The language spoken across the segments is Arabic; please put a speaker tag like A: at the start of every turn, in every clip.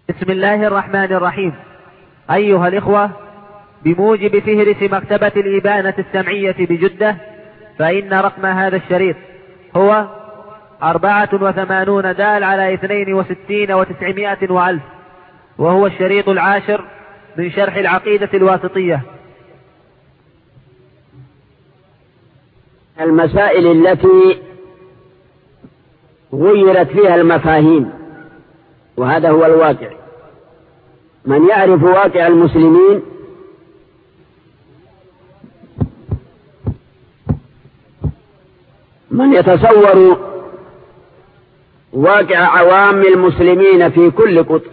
A: بسم الله الرحمن الرحيم. أيها الإخوة، بموجب فهرس مكتبة الإبانة السمعية بجدة، فإن رقم هذا الشريط هو 84 دال على 62 و900 وألف، وهو الشريط 10 من شرح العقيدة الواسطية.
B: المسائل التي غيرت فيها المفاهيم، وهذا هو الواقع. من يعرف واقع المسلمين من يتصور واقع عوام المسلمين في كل قطر،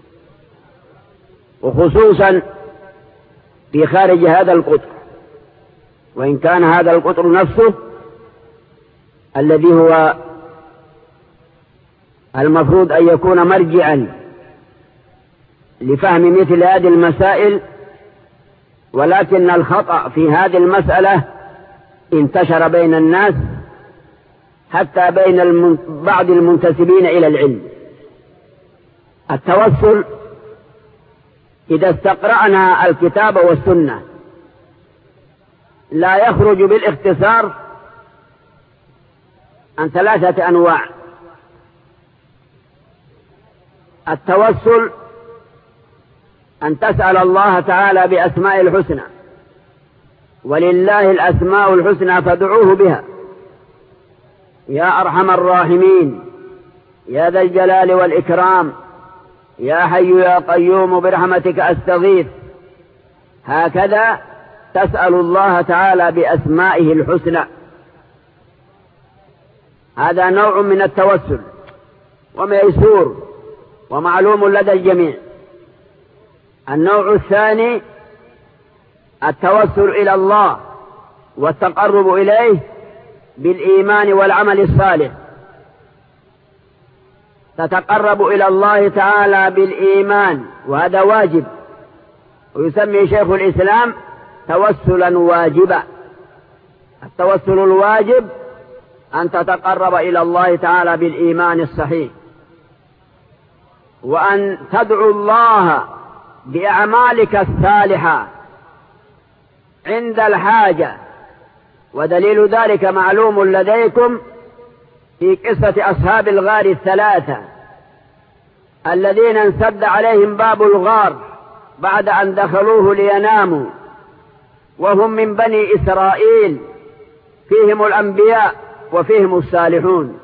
B: وخصوصا في خارج هذا القطر، وإن كان هذا القطر نفسه الذي هو المفروض أن يكون مرجعا لفهم مثل هذه المسائل، ولكن الخطأ في هذه المسألة انتشر بين الناس حتى بين بعض المنتسبين إلى العلم. التوسل إذا استقرأنا الكتاب والسنة لا يخرج بالاختصار عن 3 أنواع. التوسل أن تسأل الله تعالى بأسماء الحسنى، ولله الأسماء الحسنى فادعوه بها، يا أرحم الراحمين، يا ذا الجلال والإكرام، يا حي يا قيوم برحمتك أستغيث. هكذا تسأل الله تعالى بأسمائه الحسنى. هذا نوع من التوسل وميسور ومعلوم لدى الجميع. النوع الثاني التوسل إلى الله والتقرب إليه بالإيمان والعمل الصالح. تتقرب إلى الله تعالى بالإيمان، وهذا واجب، ويسمي شيخ الإسلام توسلا واجبا. التوسل الواجب أن تتقرب إلى الله تعالى بالإيمان الصحيح، وأن تدعو الله بأعمالك الصالحة عند الحاجة. ودليل ذلك معلوم لديكم في قصة أصحاب الغار الثلاثة الذين انسد عليهم باب الغار بعد أن دخلوه ليناموا، وهم من بني إسرائيل، فيهم الأنبياء وفيهم الصالحون.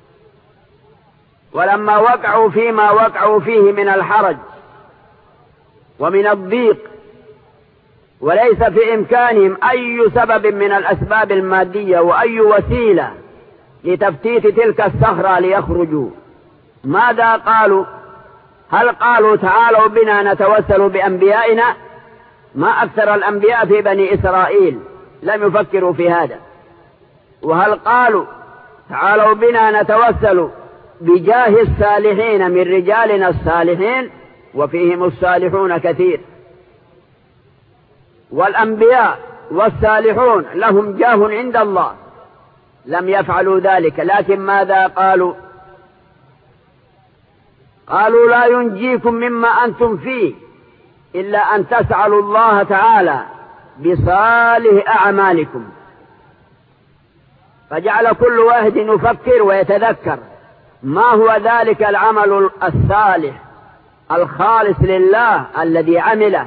B: ولما وقعوا فيما وقعوا فيه من الحرج ومن الضيق، وليس في إمكانهم أي سبب من الأسباب المادية وأي وسيلة لتفتيت تلك الصخرة ليخرجوا، ماذا قالوا؟ هل قالوا تعالوا بنا نتوسل بأنبيائنا؟ ما أكثر الأنبياء في بني إسرائيل لم يفكروا في هذا. وهل قالوا تعالوا بنا نتوسل بجاه الصالحين من رجالنا الصالحين؟ وفيهم الصالحون كثير، والأنبياء والصالحون لهم جاه عند الله، لم يفعلوا ذلك. لكن ماذا قالوا؟ قالوا لا ينجيكم مما أنتم فيه إلا أن تسألوا الله تعالى بصالح أعمالكم. فجعل كل واحد يفكر ويتذكر ما هو ذلك العمل الصالح الخالص لله الذي عمله.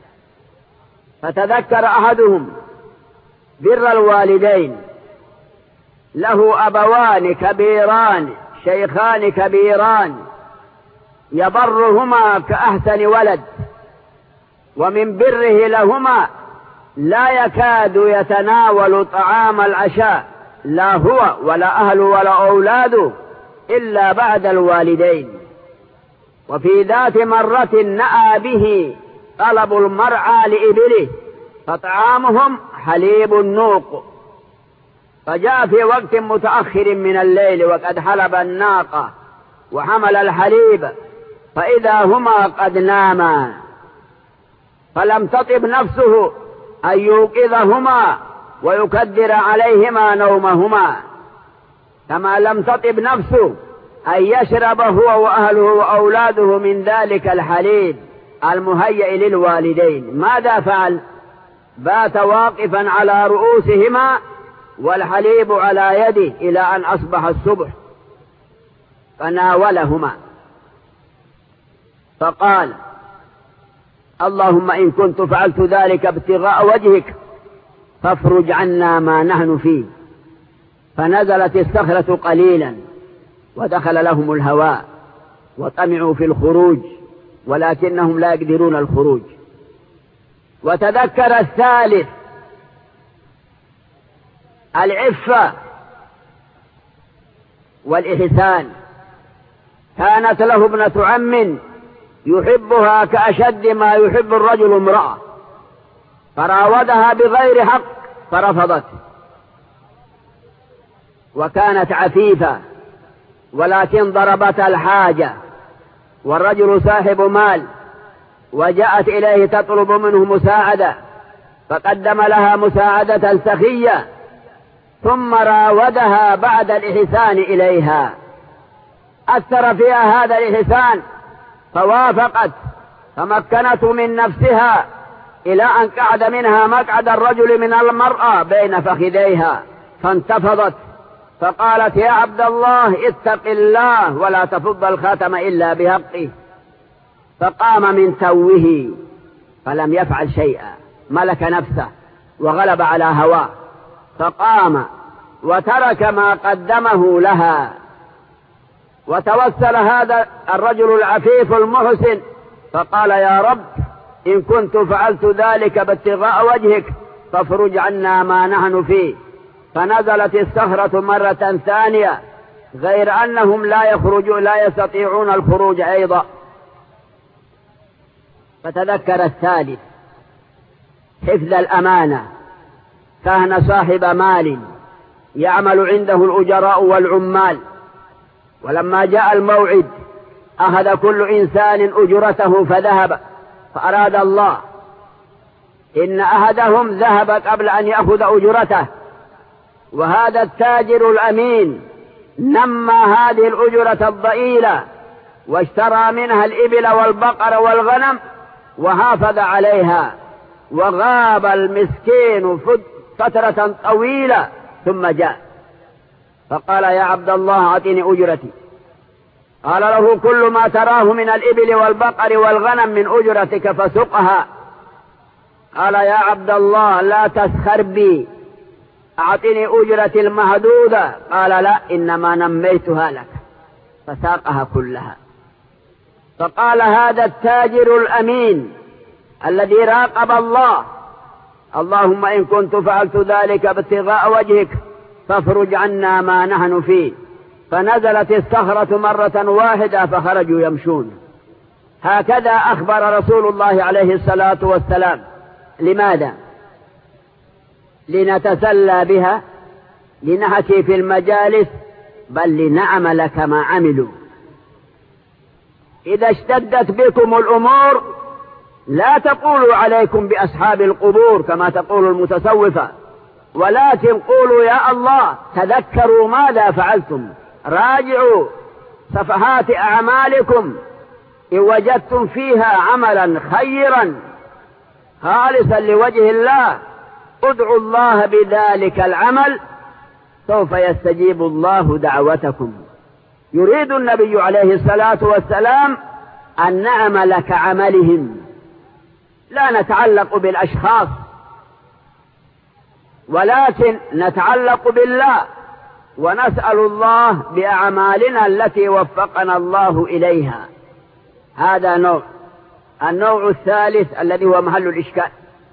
B: فتذكر أحدهم بر الوالدين، له أبوان كبيران شيخان كبيران يبرهما كأحسن ولد، ومن بره لهما لا يكاد يتناول طعام العشاء لا هو ولا أهله ولا أولاده إلا بعد الوالدين. وفي ذات مرة نأى به طلب المرعى لإبله، فطعامهم حليب النوق، فجاء في وقت متأخر من الليل وقد حلب الناقة وحمل الحليب، فإذا هما قد ناما، فلم تطب نفسه أن يوقظهما ويكدر عليهما نومهما، كما لم تطب نفسه أن يشرب هو وأهله وأولاده من ذلك الحليب المهيئ للوالدين. ماذا فعل؟ بات واقفا على رؤوسهما والحليب على يده إلى أن أصبح الصبح، فناولهما فقال: اللهم إن كنت فعلت ذلك ابتغاء وجهك فافرج عنا ما نحن فيه. فنزلت الصخرة قليلا ودخل لهم الهواء وطمعوا في الخروج ولكنهم لا يقدرون الخروج. وتذكر الثالث العفة والإحسان. كانت له ابنة عم يحبها كأشد ما يحب الرجل امرأة، فراودها بغير حق فرفضت، وكانت عفيفة ولكن ضربتها الحاجة، والرجل صاحب مال، وجاءت إليه تطلب منه مساعدة فقدم لها مساعدة سخية، ثم راودها بعد الإحسان إليها. أثر فيها هذا الإحسان فوافقت، فمكنته من نفسها إلى أن قعد منها مقعد الرجل من المرأة بين فخذيها، فانتفضت فقالت: يا عبد الله اتق الله ولا تفض الخاتم إلا بحقه. فقام من توه فلم يفعل شيئا، ملك نفسه وغلب على هواه، فقام وترك ما قدمه لها. وتوسل هذا الرجل العفيف المحسن فقال: يا رب إن كنت فعلت ذلك بابتغاء وجهك فافرج عنا ما نحن فيه. فنزلت الصخرة مرة ثانية، غير أنهم لا يستطيعون الخروج أيضا. فتذكر الثالث حفظ الأمانة. كان صاحب مال يعمل عنده الأجراء والعمال، ولما جاء الموعد أخذ كل إنسان أجرته فذهب. فأراد الله إن أحدهم ذهب قبل أن يأخذ أجرته، وهذا التاجر الأمين نمى هذه الأجرة الضئيلة واشترى منها الإبل والبقر والغنم وحافظ عليها، وغاب المسكين فترة طويلة ثم جاء فقال: يا عبد الله أعطني أجرتي. قال له: كل ما تراه من الإبل والبقر والغنم من أجرتك فسقها. قال: يا عبد الله لا تسخر بي، أعطني أجرتي المحدودة. قال: لا، إنما نميتها لك. فساقها كلها. فقال هذا التاجر الأمين الذي راقب الله: اللهم إن كنت فعلت ذلك ابتغاء وجهك فافرج عنا ما نحن فيه. فنزلت الصخرة مرة واحدة فخرجوا يمشون. هكذا أخبر رسول الله عليه الصلاة والسلام. لماذا؟ لنتسلى بها، لنحكي في المجالس، بل لنعمل كما عملوا. إذا اشتدت بكم الأمور لا تقولوا عليكم بأصحاب القبور كما تقول المتصوفة، ولكن قولوا: يا الله تذكروا ماذا فعلتم، راجعوا صفحات أعمالكم، إن وجدتم فيها عملا خيرا خالصا لوجه الله ادعوا الله بذلك العمل سوف يستجيب الله دعوتكم. يريد النبي عليه الصلاة والسلام أن نعمل كعملهم، لا نتعلق بالأشخاص ولكن نتعلق بالله، ونسأل الله بأعمالنا التي وفقنا الله إليها. هذا نوع. النوع الثالث الذي هو محل الإشكال: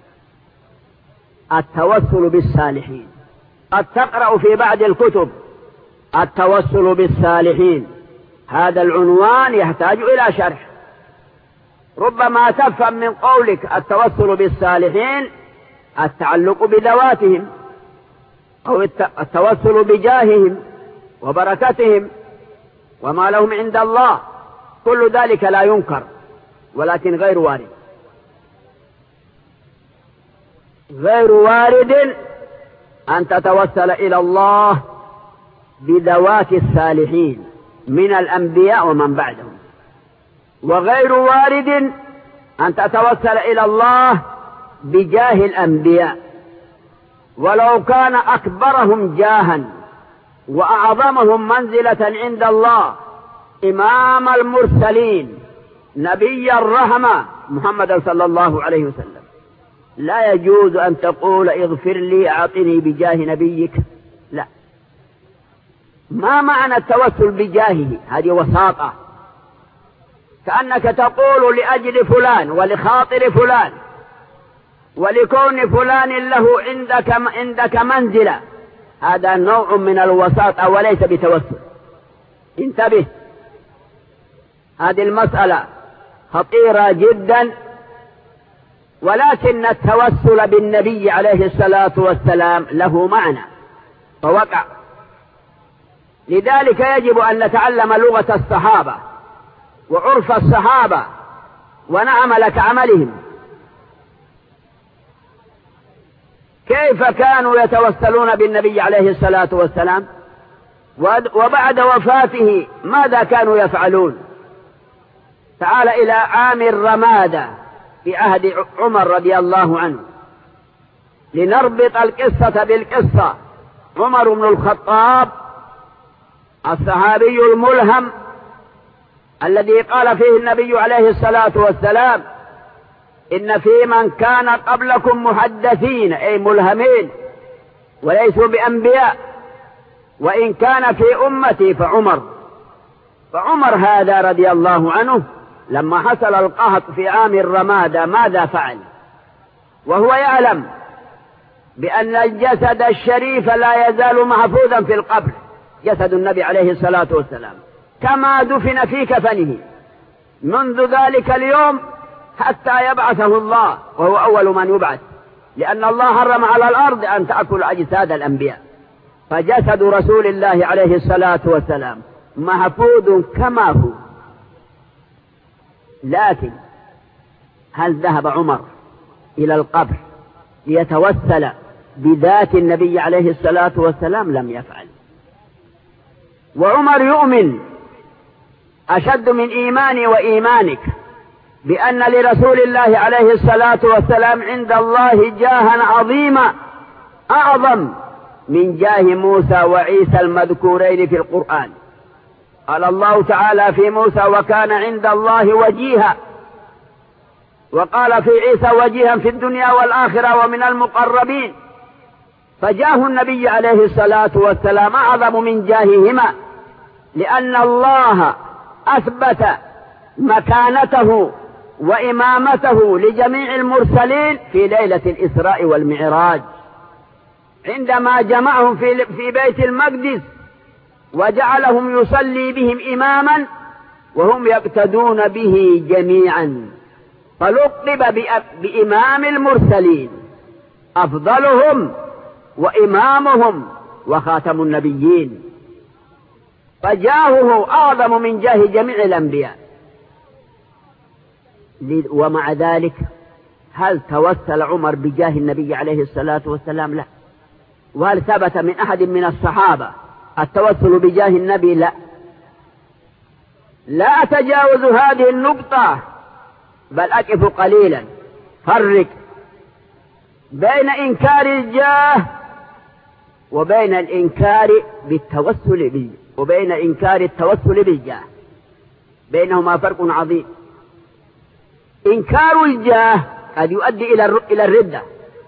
B: التوسل بالصالحين. قد تقرأ في بعض الكتب التوسل بالصالحين، هذا العنوان يحتاج إلى شرح. ربما تفهم من قولك التوسل بالصالحين التعلق بذواتهم، أو التوسل بجاههم وبركتهم وما لهم عند الله. كل ذلك لا ينكر، ولكن غير وارد. غير وارد أن تتوسل إلى الله بذوات الصالحين، من الأنبياء ومن بعدهم. وغير وارد أن تتوسل إلى الله بجاه الأنبياء ولو كان أكبرهم جاها وأعظمهم منزلة عند الله إمام المرسلين نبي الرحمة محمد صلى الله عليه وسلم. لا يجوز أن تقول اغفر لي أعطني بجاه نبيك، لا. ما معنى التوسل بجاهه؟ هذه وساطة، كأنك تقول لأجل فلان ولخاطر فلان ولكون فلان له عندك منزلة. هذا نوع من الوساطة وليس بتوسل. انتبه، هذه المسألة خطيرة جدا. ولكن التوسل بالنبي عليه الصلاة والسلام له معنى فوقع. لذلك يجب أن نتعلم لغة الصحابة وعرف الصحابة ونعمل كعملهم. كيف كانوا يتوسلون بالنبي عليه الصلاة والسلام؟ وبعد وفاته ماذا كانوا يفعلون؟ تعال إلى عام الرمادة في عهد عمر رضي الله عنه لنربط القصة بالقصة. عمر بن الخطاب الصحابي الملهم الذي قال فيه النبي عليه الصلاة والسلام إن في من كان قبلكم محدثين، أي ملهمين وليسوا بأنبياء، وإن كان في أمتي فعمر هذا رضي الله عنه لما حصل القحط في عام الرمادة ماذا فعل؟ وهو يعلم بأن الجسد الشريف لا يزال محفوظا في القبر، جسد النبي عليه الصلاة والسلام كما دفن في كفنه منذ ذلك اليوم حتى يبعثه الله، وهو أول من يبعث، لأن الله حرم على الأرض أن تأكل أجساد الأنبياء. فجسد رسول الله عليه الصلاة والسلام محفوظ كما هو. لكن هل ذهب عمر إلى القبر ليتوسل بذات النبي عليه الصلاة والسلام؟ لم يفعل. وعمر يؤمن أشد من إيماني وإيمانك بأن لرسول الله عليه الصلاة والسلام عند الله جاها عظيما أعظم من جاه موسى وعيسى المذكورين في القرآن. قال الله تعالى في موسى وكان عند الله وجيها، وقال في عيسى وجيها في الدنيا والآخرة ومن المقربين. فجاه النبي عليه الصلاة والسلام أعظم من جاههما، لأن الله أثبت مكانته وإمامته لجميع المرسلين في ليلة الإسراء والمعراج عندما جمعهم في بيت المقدس وجعلهم يصلي بهم إماما وهم يقتدون به جميعا، فلقب بإمام المرسلين، أفضلهم وإمامهم وخاتم النبيين، فجاهه أعظم من جاه جميع الأنبياء. ومع ذلك هل توسل عمر بجاه النبي عليه الصلاة والسلام؟ لا. وهل ثبت من أحد من الصحابة التوسل بجاه النبي؟ لا. لا أتجاوز هذه النقطة بل أقف قليلا. فرق بين إنكار الجاه وبين الإنكار بالتوسل وبين إنكار التوسل بالجاه، بينهما فرق عظيم. إنكار الجاه قد يؤدي إلى الردة،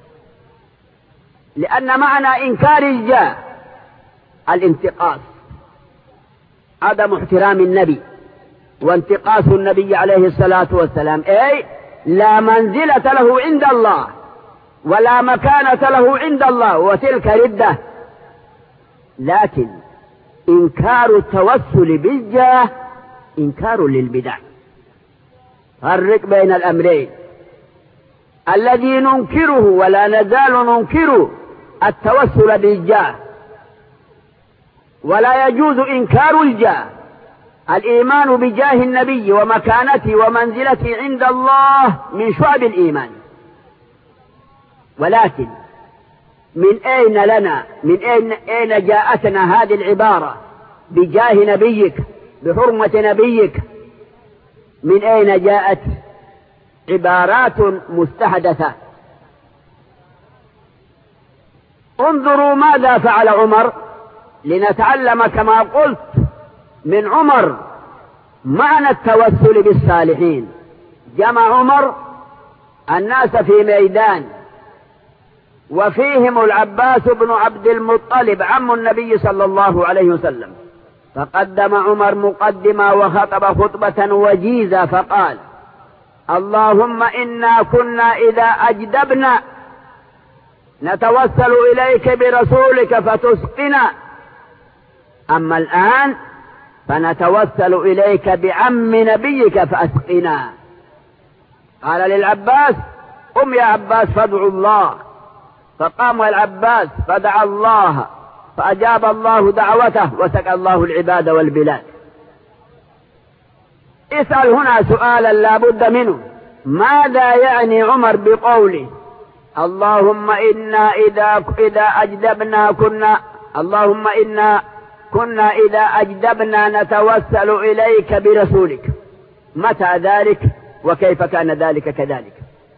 B: لأن معنى إنكار الجاه الانتقاص، عدم احترام النبي وانتقاص النبي عليه الصلاة والسلام، أي لا منزلة له عند الله ولا مكانة له عند الله، وتلك ردة. لكن إنكار التوسل بالجاه إنكار للبدع. فرق بين الأمرين. الذي ننكره ولا نزال ننكره التوسل بالجاه، ولا يجوز إنكار الجاه. الإيمان بجاه النبي ومكانته ومنزلته عند الله من شعب الإيمان. ولكن من أين جاءتنا هذه العبارة بجاه نبيك بحرمة نبيك، من أين جاءت؟ عبارات مستحدثة. انظروا ماذا فعل عمر لنتعلم كما قلت من عمر معنى التوسل بالصالحين. جمع عمر الناس في ميدان، وفيهم العباس بن عبد المطلب عم النبي صلى الله عليه وسلم، فقدم عمر مقدمة وخطب خطبة وجيزة فقال: اللهم إنا كنا إذا أجدبنا نتوسل إليك برسولك فتسقنا، أما الآن فنتوسل إليك بعم نبيك فأسقنا. قال للعباس: قم يا عباس فادعوا الله. فقام العباس فدعا الله فأجاب الله دعوته وسقى الله العباد والبلاد. اسأل هنا سؤالا لا بد منه: ماذا يعني عمر بقوله اللهم إنا إذا أجدبنا كنا اللهم إنا كنا إذا أجدبنا نتوسل إليك برسولك؟ متى ذلك وكيف كان ذلك كذلك؟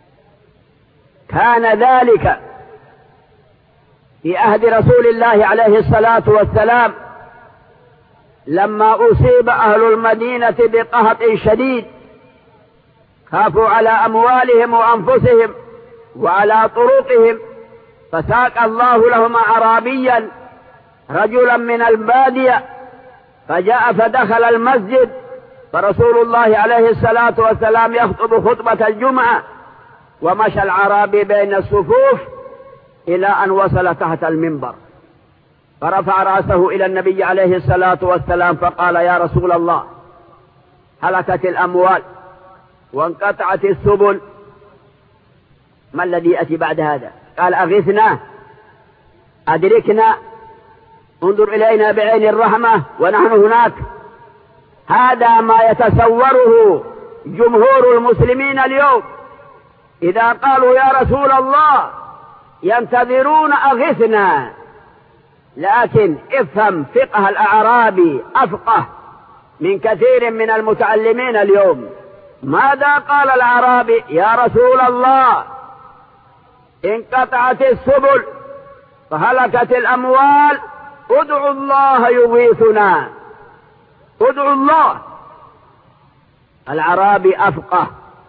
B: كان ذلك في عهد رسول الله عليه الصلاة والسلام لما أصيب أهل المدينة بقهط شديد، خافوا على أموالهم وأنفسهم وعلى طرقهم، فساق الله لهم أعرابيا رجلا من البادية، فجاء فدخل المسجد، فرسول الله عليه الصلاة والسلام يخطب خطبة الجمعة، ومشى الأعرابي بين الصفوف إلى أن وصل تحت المنبر، فرفع رأسه إلى النبي عليه الصلاة والسلام فقال: يا رسول الله، هلكت الأموال وانقطعت السبل، ما الذي يأتي بعد هذا؟ قال: أغثنا، أدركنا، انظر إلينا بعين الرحمة ونحن هناك. هذا ما يتصوره جمهور المسلمين اليوم، إذا قالوا يا رسول الله ينتظرون أغثنا. لكن افهم فقه الأعرابي أفقه من كثير من المتعلمين اليوم. ماذا قال الأعرابي؟ يا رسول الله انقطعت السبل فهلكت الأموال، ادعوا الله يغيثنا، ادعوا الله. الأعرابي أفقه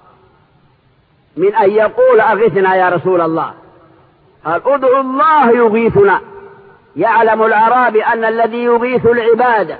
B: من أن يقول أغثنا يا رسول الله، قال ادعوا الله يغيثنا. يعلم الأعرابي أن الذي يغيث العباد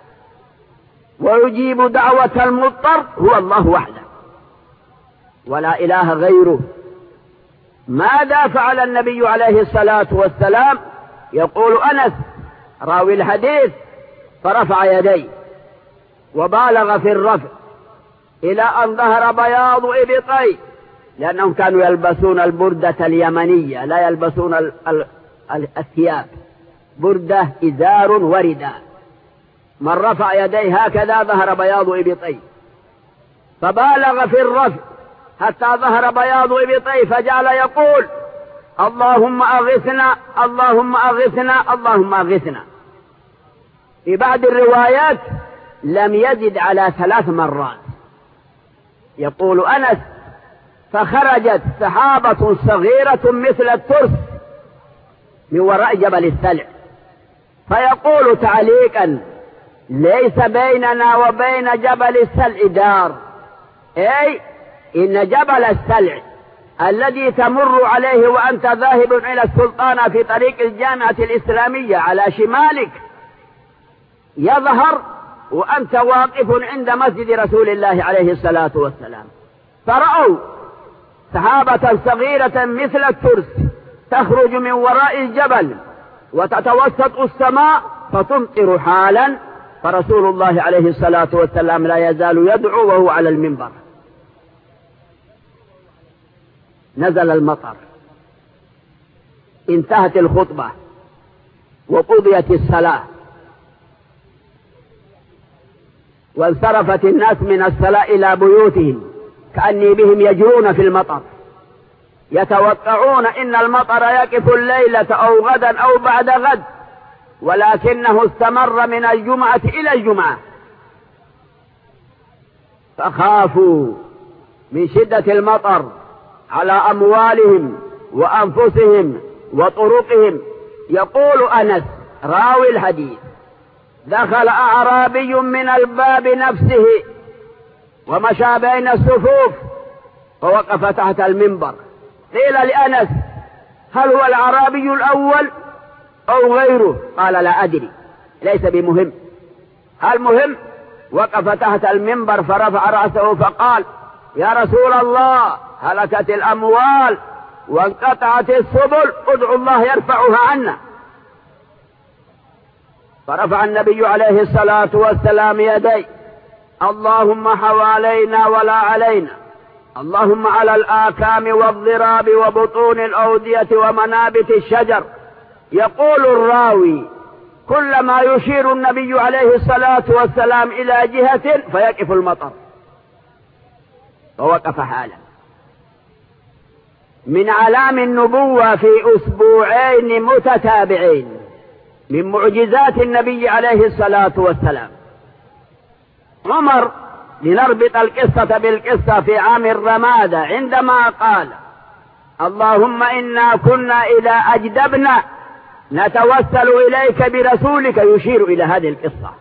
B: ويجيب دعوة المضطر هو الله وحده ولا إله غيره. ماذا فعل النبي عليه الصلاة والسلام؟ يقول أنس راوي الحديث: فرفع يديه وبالغ في الرفع إلى أن ظهر بياض إبطيه، لأنهم كانوا يلبسون البردة اليمنية، لا يلبسون الثياب، بردة إزار ورداء. من رفع يديه هكذا ظهر بياض إبطيه، فبالغ في الرفع حتى ظهر بياض إبطيه، فجعل يقول: اللهم أغثنا، اللهم أغثنا، اللهم أغثنا. في بعض الروايات لم يزد على 3 مرات. يقول أنس: فخرجت سحابة صغيرة مثل الترس من وراء جبل السلع، فيقول تعليقا: ليس بيننا وبين جبل السلع دار، أي إن جبل السلع الذي تمر عليه وأنت ذاهب إلى السلطانة في طريق الجامعة الإسلامية على شمالك يظهر وأنت واقف عند مسجد رسول الله عليه الصلاة والسلام. فرأوا سحابة صغيرة مثل الترس تخرج من وراء الجبل وتتوسط السماء فتمطر حالا، فرسول الله عليه الصلاة والسلام لا يزال يدعو وهو على المنبر. نزل المطر، انتهت الخطبة وقضيت الصلاة، وانصرفت الناس من الصلاة إلى بيوتهم كأني بهم يجرون في المطر، يتوقعون إن المطر يقف الليلة أو غدا أو بعد غد، ولكنه استمر من الجمعة إلى الجمعة فخافوا من شدة المطر على أموالهم وأنفسهم وطرقهم. يقول أنس راوي الحديث: دخل أعرابي من الباب نفسه ومشى بين الصفوف فوقف تحت المنبر. قيل لأنس: هل هو الأعرابي الأول أو غيره؟ قال: لا أدري، ليس بمهم. المهم وقف تحت المنبر فرفع رأسه فقال: يا رسول الله، هلكت الأموال وانقطعت السبل، ادعوا الله يرفعها عنا. فرفع النبي عليه الصلاة والسلام يديه: اللهم حوالينا ولا علينا، اللهم على الآكام والضراب وبطون الأودية ومنابت الشجر. يقول الراوي: كلما يشير النبي عليه الصلاة والسلام إلى جهة فيقف المطر، فوقف حالا. من علام النبوة في أسبوعين متتابعين من معجزات النبي عليه الصلاة والسلام. عمر، لنربط القصة بالقصة، في عام الرمادة عندما قال: اللهم إنا كنا إذا أجدبنا نتوسل إليك برسولك، يشير إلى هذه القصة.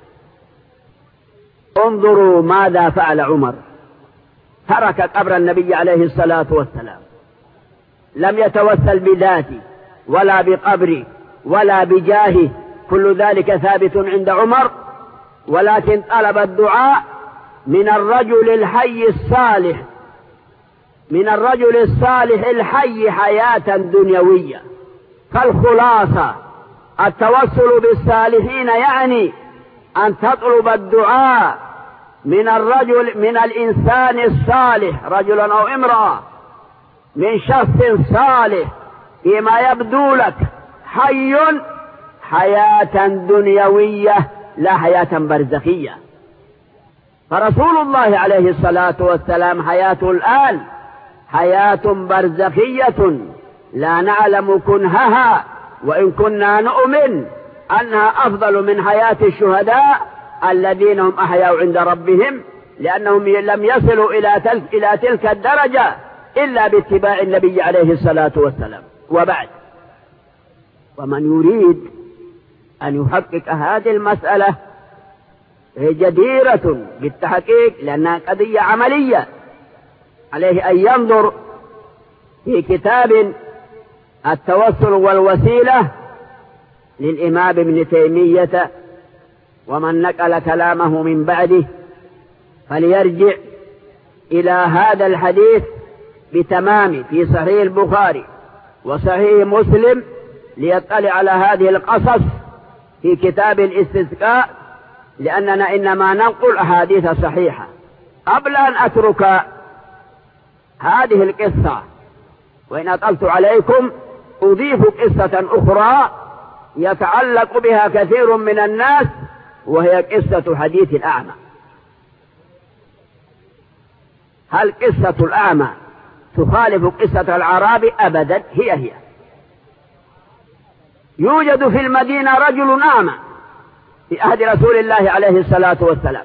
B: انظروا ماذا فعل عمر. ترك قبر النبي عليه الصلاة والسلام، لم يتوسل بذاته ولا بقبره ولا بجاهه، كل ذلك ثابت عند عمر، ولكن طلب الدعاء من الرجل الحي الصالح، من الرجل الصالح الحي حياة دنيوية. فالخلاصة التوسل بالصالحين يعني أن تطلب الدعاء من الرجل، من الإنسان الصالح، رجلا أو امرأة، من شخص صالح فيما يبدو لك حي حياة دنيوية لا حياة برزخية. فرسول الله عليه الصلاة والسلام حياته الآن حياة برزخية لا نعلم كنهها، وإن كنا نؤمن أنها أفضل من حياة الشهداء الذين هم أحياء عند ربهم، لأنهم لم يصلوا إلى تلك الدرجة إلا باتباع النبي عليه الصلاة والسلام. وبعد، ومن يريد أن يحقق هذه المسألة هي جديرة بالتحقيق، لأنها قضية عملية، عليه أن ينظر في كتاب التوسل والوسيلة للإمام ابن تيمية ومن نقل كلامه من بعده، فليرجع إلى هذا الحديث بتمام في صحيح البخاري وصحيح مسلم ليطلع على هذه القصص في كتاب الاستسقاء، لأننا إنما ننقل أحاديث صحيحة. قبل أن أترك هذه القصة وإن أطلت عليكم، أضيف قصة أخرى يتعلق بها كثير من الناس، وهي قصة حديث الأعمى. هل قصة الأعمى تخالف قصة الأعرابي؟ أبدا، هي يوجد في المدينة رجل أعمى في عهد رسول الله عليه الصلاة والسلام،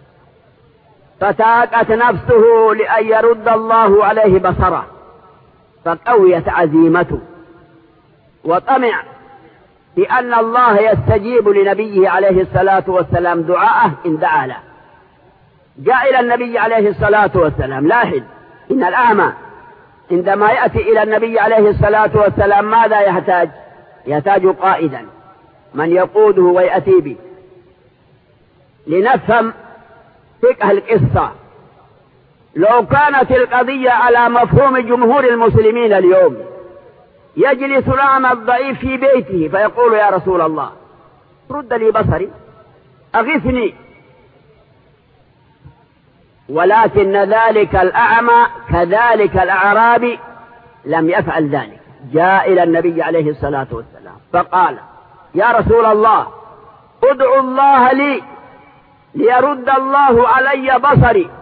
B: فتاقت نفسه لأن يرد الله عليه بصره، فقويت عزيمته وطمع بأن الله يستجيب لنبيه عليه الصلاة والسلام دعاءه إن دعا له. جاء إلى النبي عليه الصلاة والسلام. لاحظ إن الأعمى عندما يأتي إلى النبي عليه الصلاة والسلام ماذا يحتاج؟ يحتاج قائدا من يقوده ويأتي به. لنفهم فقه القصة، لو كانت القضية على مفهوم جمهور المسلمين اليوم، يجلس الأعمى الضعيف في بيته فيقول: يا رسول الله، رد لي بصري، أغثني. ولكن ذلك الأعمى كذلك الأعرابي لم يفعل ذلك. جاء إلى النبي عليه الصلاة والسلام فقال: يا رسول الله، ادعو الله لي ليرد الله علي بصري.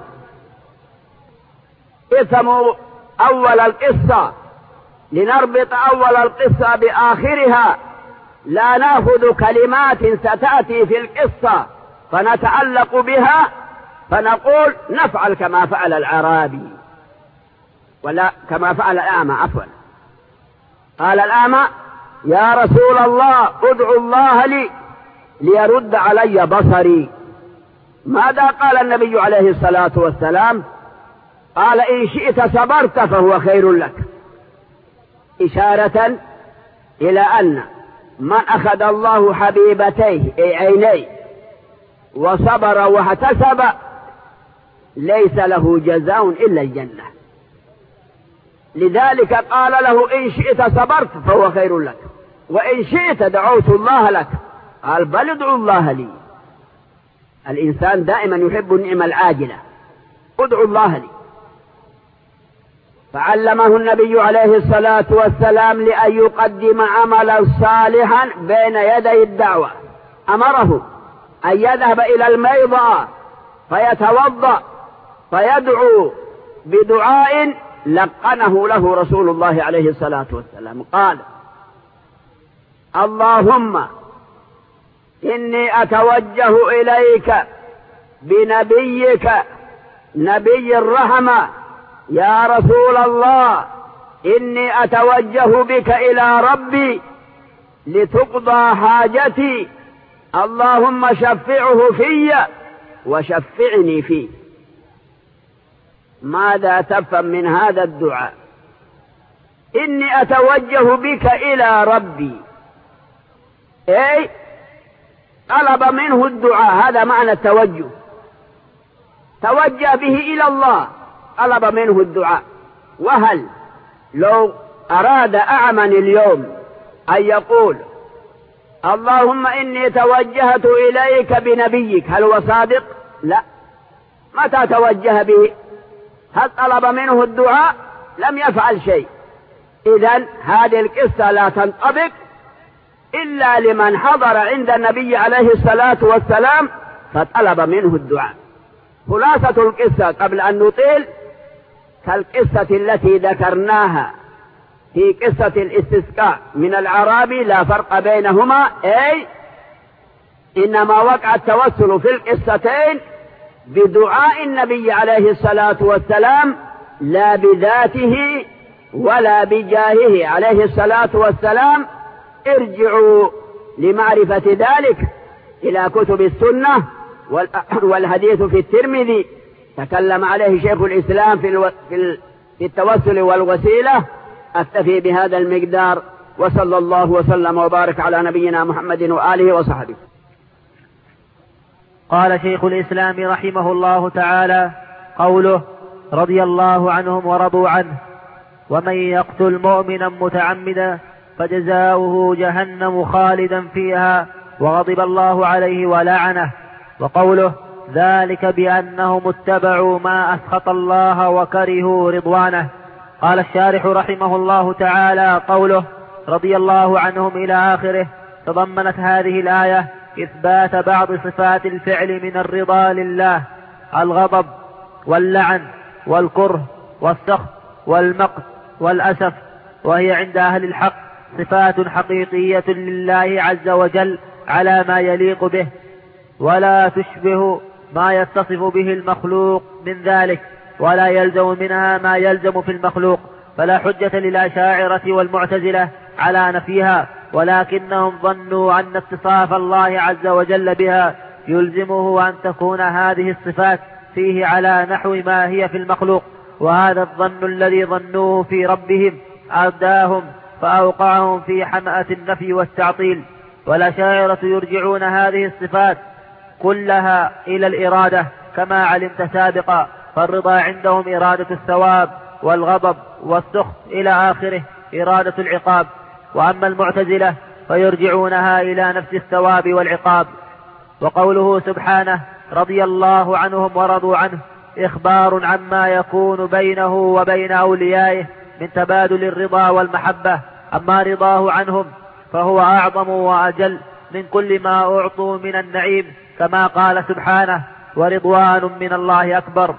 B: افهموا أول القصة، لنربط أول القصة بآخرها، لا نأخذ كلمات ستأتي في القصة فنتعلق بها فنقول نفعل كما فعل الأعرابي، ولا كما فعل الأعمى عفوا. قال الأعمى: يا رسول الله ادعو الله لي ليرد علي بصري. ماذا قال النبي عليه الصلاة والسلام؟ قال: إن شئت صبرت فهو خير لك، إشارة إلى أن من أخذ الله حبيبتيه أي عينيه وصبر واحتسب ليس له جزاء إلا الجنة. لذلك قال له: إن شئت صبرت فهو خير لك، وإن شئت دعوت الله لك. قال: بل ادعو الله لي. الإنسان دائما يحب النعمة العاجلة، ادعو الله لي. فعلمه النبي عليه الصلاة والسلام لأن يقدم عملا صالحا بين يدي الدعوة. أمره أن يذهب إلى الميضة فيتوضأ فيدعو بدعاء لقنه له رسول الله عليه الصلاة والسلام. قال: اللهم إني أتوجه إليك بنبيك نبي الرحمة، يا رسول الله إني أتوجه بك إلى ربي لتقضى حاجتي، اللهم شفعه في وشفعني فيه. ماذا تفهم من هذا الدعاء؟ إني أتوجه بك إلى ربي، أي طلب منه الدعاء، هذا معنى التوجه، توجه به إلى الله، طلب منه الدعاء. وهل لو أراد أعمى اليوم أن يقول: اللهم إني توجهت إليك بنبيك، هل هو صادق؟ لا. متى توجه به؟ هل طلب منه الدعاء؟ لم يفعل شيء. إذن هذه القصة لا تنطبق إلا لمن حضر عند النبي عليه الصلاة والسلام فطلب منه الدعاء. خلاصة القصة قبل أن نطيل كالقصة التي ذكرناها في قصة الاستسقاء من الأعرابي، لا فرق بينهما، أي إنما وقع التوسل في القصتين بدعاء النبي عليه الصلاة والسلام، لا بذاته ولا بجاهه عليه الصلاة والسلام. ارجعوا لمعرفة ذلك إلى كتب السنة والحديث في الترمذي تكلم عليه شيخ الإسلام في التوسل والوسيلة. أكتفي بهذا المقدار، وصلى الله وسلم وبارك على نبينا محمد وآله وصحبه.
A: قال شيخ الإسلام رحمه الله تعالى: قوله رضي الله عنهم ورضوا عنه: ومن يقتل مؤمنا متعمدا فجزاؤه جهنم خالدا فيها وغضب الله عليه ولعنه. وقوله ذلك بأنهم اتبعوا ما أسخط الله وكرهوا رضوانه. قال الشارح رحمه الله تعالى: قوله رضي الله عنهم إلى آخره تضمنت هذه الآية إثبات بعض صفات الفعل من الرضا لله: الغضب واللعن والكره والسخط والمقت والأسف، وهي عند أهل الحق صفات حقيقية لله عز وجل على ما يليق به، ولا تشبه ما يتصف به المخلوق من ذلك، ولا يلزم منها ما يلزم في المخلوق. فلا حجة للأشاعرة والمعتزلة على نفيها، ولكنهم ظنوا أن اتصاف الله عز وجل بها يلزمه أن تكون هذه الصفات فيه على نحو ما هي في المخلوق، وهذا الظن الذي ظنوه في ربهم أرداهم فأوقعهم في حمأة النفي والتعطيل. والأشاعرة يرجعون هذه الصفات كلها إلى الإرادة كما علمت سابقا، فالرضا عندهم إرادة الثواب، والغضب والسخط إلى آخره إرادة العقاب. وأما المعتزلة فيرجعونها إلى نفس الثواب والعقاب. وقوله سبحانه رضي الله عنهم ورضوا عنه إخبار عما يكون بينه وبين أوليائه من تبادل الرضا والمحبة. أما رضاه عنهم فهو أعظم وأجل من كل ما أعطوا من النعيم، كما قال سبحانه ورضوان من الله أكبر.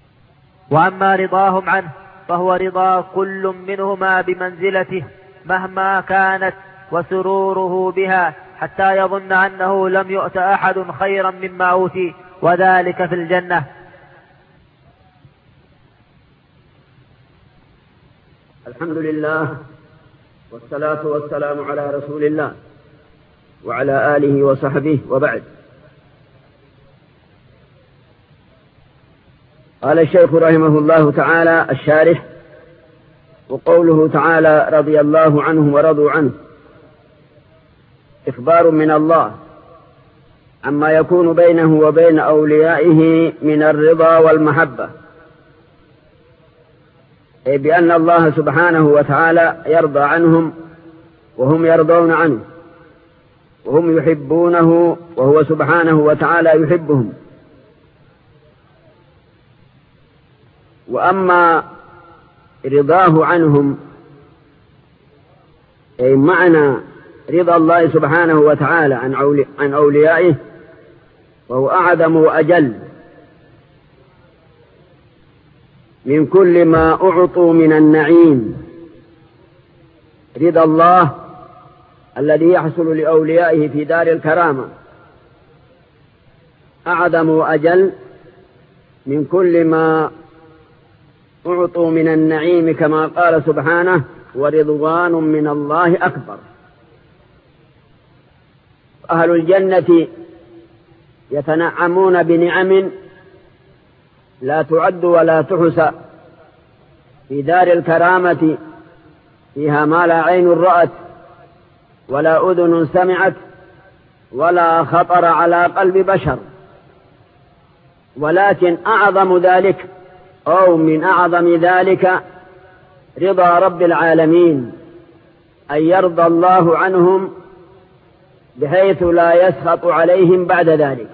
A: وأما رضاهم عنه فهو رضا كل منهما بمنزلته مهما كانت، وسروره بها حتى يظن أنه لم يؤت أحد خيرا مما أوتي، وذلك في الجنة.
B: الحمد لله، والصلاة والسلام على رسول الله وعلى آله وصحبه، وبعد. قال الشيخ رحمه الله تعالى الشارح: وقوله تعالى رضي الله عنهم ورضوا عنه، إخبار من الله عما يكون بينه وبين أوليائه من الرضا والمحبة، أي بأن الله سبحانه وتعالى يرضى عنهم وهم يرضون عنه، وهم يحبونه وهو سبحانه وتعالى يحبهم. وأما رضاه عنهم، أي معنى رضا الله سبحانه وتعالى عن أوليائه، وهو أعظم وأجل من كل ما أعطوا من النعيم. رضا الله الذي يحصل لأوليائه في دار الكرامة أعظم وأجل من كل ما أعطوا من النعيم، كما قال سبحانه: ورضوان من الله أكبر. أهل الجنة يتنعمون بنعم لا تعد ولا تحصى في دار الكرامة، فيها ما لا عين رأت ولا أذن سمعت ولا خطر على قلب بشر. ولكن أعظم ذلك أو من أعظم ذلك رضا رب العالمين، أن يرضى الله عنهم بحيث لا يسخط عليهم بعد ذلك.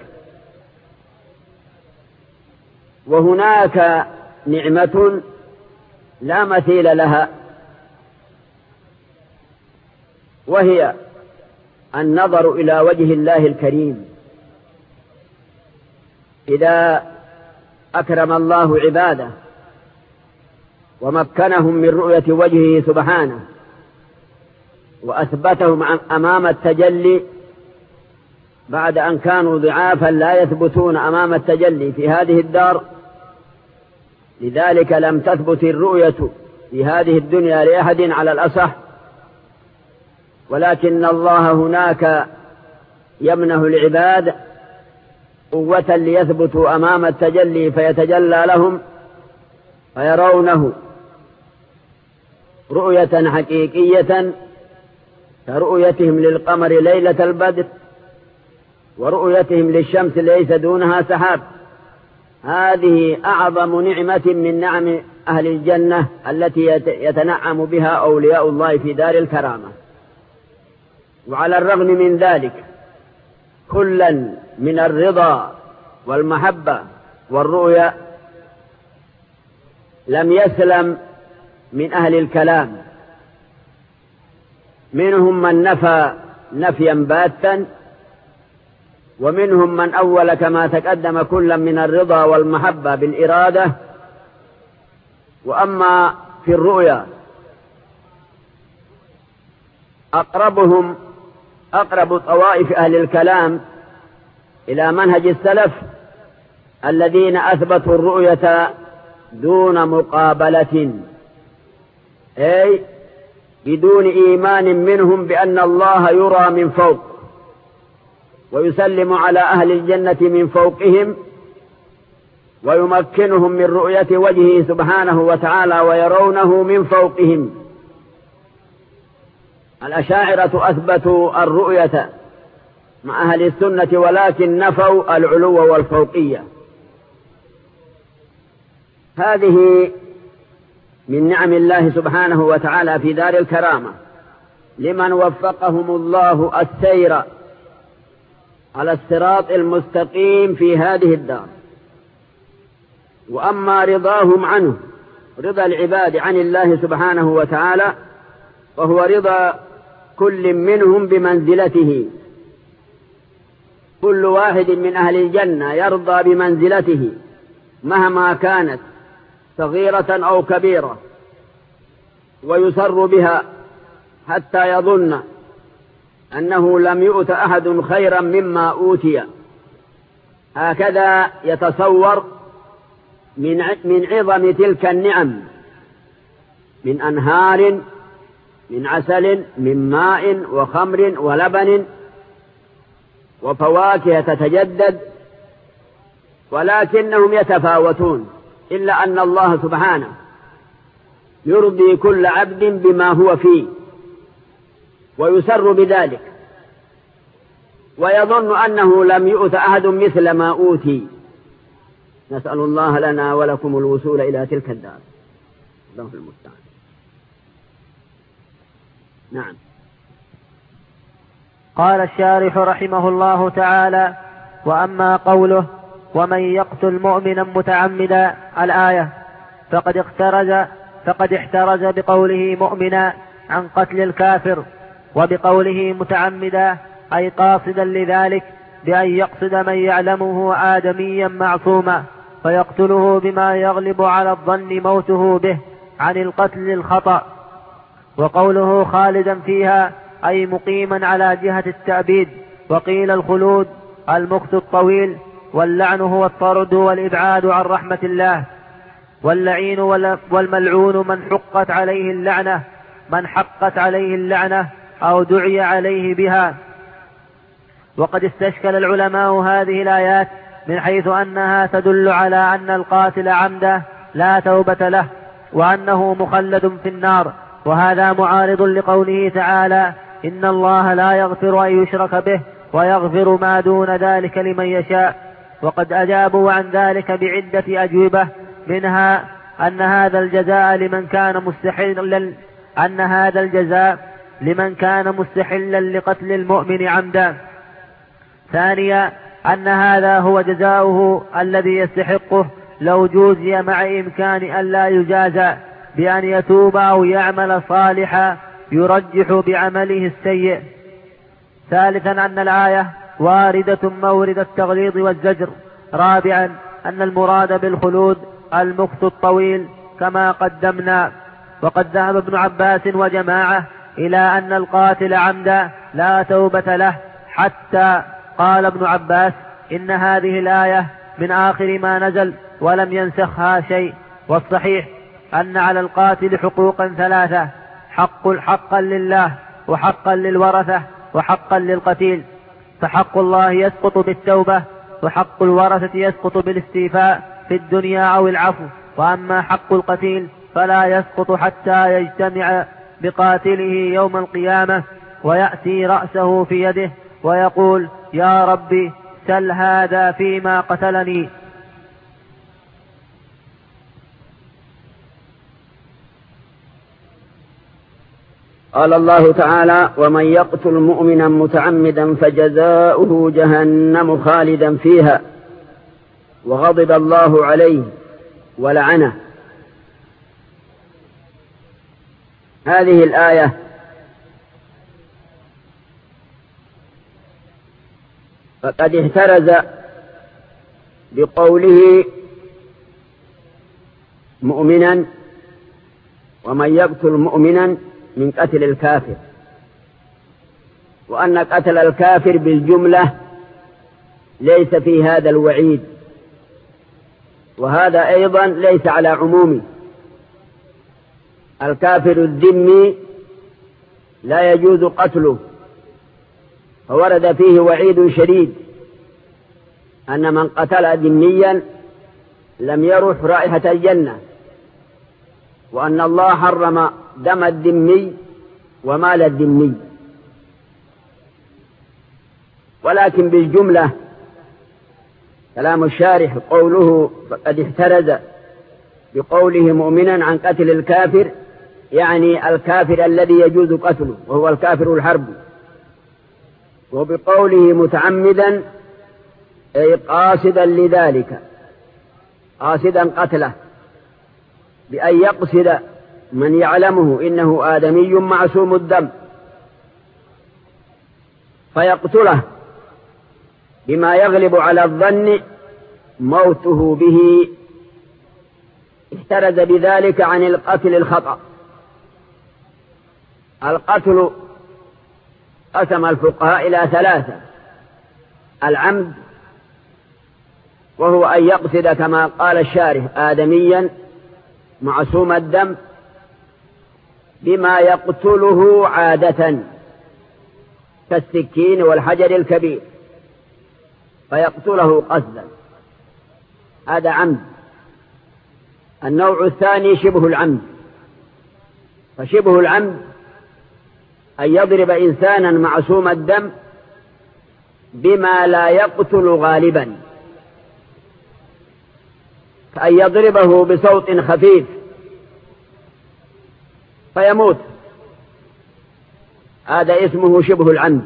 B: وهناك نعمة لا مثيل لها، وهي النظر إلى وجه الله الكريم. إذا أكرم الله عباده ومكنهم من رؤية وجهه سبحانه، وأثبتهم أمام التجلي بعد أن كانوا ضعافا لا يثبتون أمام التجلي في هذه الدار، لذلك لم تثبت الرؤية في هذه الدنيا لأحد على الأصح، ولكن الله هناك يمنح العباد قوة ليثبتوا أمام التجلي، فيتجلى لهم فيرونه رؤية حقيقية، كرؤيتهم للقمر ليلة البدر، ورؤيتهم للشمس ليس دونها سحاب. هذه أعظم نعمة من نعم أهل الجنة التي يتنعم بها أولياء الله في دار الكرامة. وعلى الرغم من ذلك، كلا من الرضا والمحبة والرؤيا لم يسلم من أهل الكلام. منهم من نفى نفيا باتا، ومنهم من أول كما تقدم كلا من الرضا والمحبة بالإرادة. وأما في الرؤيا أقرب طوائف أهل الكلام إلى منهج السلف الذين أثبتوا الرؤية دون مقابلة، أي بدون إيمان منهم بأن الله يرى من فوق، ويسلم على أهل الجنة من فوقهم، ويمكنهم من رؤية وجهه سبحانه وتعالى ويرونه من فوقهم. الأشاعرة أثبتوا الرؤية مع أهل السنة، ولكن نفوا العلو والفوقية. هذه من نعم الله سبحانه وتعالى في دار الكرامة لمن وفقهم الله السير على الصراط المستقيم في هذه الدار. وأما رضاهم عنه، رضا العباد عن الله سبحانه وتعالى، وهو رضا كل منهم بمنزلته. كل واحد من أهل الجنة يرضى بمنزلته مهما كانت صغيرة أو كبيرة، ويسر بها حتى يظن أنه لم يؤت أحد خيرا مما أوتي. هكذا يتصور من عظم تلك النعم من أنهار من عسل من ماء وخمر ولبن وفواكه تتجدد، ولكنهم يتفاوتون، إلا أن الله سبحانه يرضي كل عبد بما هو فيه ويسر بذلك، ويظن أنه لم يؤت أحد مثل ما أوتي. نسأل الله لنا ولكم الوصول إلى تلك الدار. الله المستعان. نعم.
A: قال الشارح رحمه الله تعالى: وأما قوله ومن يقتل مؤمنا متعمدا الآية فقد احترز بقوله مؤمنا عن قتل الكافر، وبقوله متعمدا أي قاصدا لذلك بأن يقصد من يعلمه آدميا معصوما فيقتله بما يغلب على الظن موته به عن القتل الخطأ. وقوله خالدا فيها أي مقيما على جهة التأبيد. وقيل الخلود المكث الطويل، واللعن هو الطرد والإبعاد عن رحمة الله. واللعين والملعون من حقت عليه اللعنة أو دعي عليه بها. وقد استشكل العلماء هذه الآيات من حيث أنها تدل على أن القاتل عمدا لا توبة له وأنه مخلد في النار، وهذا معارض لقوله تعالى: إن الله لا يغفر أن يشرك به ويغفر ما دون ذلك لمن يشاء. وقد أجابوا عن ذلك بعدة أجوبة، منها أن هذا الجزاء لمن كان مستحلا لقتل المؤمن عمدا. ثانيا أن هذا هو جزاؤه الذي يستحقه لو جوزي، مع إمكان أن لا يجازى بأن يتوب أو يعمل صالحا يرجح بعمله السيء. ثالثا أن الآية واردة مورد التغليظ والزجر. رابعا أن المراد بالخلود المكث الطويل كما قدمنا. وقد ذهب ابن عباس وجماعة إلى أن القاتل عمدا لا توبة له، حتى قال ابن عباس: إن هذه الآية من آخر ما نزل ولم ينسخها شيء. والصحيح أن على القاتل حقوقا ثلاثة: حقا لله، وحقا للورثة، وحقا للقتيل. فحق الله يسقط بالتوبة، وحق الورثة يسقط بالاستيفاء في الدنيا أو العفو. وأما حق القتيل فلا يسقط حتى يجتمع بقاتله يوم القيامة ويأتي رأسه في يده ويقول: يا ربي سل هذا فيما قتلني.
B: قال الله تعالى: ومن يقتل مؤمنا متعمدا فجزاؤه جهنم خالدا فيها وغضب الله عليه ولعنه. هذه الآية فقد احترز بقوله مؤمنا ومن يقتل مؤمنا من قتل الكافر، وأن قتل الكافر بالجملة ليس في هذا الوعيد، وهذا أيضا ليس على عمومه. الكافر الذمي لا يجوز قتله، فورد فيه وعيد شديد أن من قتل ذميا لم يرح رائحة الجنة، وأن الله حرم دم الذمي ومال الذمي. ولكن بالجملة كلام الشارح قوله فقد احترز بقوله مؤمنا عن قتل الكافر، يعني الكافر الذي يجوز قتله وهو الكافر الحربي. وبقوله متعمدا أي قاصدا لذلك، قاصدا قتله بأن يقصد من يعلمه إنه آدمي معصوم الدم فيقتله بما يغلب على الظن موته به. احترز بذلك عن القتل الخطأ. القتل قسم الفقهاء إلى ثلاثة: العمد، وهو أن يقصد كما قال الشارح آدميا معصوم الدم بما يقتله عادة كالسكين والحجر الكبير فيقتله قصدا، هذا عمد. النوع الثاني شبه العمد، فشبه العمد أن يضرب إنسانا معصوم الدم بما لا يقتل غالبا، كأن يضربه بصوت خفيف فيموت، هذا اسمه شبه العمد،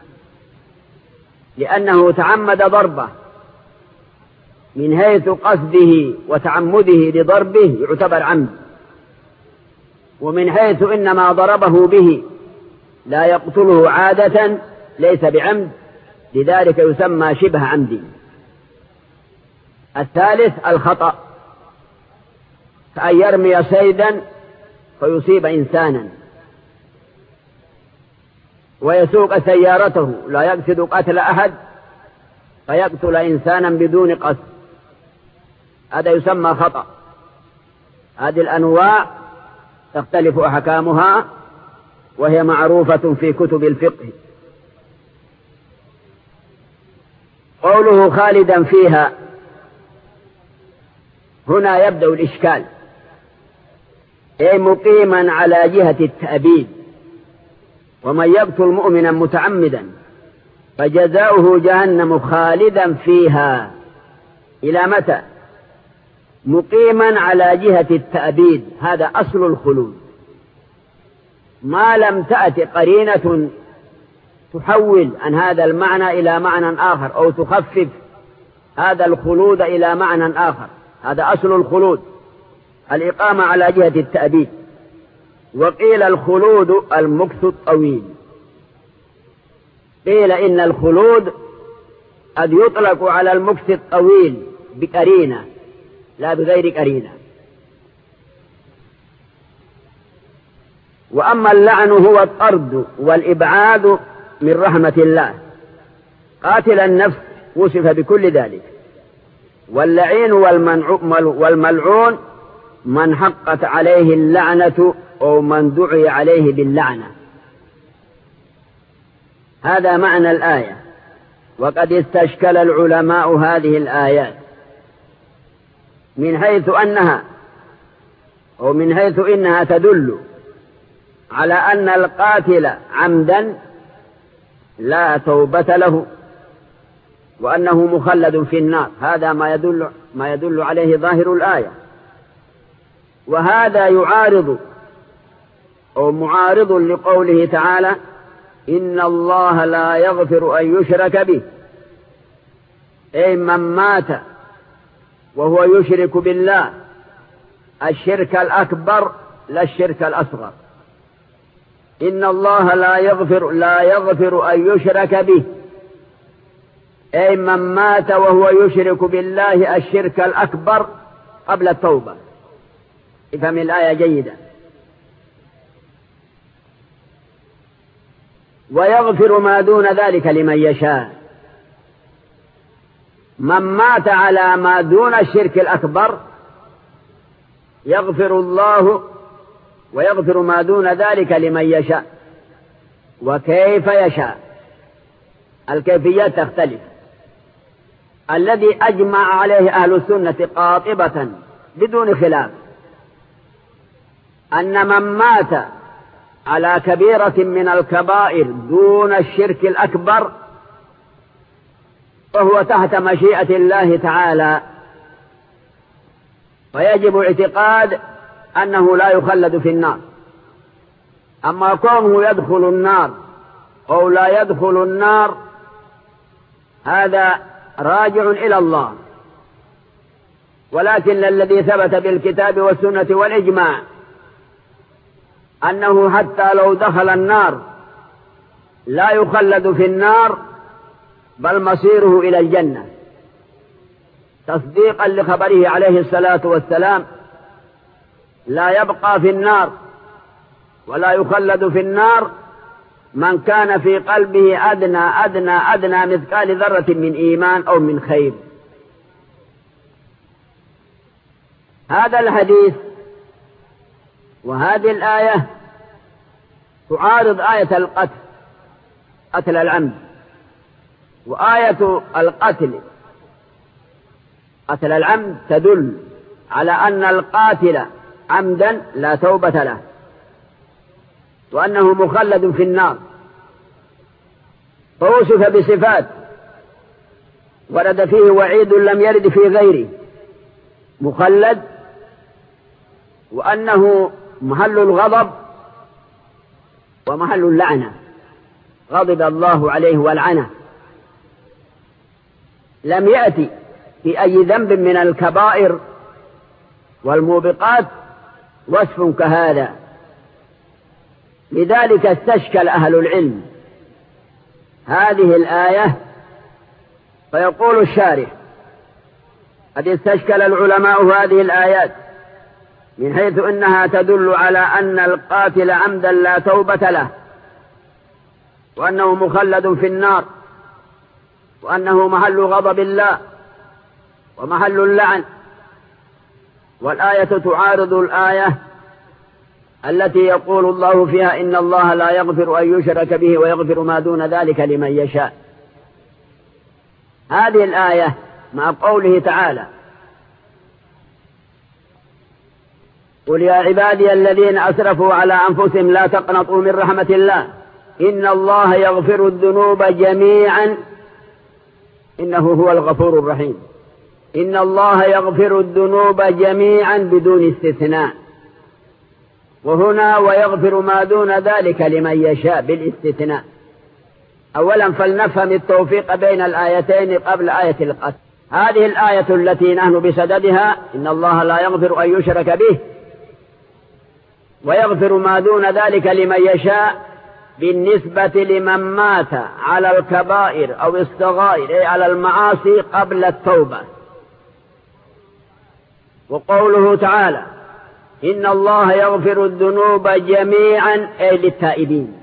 B: لأنه تعمد ضربه من حيث قصده وتعمده لضربه يعتبر عمد، ومن حيث إنما ضربه به لا يقتله عادة ليس بعمد، لذلك يسمى شبه عمد. الثالث الخطأ، كأن يرمي صيدا فيصيب إنسانا ويسوق سيارته لا يقصد قتل أحد فيقتل إنسانا بدون قصد، هذا يسمى خطأ. هذه الأنواع تختلف أحكامها وهي معروفة في كتب الفقه. قوله خالدا فيها، هنا يبدأ الإشكال، أي مقيما على جهة التأبيد، ومن يقتل مؤمنا متعمدا فجزاؤه جهنم خالدا فيها. إلى متى؟ مقيما على جهة التأبيد، هذا أصل الخلود، ما لم تأت قرينة تحول عن هذا المعنى إلى معنى آخر أو تخفف هذا الخلود إلى معنى آخر، هذا أصل الخلود، الإقامة على جهة التأبيد. وقيل الخلود المكث الطويل، قيل إن الخلود قد يطلق على المكث الطويل بقرينة لا بغير قرينة. وأما اللعن هو الطرد والإبعاد من رحمة الله، قاتل النفس وصف بكل ذلك. واللعين والملعون من حقت عليه اللعنة أو من دعي عليه باللعنة، هذا معنى الآية. وقد استشكل العلماء هذه الآيات من حيث إنها تدل على أن القاتل عمدا لا توبة له وأنه مخلد في النار، هذا ما يدل عليه ظاهر الآية. وهذا يعارض أو معارض لقوله تعالى إن الله لا يغفر أن يشرك به، أي من مات وهو يشرك بالله الشرك الأكبر لا الشرك الأصغر. إن الله لا يغفر أن يشرك به، أي من مات وهو يشرك بالله الشرك الأكبر قبل التوبة. افهم الآية جيدا. ويغفر ما دون ذلك لمن يشاء، من مات على ما دون الشرك الأكبر يغفر الله ويغفر ما دون ذلك لمن يشاء. وكيف يشاء؟ الكيفيات تختلف. الذي أجمع عليه أهل السنة قاطبة بدون خلاف أن من مات على كبيرة من الكبائر دون الشرك الأكبر فهو تحت مشيئة الله تعالى، ويجب اعتقاد أنه لا يخلد في النار. أما كونه يدخل النار أو لا يدخل النار هذا راجع إلى الله، ولكن الذي ثبت بالكتاب والسنة والإجماع أنه حتى لو دخل النار لا يخلد في النار بل مصيره إلى الجنة، تصديقا لخبره عليه الصلاة والسلام لا يبقى في النار ولا يخلد في النار من كان في قلبه أدنى مثقال ذرة من إيمان أو من خير. هذا الحديث وهذه الآية تعارض آية القتل، قتل العمد، وآية القتل قتل العمد تدل على أن القاتل عمدا لا توبة له، وأنه مخلد في النار. فوصف بصفات ورد فيه وعيد لم يرد في غيره، مخلد، وأنه محل الغضب ومحل اللعنة، غضب الله عليه والعنة. لم يأتي في أي ذنب من الكبائر والموبقات وصف كهذا. لذلك استشكل أهل العلم هذه الآية، فيقول الشارح: قد استشكل العلماء هذه الآيات من حيث إنها تدل على أن القاتل عمدا لا توبة له، وأنه مخلد في النار، وأنه محل غضب الله ومحل اللعن. والآية تعارض الآية التي يقول الله فيها: إن الله لا يغفر أن يشرك به ويغفر ما دون ذلك لمن يشاء. هذه الآية مع قوله تعالى: قل يا عبادي الذين أسرفوا على أنفسهم لا تقنطوا من رحمة الله إن الله يغفر الذنوب جميعا إنه هو الغفور الرحيم. إن الله يغفر الذنوب جميعا بدون استثناء، وهنا ويغفر ما دون ذلك لمن يشاء بالاستثناء. أولا فلنفهم التوفيق بين الآيتين قبل آية القتل. هذه الآية التي نحن بصددها: إن الله لا يغفر أن يشرك به ويغفر ما دون ذلك لمن يشاء، بالنسبة لمن مات على الكبائر أو الصغائر، أي على المعاصي قبل التوبة. وقوله تعالى: إن الله يغفر الذنوب جميعا، أي للتائبين،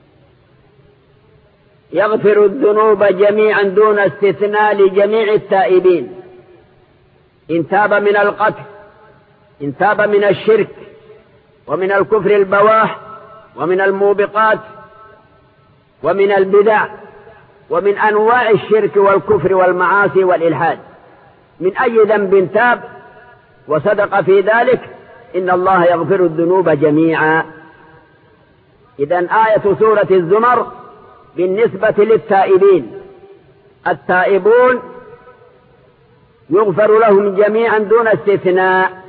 B: يغفر الذنوب جميعا دون استثناء لجميع التائبين، إن تاب من القتل، إن تاب من الشرك ومن الكفر البواح ومن الموبقات ومن البدع ومن أنواع الشرك والكفر والمعاصي والإلحاد، من أي ذنب تاب وصدق في ذلك إن الله يغفر الذنوب جميعا. إذن آية سورة الزمر بالنسبة للتائبين، التائبون يغفر لهم جميعا دون استثناء.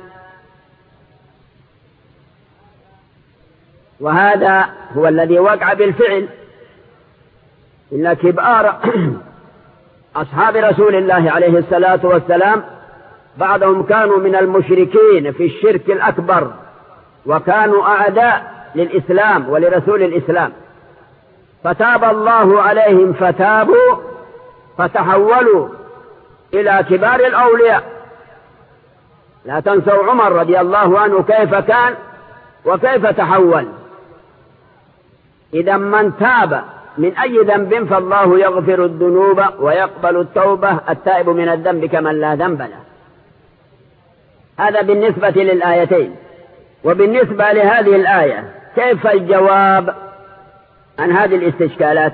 B: وهذا هو الذي وقع بالفعل، إن كبار أصحاب رسول الله عليه الصلاة والسلام بعضهم كانوا من المشركين في الشرك الأكبر، وكانوا أعداء للإسلام ولرسول الإسلام، فتاب الله عليهم فتابوا فتحولوا إلى كبار الأولياء. لا تنسوا عمر رضي الله عنه كيف كان وكيف تحول. إذا من تاب من أي ذنب فالله يغفر الذنوب ويقبل التوبة، التائب من الذنب كمن لا ذنب له. هذا بالنسبة للآيتين. وبالنسبة لهذه الآية كيف الجواب عن هذه الاستشكالات؟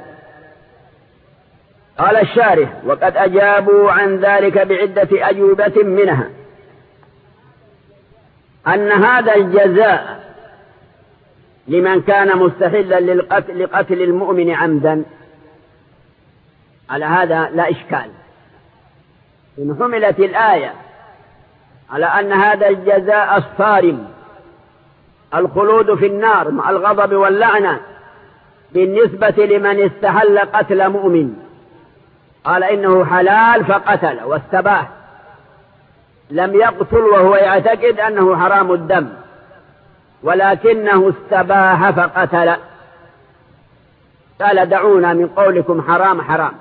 B: قال الشارح: وقد أجابوا عن ذلك بعدة أجوبة، منها أن هذا الجزاء لمن كان مستحلا لقتل المؤمن عمدا. على هذا لا إشكال، إن حملت الآية على أن هذا الجزاء الصارم، الخلود في النار مع الغضب واللعنة، بالنسبة لمن استحل قتل مؤمن. قال إنه حلال فقتل واستباح، لم يقتل وهو يعتقد أنه حرام الدم، ولكنه استباح فقتل. قال: دعونا من قولكم حرام حرام.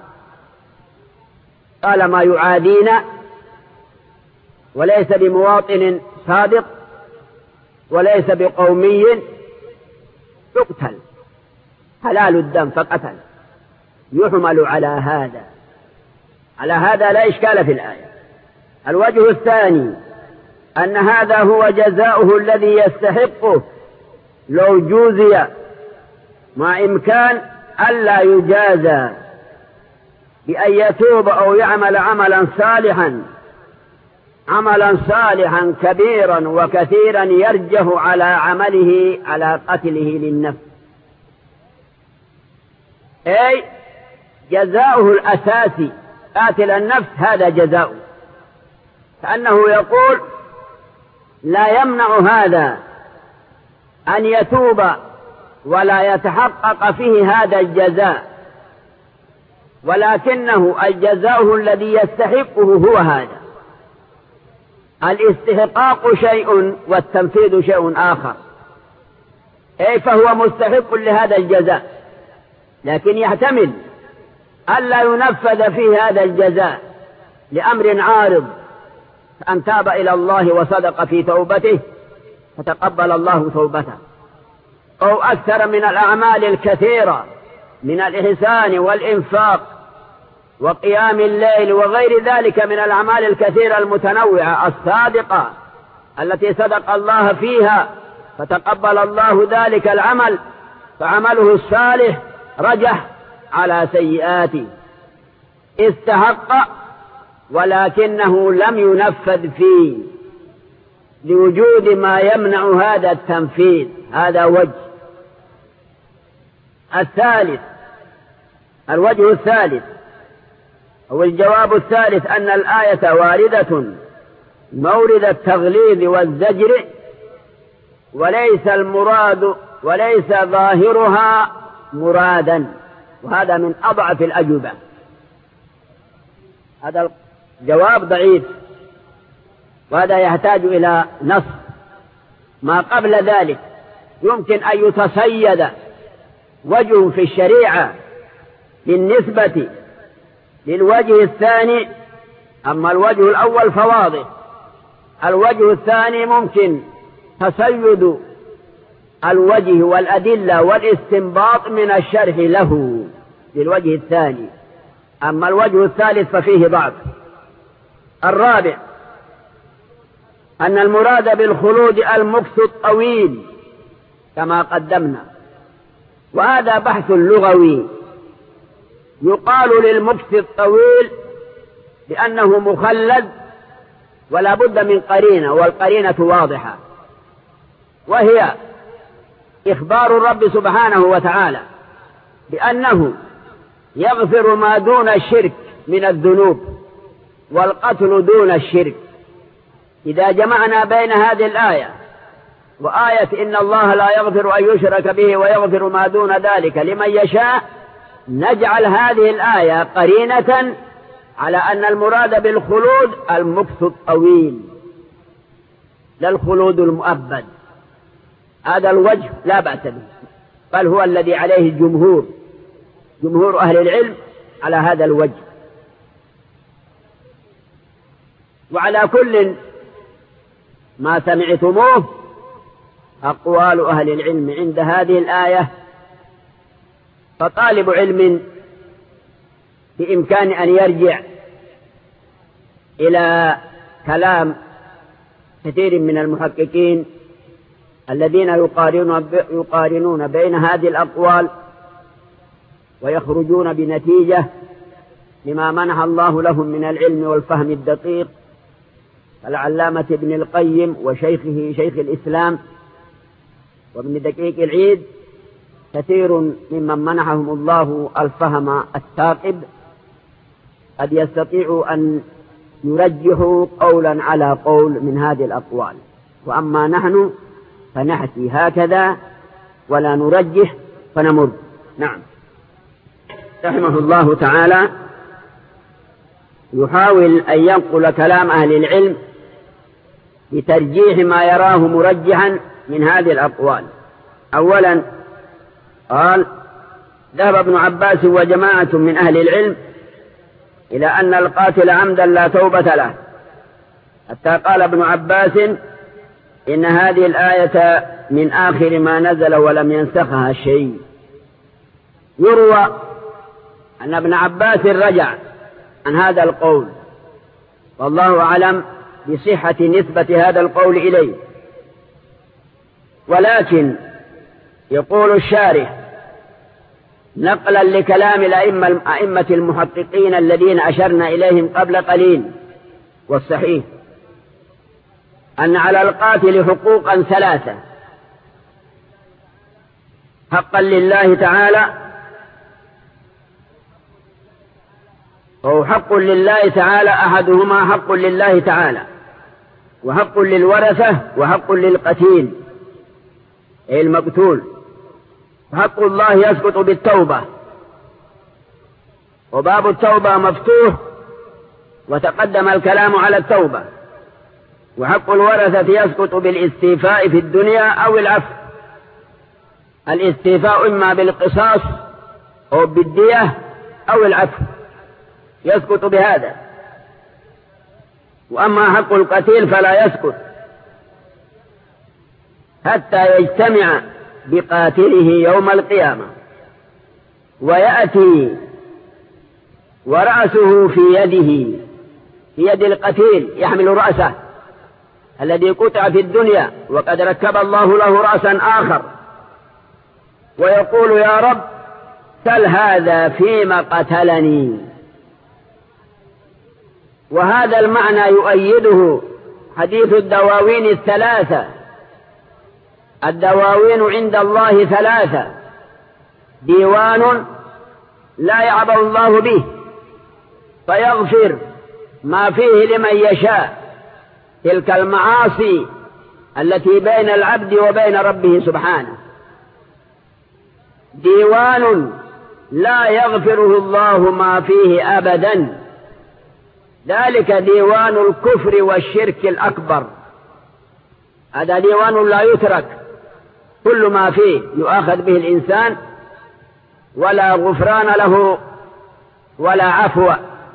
B: قال: ما يعادينا وليس بمواطن صادق وليس بقومي يقتل، حلال الدم فقتل. يحمل على هذا، على هذا لا إشكال في الآية. الوجه الثاني أن هذا هو جزاؤه الذي يستحقه لو جوزي مع إمكان ألا يجازى بأن يتوب أو يعمل عملا صالحا كبيرا وكثيرا يرجح على عمله على قتله للنفس، أي جزاؤه الأساسي قاتل النفس هذا جزاؤه، كأنه يقول لا يمنع هذا أن يتوب ولا يتحقق فيه هذا الجزاء، ولكنه الجزاء الذي يستحقه هو هذا. الاستحقاق شيء والتنفيذ شيء آخر، أي فهو مستحق لهذا الجزاء، لكن يحتمل ألا ينفذ فيه هذا الجزاء لأمر عارض، أن تاب إلى الله وصدق في توبته فتقبل الله توبته، أو أكثر من الأعمال الكثيرة من الإحسان والإنفاق وقيام الليل وغير ذلك من الأعمال الكثيرة المتنوعة الصادقة التي صدق الله فيها فتقبل الله ذلك العمل، فعمله الصالح رجح على سيئاته، استحق ولكنه لم ينفذ فيه لوجود ما يمنع هذا التنفيذ. هذا وجه. الوجه الثالث أو الجواب الثالث أن الآية واردة مورد التغليظ والزجر، وليس ظاهرها مرادا، وهذا من أضعف الأجوبة. هذا الجواب ضعيف، وهذا يحتاج إلى نص. ما قبل ذلك يمكن أن يتصيد وجه في الشريعة بالنسبة للوجه الثاني، أما الوجه الأول فواضح. الوجه الثاني ممكن تصيد الوجه والأدلة والاستنباط من الشرح له للوجه الثاني، أما الوجه الثالث ففيه ضعف. الرابع أن المراد بالخلود المكث الطويل كما قدمنا، وهذا بحث لغوي. يقال للمكث الطويل بأنه مخلد ولا بد من قرينة، والقرينة واضحة، وهي إخبار الرب سبحانه وتعالى بأنه يغفر ما دون الشرك من الذنوب والقتل دون الشرك. إذا جمعنا بين هذه الآية وآية إن الله لا يغفر أن يشرك به ويغفر ما دون ذلك لمن يشاء، نجعل هذه الآية قرينة على أن المراد بالخلود المكث الطويل لا الخلود المؤبد. هذا الوجه لا بأس به، بل هو الذي عليه جمهور أهل العلم على هذا الوجه. وعلى كل ما سمعتموه أقوال أهل العلم عند هذه الآية، فطالب علم بإمكان أن يرجع إلى كلام كثير من المحققين الذين يقارنون بين هذه الأقوال ويخرجون بنتيجة لما منح الله لهم من العلم والفهم الدقيق، كالعلامة ابن القيم وشيخه شيخ الإسلام وابن دقيق العيد، كثير ممن منحهم الله الفهم الثاقب قد يستطيع أن يرجحوا قولا على قول من هذه الأقوال، وأما نحن فنحكي هكذا ولا نرجح فنمر. نعم. رحمه الله تعالى يحاول أن ينقل كلام أهل العلم بترجيح ما يراه مرجحا من هذه الأقوال. أولا قال: ذهب ابن عباس وجماعة من أهل العلم إلى أن القاتل عمدا لا توبة له، حتى قال ابن عباس إن هذه الآية من آخر ما نزل ولم ينسخها شيء. يروى أن ابن عباس رجع عن هذا القول، والله أعلم بصحة نسبة هذا القول إليه، ولكن يقول الشارح نقلا لكلام أئمة المحققين الذين أشرنا إليهم قبل قليل. والصحيح أن على القاتل حقوقا ثلاثة: حقا لله تعالى، أو حق لله تعالى أحدهما حق لله تعالى، وحق للورثة، وحق للقتيل أي المقتول. حق الله يسقط بالتوبة، وباب التوبة مفتوح وتقدم الكلام على التوبة. وحق الورثة يسقط بالاستيفاء في الدنيا أو العفو. الاستيفاء إما بالقصاص أو بالدية أو العفو، يسقط بهذا. وأما حق القتيل فلا يسقط حتى يجتمع بقاتله يوم القيامة ويأتي ورأسه في يده، في يد القتيل، يحمل رأسه الذي قطع في الدنيا وقد ركب الله له رأسا آخر، ويقول: يا رب سل هذا فيما قتلني. وهذا المعنى يؤيده حديث الدواوين الثلاثة. الدواوين عند الله ثلاثة: ديوان لا يعبأ الله به فيغفر ما فيه لمن يشاء، تلك المعاصي التي بين العبد وبين ربه سبحانه. ديوان لا يغفره الله ما فيه أبدا، ذلك ديوان الكفر والشرك الأكبر. هذا ديوان لا يترك، كل ما فيه يؤاخذ به الإنسان ولا غفران له ولا عفو.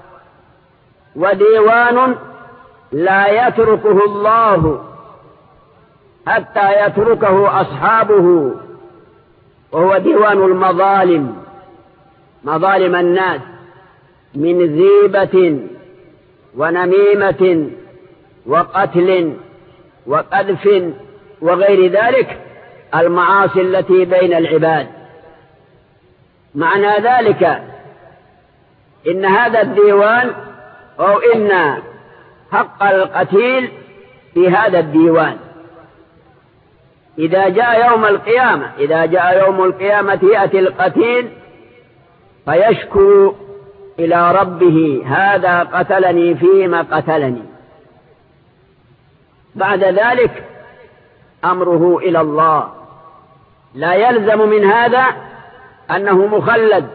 B: وديوان لا يتركه الله حتى يتركه أصحابه، وهو ديوان المظالم، مظالم الناس من غيبة ونميمة وقتل وقذف وغير ذلك، المعاصي التي بين العباد. معنى ذلك إن هذا الديوان، أو إن حق القتيل في هذا الديوان. إذا جاء يوم القيامة يأتي القتيل فيشكو إلى ربه: هذا قتلني فيما قتلني. بعد ذلك أمره إلى الله. لا يلزم من هذا أنه مخلد،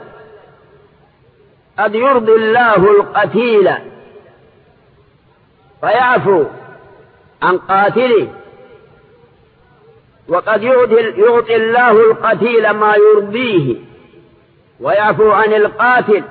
B: قد يرضي الله القتيل فيعفو عن قاتله، وقد يعطي الله القتيل ما يرضيه ويعفو عن القاتل.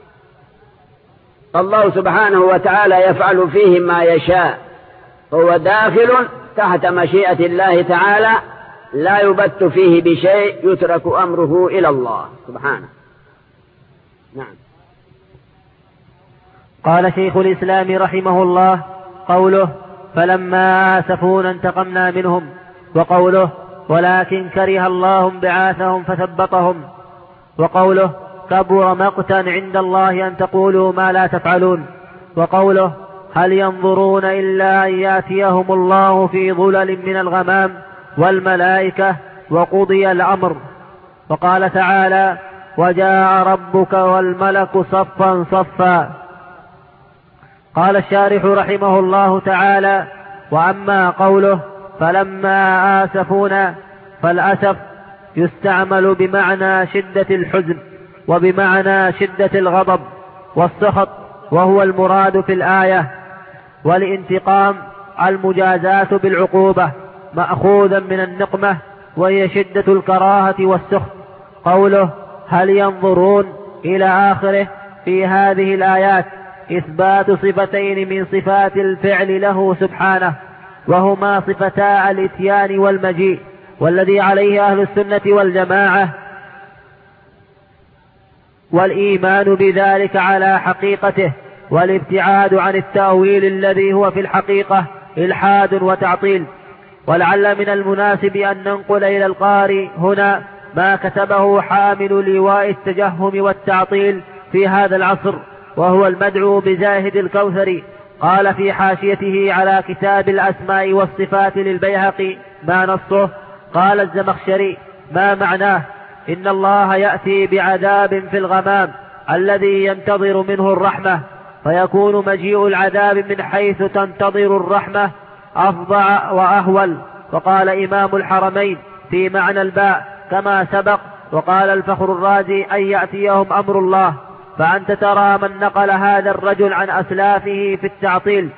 B: الله سبحانه وتعالى يفعل فيه ما يشاء، هو داخل تحت مشيئة الله تعالى، لا يبت فيه بشيء، يترك أمره إلى الله سبحانه. نعم.
A: قال شيخ الإسلام رحمه الله: قوله فلما آسفونا انتقمنا منهم، وقوله ولكن كره الله انبعاثهم فثبطهم، وقوله كبر مقتا عند الله أن تقولوا ما لا تفعلون، وقوله هل ينظرون إلا أن يأتيهم الله في ظلل من الغمام والملائكة وقضي الأمر. وقال تعالى: وجاء ربك والملك صفا صفا. قال الشارح رحمه الله تعالى: وأما قوله فلما آسفونا، فالأسف يستعمل بمعنى شدة الحزن وبمعنى شدة الغضب والسخط، وهو المراد في الآية. والانتقام المجازاة بالعقوبة مأخوذا من النقمة، وهي شدة الكراهة والسخط. قوله هل ينظرون إلى آخره في هذه الآيات إثبات صفتين من صفات الفعل له سبحانه، وهما صفتا الإتيان والمجيء، والذي عليه أهل السنة والجماعة، والإيمان بذلك على حقيقته، والابتعاد عن التأويل الذي هو في الحقيقة إلحاد وتعطيل. ولعل من المناسب أن ننقل إلى القارئ هنا ما كتبه حامل لواء التجهم والتعطيل في هذا العصر، وهو المدعو بزاهد الكوثري. قال في حاشيته على كتاب الأسماء والصفات للبيهقي: ما نصه؟ قال الزمخشري: ما معناه؟ إن الله يأتي بعذاب في الغمام الذي ينتظر منه الرحمة، فيكون مجيء العذاب من حيث تنتظر الرحمة أفظع وأهول. وقال إمام الحرمين في معنى الباء كما سبق. وقال الفخر الرازي: أن يأتيهم أمر الله. فأنت ترى من نقل هذا الرجل عن أسلافه في التعطيل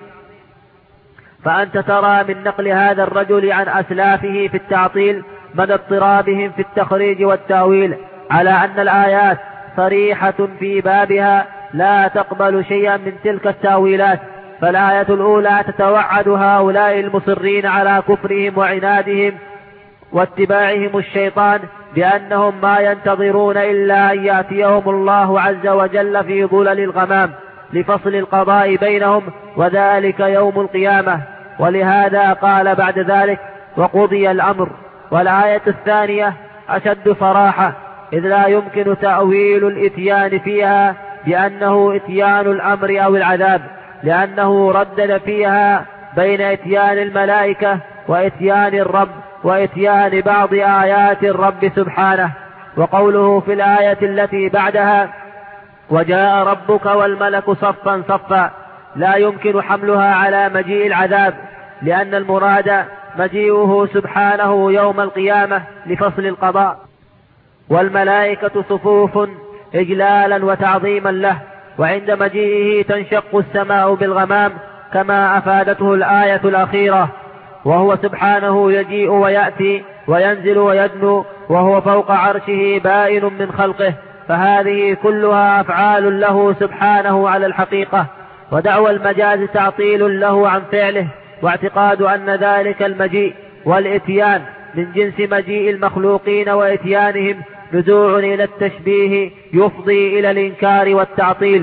A: في التعطيل من اضطرابهم في التخريج والتأويل على أن الآيات صريحة في بابها لا تقبل شيئا من تلك التأويلات. فالآية الأولى تتوعد هؤلاء المصرين على كفرهم وعنادهم واتباعهم الشيطان بأنهم ما ينتظرون إلا أن يأتيهم الله عز وجل في ظلل الغمام لفصل القضاء بينهم، وذلك يوم القيامة. ولهذا قال بعد ذلك: وقضي الأمر. والآية الثانية أشد صراحة، إذ لا يمكن تأويل الإتيان فيها بأنه إتيان الأمر أو العذاب، لأنه ردد فيها بين إتيان الملائكة وإتيان الرب وإتيان بعض آيات الرب سبحانه. وقوله في الآية التي بعدها: وجاء ربك والملك صفا صفا، لا يمكن حملها على مجيء العذاب، لأن المراد مجيئه سبحانه يوم القيامة لفصل القضاء، والملائكة صفوف إجلالا وتعظيما له، وعند مجيئه تنشق السماء بالغمام كما أفادته الآية الأخيرة. وهو سبحانه يجيء ويأتي وينزل ويدنو، وهو فوق عرشه بائن من خلقه، فهذه كلها أفعال له سبحانه على الحقيقة. ودعوى المجاز تعطيل له عن فعله، واعتقاد أن ذلك المجيء والإتيان من جنس مجيء المخلوقين وإتيانهم نزوع إلى التشبيه يفضي إلى الإنكار والتعطيل.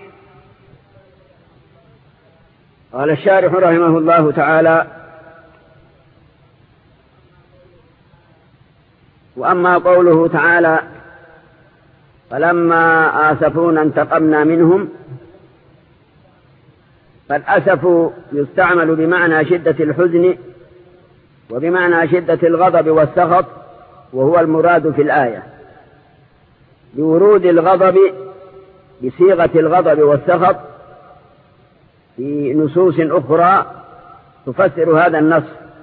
B: قال الشارح رحمه الله تعالى: وأما قوله تعالى: فلما آسفونا انتقمنا منهم، فالأسف يستعمل بمعنى شدة الحزن وبمعنى شدة الغضب والسخط، وهو المراد في الآية، بورود الغضب بصيغة الغضب والسخط في نصوص أخرى تفسر هذا النص.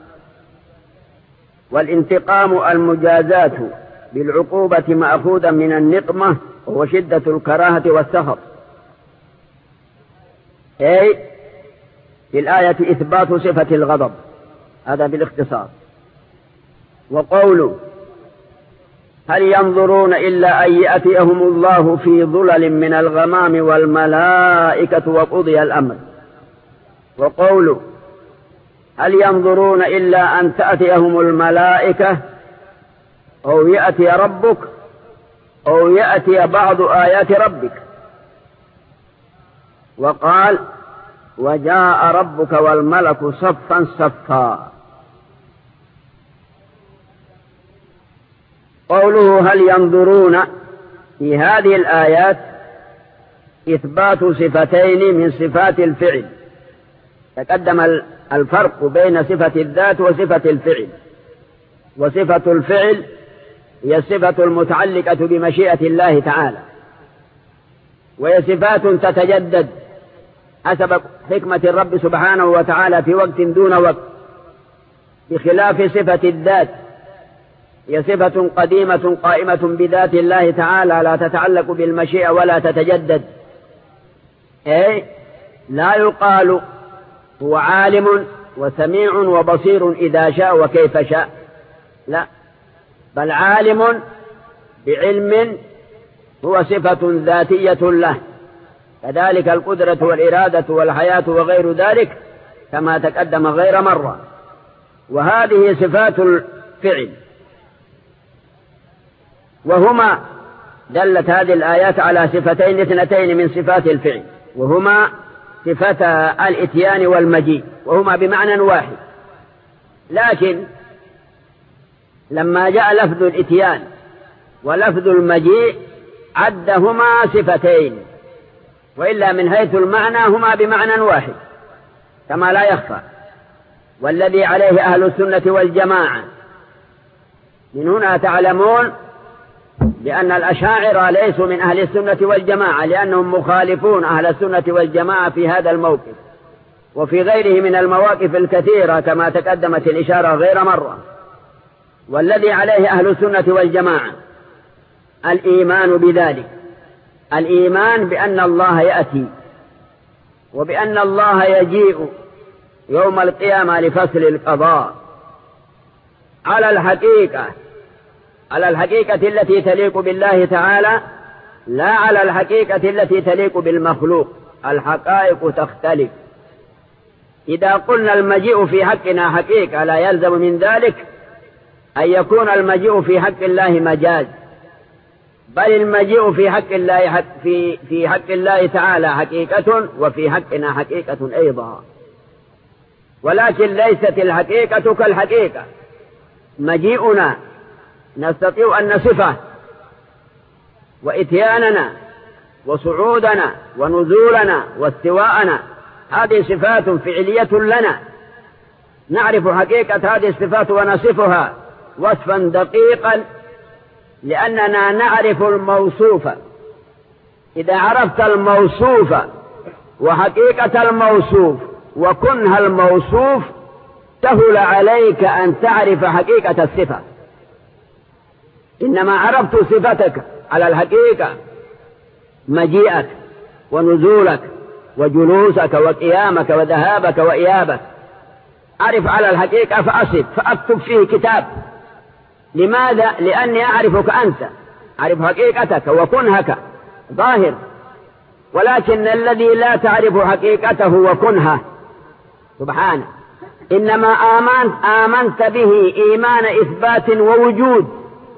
B: والانتقام المجازات بالعقوبة مأخوذا من النقمة، وهو شدة الكراهة والسخط. أي في الآية إثبات صفة الغضب، هذا بالاختصار. وقوله: هل ينظرون إلا أن يأتيهم الله في ظلل من الغمام والملائكة وقضي الأمر. وقوله: هل ينظرون إلا أن تأتيهم الملائكة أو يأتي ربك أو يأتي بعض آيات ربك. وقال: وجاء ربك والملك صفا صفا. قوله هل ينظرون في هذه الآيات إثبات صفتين من صفات الفعل. تقدم الفرق بين صفة الذات وصفة الفعل. وصفة الفعل هي الصفة المتعلقة بمشيئة الله تعالى، وهي صفات تتجدد حسب حكمة الرب سبحانه وتعالى في وقت دون وقت، بخلاف صفة الذات، هي صفة قديمة قائمة بذات الله تعالى، لا تتعلق بالمشيئة ولا تتجدد. أي لا يقال هو عالم وسميع وبصير إذا شاء وكيف شاء، لا، بل عالم بعلم هو صفة ذاتية له، كذلك القدرة والإرادة والحياة وغير ذلك كما تقدم غير مرة. وهذه صفات الفعل، وهما دلت هذه الآيات على صفتين اثنتين من صفات الفعل، وهما صفتا الإتيان والمجيء، وهما بمعنى واحد. لكن لما جاء لفظ الإتيان ولفظ المجيء عدهما صفتين، وإلا من حيث المعنى هما بمعنى واحد كما لا يخفى. والذي عليه أهل السنة والجماعة، من هنا تعلمون بأن الأشاعرة ليسوا من أهل السنة والجماعة، لأنهم مخالفون أهل السنة والجماعة في هذا الموقف وفي غيره من المواقف الكثيرة كما تقدمت الإشارة غير مرة. والذي عليه أهل السنة والجماعة الإيمان بذلك، الإيمان بأن الله يأتي، وبأن الله يجيء يوم القيامة لفصل القضاء على الحقيقة التي تليق بالله تعالى، لا على الحقيقة التي تليق بالمخلوق. الحقائق تختلف. إذا قلنا المجيء في حقنا حقيقة، لا يلزم من ذلك أن يكون المجيء في حق الله مجاز، بل المجيء في حق الله تعالى حقيقة، وفي حقنا حقيقة أيضا، ولكن ليست الحقيقة كالحقيقة. مجيئنا نستطيع أن نصفه، وإتياننا وصعودنا ونزولنا واستواءنا هذه صفات فعلية لنا، نعرف حقيقة هذه الصفات ونصفها وصفا دقيقا، لأننا نعرف الموصوف. إذا عرفت الموصوف وحقيقة الموصوف وكنه الموصوف، سهل عليك أن تعرف حقيقة الصفة. إنما عرفت صفتك على الحقيقة، مجيئك ونزولك وجلوسك وقيامك وذهابك وإيابك، أعرف على الحقيقة فأصف فأكتب فيه كتاب. لماذا؟ لأني أعرفك أنت، أعرف حقيقتك وكنهك ظاهر. ولكن الذي لا تعرف حقيقته وكنهه سبحانه، إنما آمنت به إيمان إثبات ووجود،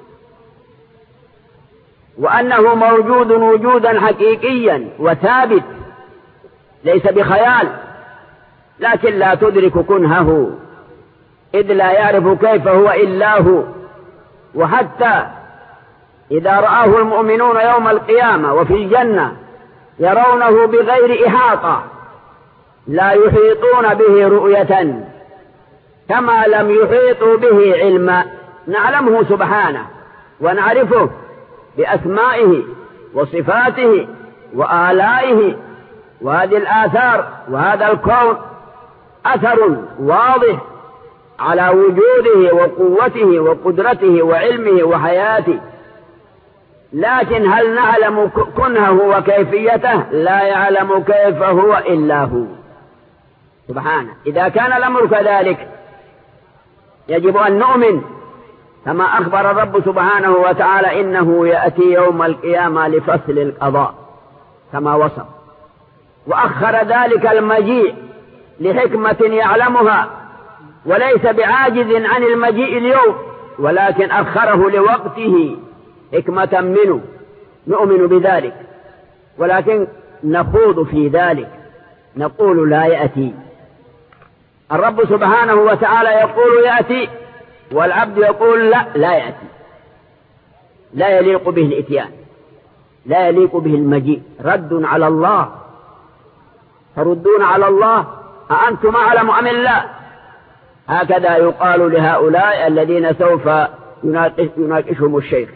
B: وأنه موجود وجودا حقيقيا وثابت ليس بخيال، لكن لا تدرك كنهه، إذ لا يعرف كيف هو إلا هو. وحتى إذا رآه المؤمنون يوم القيامة وفي الجنة يرونه بغير إحاطة، لا يحيطون به رؤية، كما لم يحيطوا به علما. نعلمه سبحانه ونعرفه بأسمائه وصفاته وآلائه، وهذه الآثار وهذا الكون أثر واضح على وجوده وقوته وقدرته وعلمه وحياته. لكن هل نعلم كنهه وكيفيته؟ لا يعلم كيف هو إلا هو سبحانه. إذا كان الأمر كذلك يجب أن نؤمن كما أخبر الرب سبحانه وتعالى إنه يأتي يوم القيامة لفصل القضاء كما وصف، وأخر ذلك المجيء لحكمة يعلمها، وليس بعاجز عن المجيء اليوم، ولكن أخره لوقته حكمة منه. نؤمن بذلك، ولكن نخوض في ذلك، نقول لا يأتي. الرب سبحانه وتعالى يقول يأتي، والعبد يقول لا يأتي، لا يليق به الإتيان، لا يليق به المجيء، رد على الله. تردون على الله أأنتم أعلم أم الله؟ هكذا يقال لهؤلاء الذين سوف يناقشهم الشيخ.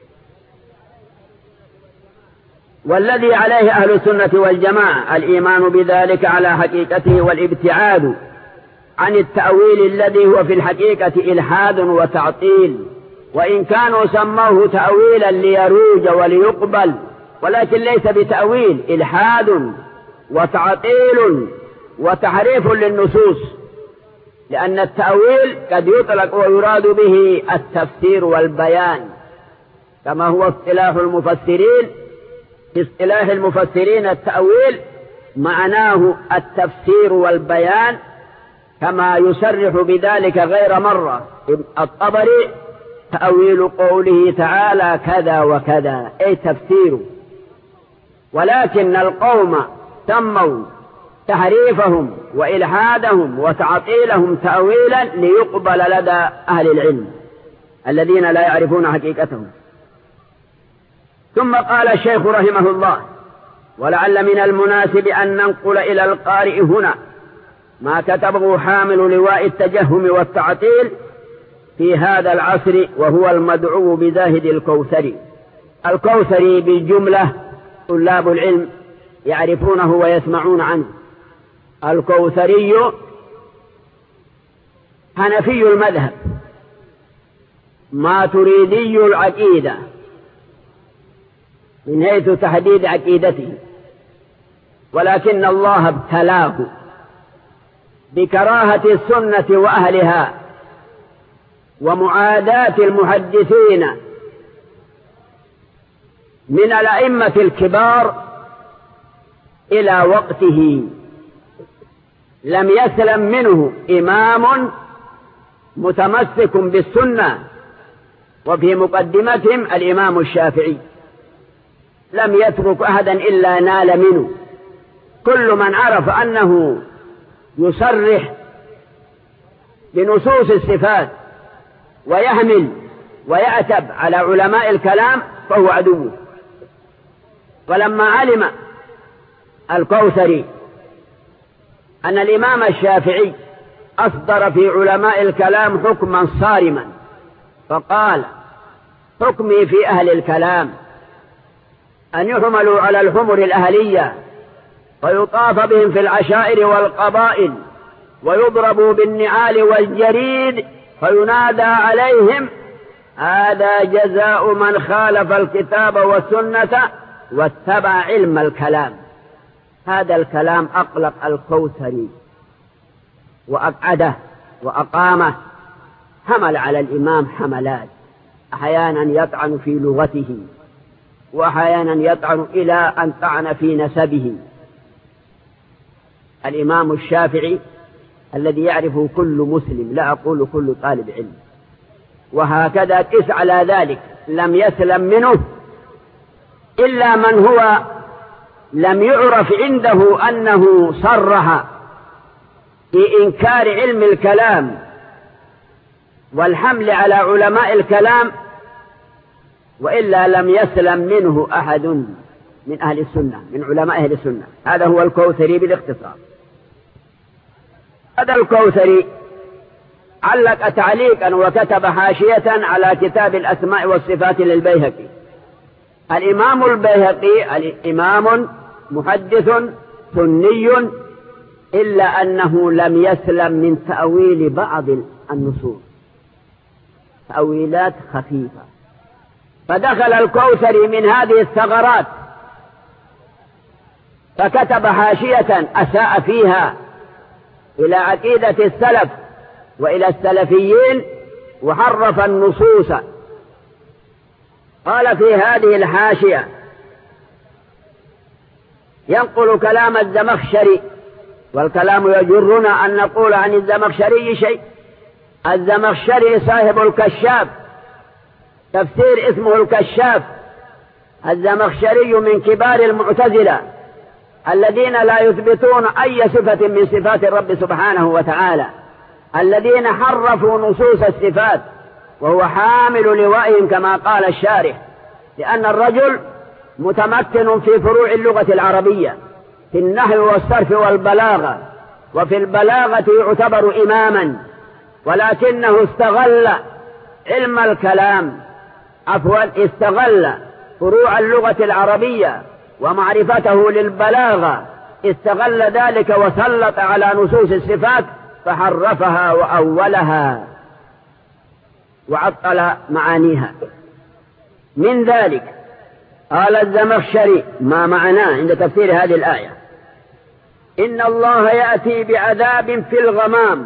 B: والذي عليه أهل السنة والجماعة الإيمان بذلك على حقيقته، والابتعاد عن التأويل الذي هو في الحقيقة إلحاد وتعطيل، وإن كانوا سموه تأويلا ليروج وليقبل، ولكن ليس بتأويل، إلحاد وتعطيل وتحريف للنصوص. لأن التأويل قد يطلق ويراد به التفسير والبيان، كما هو اصطلاح المفسرين. في اصطلاح المفسرين التأويل معناه التفسير والبيان، كما يصرح بذلك غير مرة الطبري: تأويل قوله تعالى كذا وكذا، أي تفسيره. ولكن القوم سموا تحريفهم وإلحادهم وتعطيلهم تأويلا ليقبل لدى أهل العلم الذين لا يعرفون حقيقتهم. ثم قال الشيخ رحمه الله: ولعل من المناسب أن ننقل إلى القارئ هنا ما كتبه حامل لواء التجهم والتعطيل في هذا العصر، وهو المدعو بزاهد الكوثري. الكوثري بالجملة طلاب العلم يعرفونه ويسمعون عنه. الكوثري حنفي المذهب، ماتريدي العقيدة من حيث تحديد عقيدته، ولكن الله ابتلاه بكراهة السنة وأهلها ومعاداة المحدثين من الأئمة الكبار إلى وقته لم يسلم منه إمام متمسك بالسنة، وفي مقدمتهم الإمام الشافعي لم يترك أحدا إلا نال منه. كل من عرف أنه يصرح بنصوص الصفات ويحمل ويعتب على علماء الكلام فهو عدوه. ولما علم الكوثري أن الإمام الشافعي أصدر في علماء الكلام حكما صارما، فقال: حكمي في أهل الكلام أن يحملوا على الحمر الأهلية ويطاف بهم في العشائر والقبائل ويضربوا بالنعال والجريد فينادى عليهم: هذا جزاء من خالف الكتاب والسنة واتبع علم الكلام. هذا الكلام أقلق الكوثري وأقعده وأقامه. حمل على الإمام حملات، أحيانا يطعن في لغته، وأحيانا يطعن إلى أن طعن في نسبه. الإمام الشافعي الذي يعرفه كل مسلم، لا أقول كل طالب علم، وهكذا قس على ذلك، لم يسلم منه إلا من هو لم يعرف عنده أنه صرح في إنكار علم الكلام والحمل على علماء الكلام، وإلا لم يسلم منه أحد من أهل السنة، من علماء أهل السنة. هذا هو الكوثري بالاختصار. هذا الكوثري علق تعليقا وكتب حاشية على كتاب الأسماء والصفات للبيهقي. الإمام البيهقي إمام محدث سني، إلا أنه لم يسلم من تأويل بعض النصوص، تأويلات خفيفة، فدخل الكوثري من هذه الثغرات فكتب حاشية أساء فيها إلى عقيدة السلف وإلى السلفيين وحرف النصوص. قال في هذه الحاشية: ينقل كلام الزمخشري، والكلام يجرنا أن نقول عن الزمخشري شيء. الزمخشري صاحب الكشاف، تفسير اسمه الكشاف. الزمخشري من كبار المعتزلة الذين لا يثبتون أي صفة من صفات الرب سبحانه وتعالى، الذين حرفوا نصوص الصفات، وهو حامل لوائهم كما قال الشارح، لأن الرجل متمكن في فروع اللغة العربية، في النحو والصرف والبلاغة، وفي البلاغة يعتبر إماما، ولكنه استغل علم الكلام، استغل فروع اللغة العربية ومعرفته للبلاغة، استغل ذلك وسلط على نصوص الصفات فحرفها وأولها وعطل معانيها. من ذلك قال الزمخشري ما معناه عند تفسير هذه الآية: إن الله يأتي بعذاب في الغمام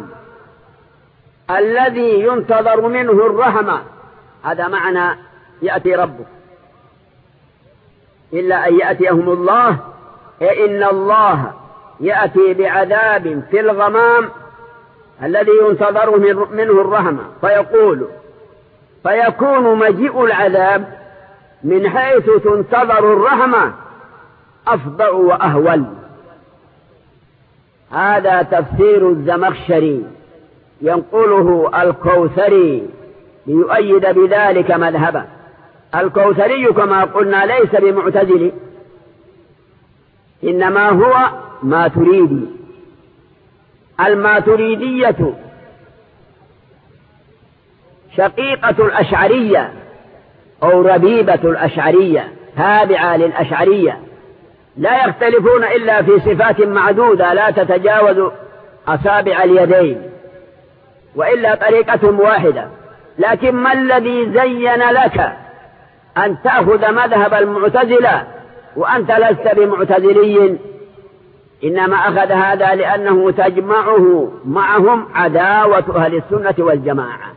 B: الذي ينتظر منه الرحمة. هذا معنى يأتي ربك، إلا أن يأتيهم الله، إن الله يأتي بعذاب في الغمام الذي ينتظر منه الرحمة، فيكون مجيء العذاب من حيث تنتظر الرحمة أفضع وأهول. هذا تفسير الزمخشري ينقله الكوثري ليؤيد بذلك مذهبه. الكوثري كما قلنا ليس بمعتزلي، إنما هو ماتريدي. الماتريدية شقيقة الأشعرية أو ربيبة الأشعرية، تابعة للأشعرية، لا يختلفون إلا في صفات معدودة لا تتجاوز أصابع اليدين، وإلا طريقتهم واحدة. لكن ما الذي زين لك أن تأخذ مذهب المعتزلة وأنت لست بمعتزلي؟ إنما أخذ هذا لأنه تجمعه معهم عداوة أهل السنة والجماعة.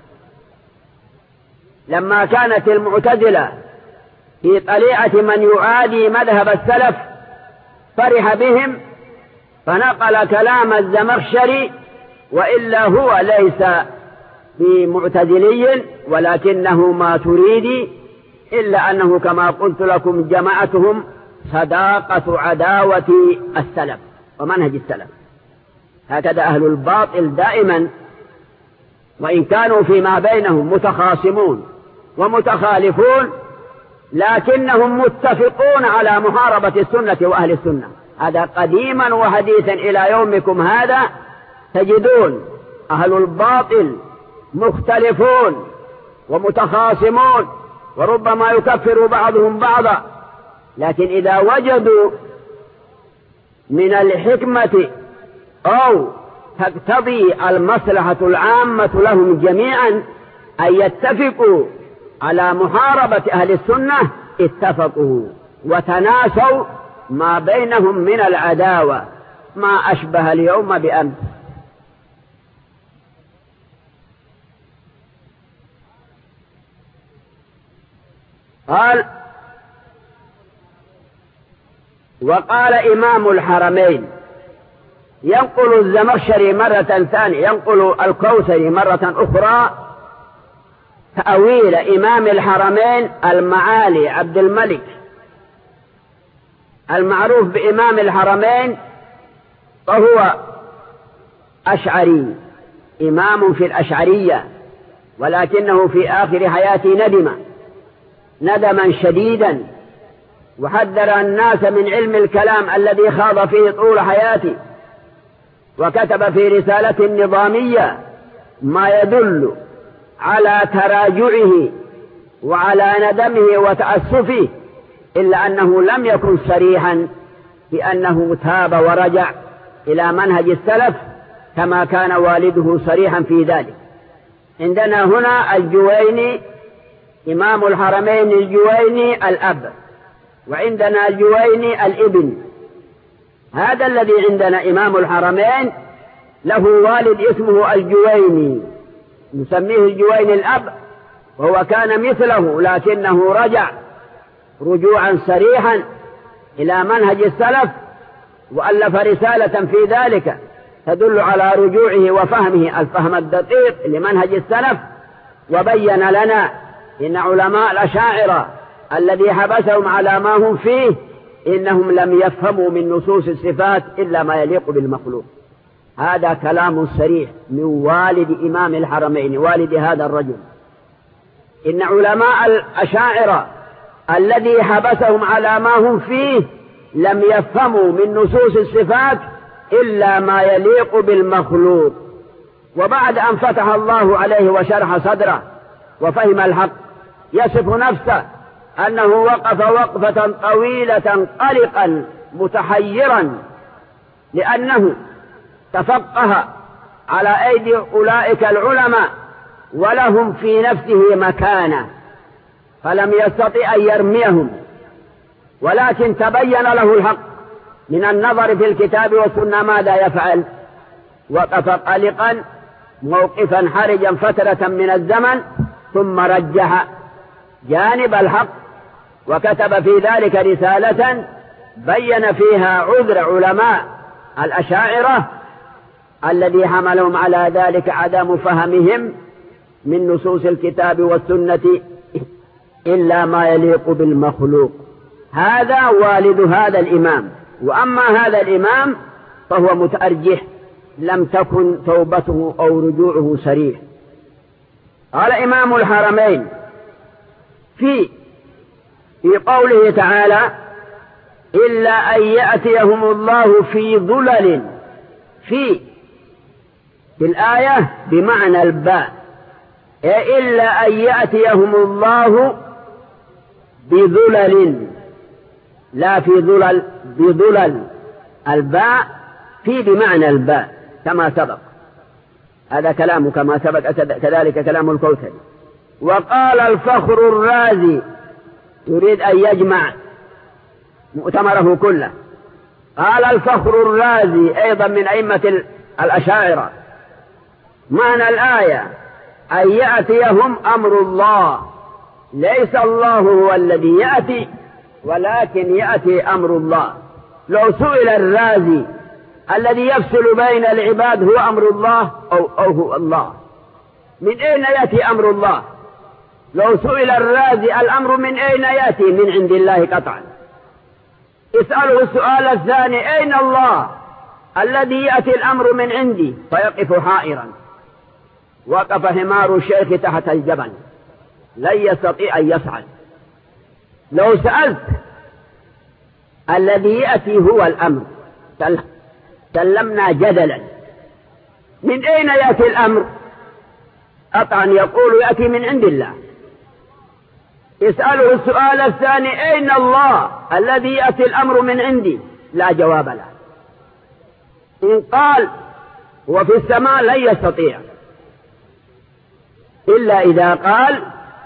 B: لما كانت المعتزلة في طليعة من يعادي مذهب السلف فرح بهم فنقل كلام الزمخشري، وإلا هو ليس بمعتزلي ولكنه ماتريدي، إلا أنه كما قلت لكم جماعتهم صداقة عداوة السلف ومنهج السلف. هكذا أهل الباطل دائما، وإن كانوا فيما بينهم متخاصمون ومتخالفون، لكنهم متفقون على محاربة السنة وأهل السنة. هذا قديما وحديثا إلى يومكم هذا تجدون أهل الباطل مختلفون ومتخاصمون، وربما يكفر بعضهم بعضا، لكن إذا وجدوا من الحكمة أو تقتضي المصلحة العامة لهم جميعا أن يتفقوا على محاربة أهل السنة اتفقوا وتناسوا ما بينهم من العداوة، ما أشبه اليوم بأمس. قال: وقال إمام الحرمين، ينقل الزمخشري مرة ثانية، ينقل الكوثري مرة أخرى تأويل إمام الحرمين المعالي عبد الملك المعروف بإمام الحرمين، وهو أشعري، إمام في الأشعرية، ولكنه في آخر حياته ندما شديدا، وحذر الناس من علم الكلام الذي خاض فيه طول حياته، وكتب في رسالة نظامية ما يدل على تراجعه وعلى ندمه وتأسفه، إلا أنه لم يكن صريحا بأنه تاب ورجع إلى منهج السلف كما كان والده صريحا في ذلك. عندنا هنا الجويني إمام الحرمين، الجويني الأب، وعندنا الجويني الابن. هذا الذي عندنا إمام الحرمين له والد اسمه الجويني، نسميه الجويني الأب، وهو كان مثله لكنه رجع رجوعا صريحا إلى منهج السلف، وألف رسالة في ذلك تدل على رجوعه وفهمه الفهم الدقيق لمنهج السلف، وبين لنا إن علماء الأشاعرة الذي حبسهم على ما هم فيه إنهم لم يفهموا من نصوص الصفات إلا ما يليق بالمخلوق. هذا كلام صريح من والد إمام الحرمين، والد هذا الرجل. إن علماء الأشاعرة الذي حبسهم على ما هم فيه لم يفهموا من نصوص الصفات إلا ما يليق بالمخلوق. وبعد أن فتح الله عليه وشرح صدره وفهم الحق، يصف نفسه أنه وقف وقفة طويلة قلقا متحيرا، لأنه تفقه على أيدي أولئك العلماء ولهم في نفسه مكانة، فلم يستطع أن يرميهم، ولكن تبين له الحق من النظر في الكتاب والسنة ماذا يفعل. وقف قلقا موقفا حرجا فترة من الزمن، ثم رجح جانب الحق، وكتب في ذلك رسالة بين فيها عذر علماء الأشاعرة الذي حملهم على ذلك عدم فهمهم من نصوص الكتاب والسنة إلا ما يليق بالمخلوق. هذا والد هذا الإمام. وأما هذا الإمام فهو متأرجح، لم تكن توبته أو رجوعه صريح. قال إمام الحرمين في في قوله تعالى إلا أن يأتيهم الله في ظلل، في الآية بمعنى الباء، إلا أن يأتيهم الله بظلل، لا في ظلل، بظلل، الباء في بمعنى الباء كما سبق. هذا كلام كما سبق، كذلك كلام الكوثري. وقال الفخر الرازي، يريد أن يجمع مؤتمره كله، قال الفخر الرازي أيضا من أئمة الأشاعرة: معنى الآية أن يأتيهم أمر الله، ليس الله هو الذي يأتي، ولكن يأتي أمر الله. لو سئل الرازي الذي يفصل بين العباد هو أمر الله أو هو الله، من أين يأتي أمر الله؟ لو سئل الرازي الأمر من أين يأتي؟ من عند الله قطعا. اسأله السؤال الثاني: أين الله الذي يأتي الأمر من عندي؟ فيقف حائرا. وقف حمار الشيخ تحت الجبل، لن يستطيع أن يصعد. لو سألت الذي يأتي هو الأمر، سلمنا جدلا، من أين يأتي الأمر؟ قطعا يقول يأتي من عند الله. اسأله السؤال الثاني: أين الله الذي يأتي الأمر من عندي؟ لا جواب له. إن قال هو في السماء لن يستطيع، إلا إذا قال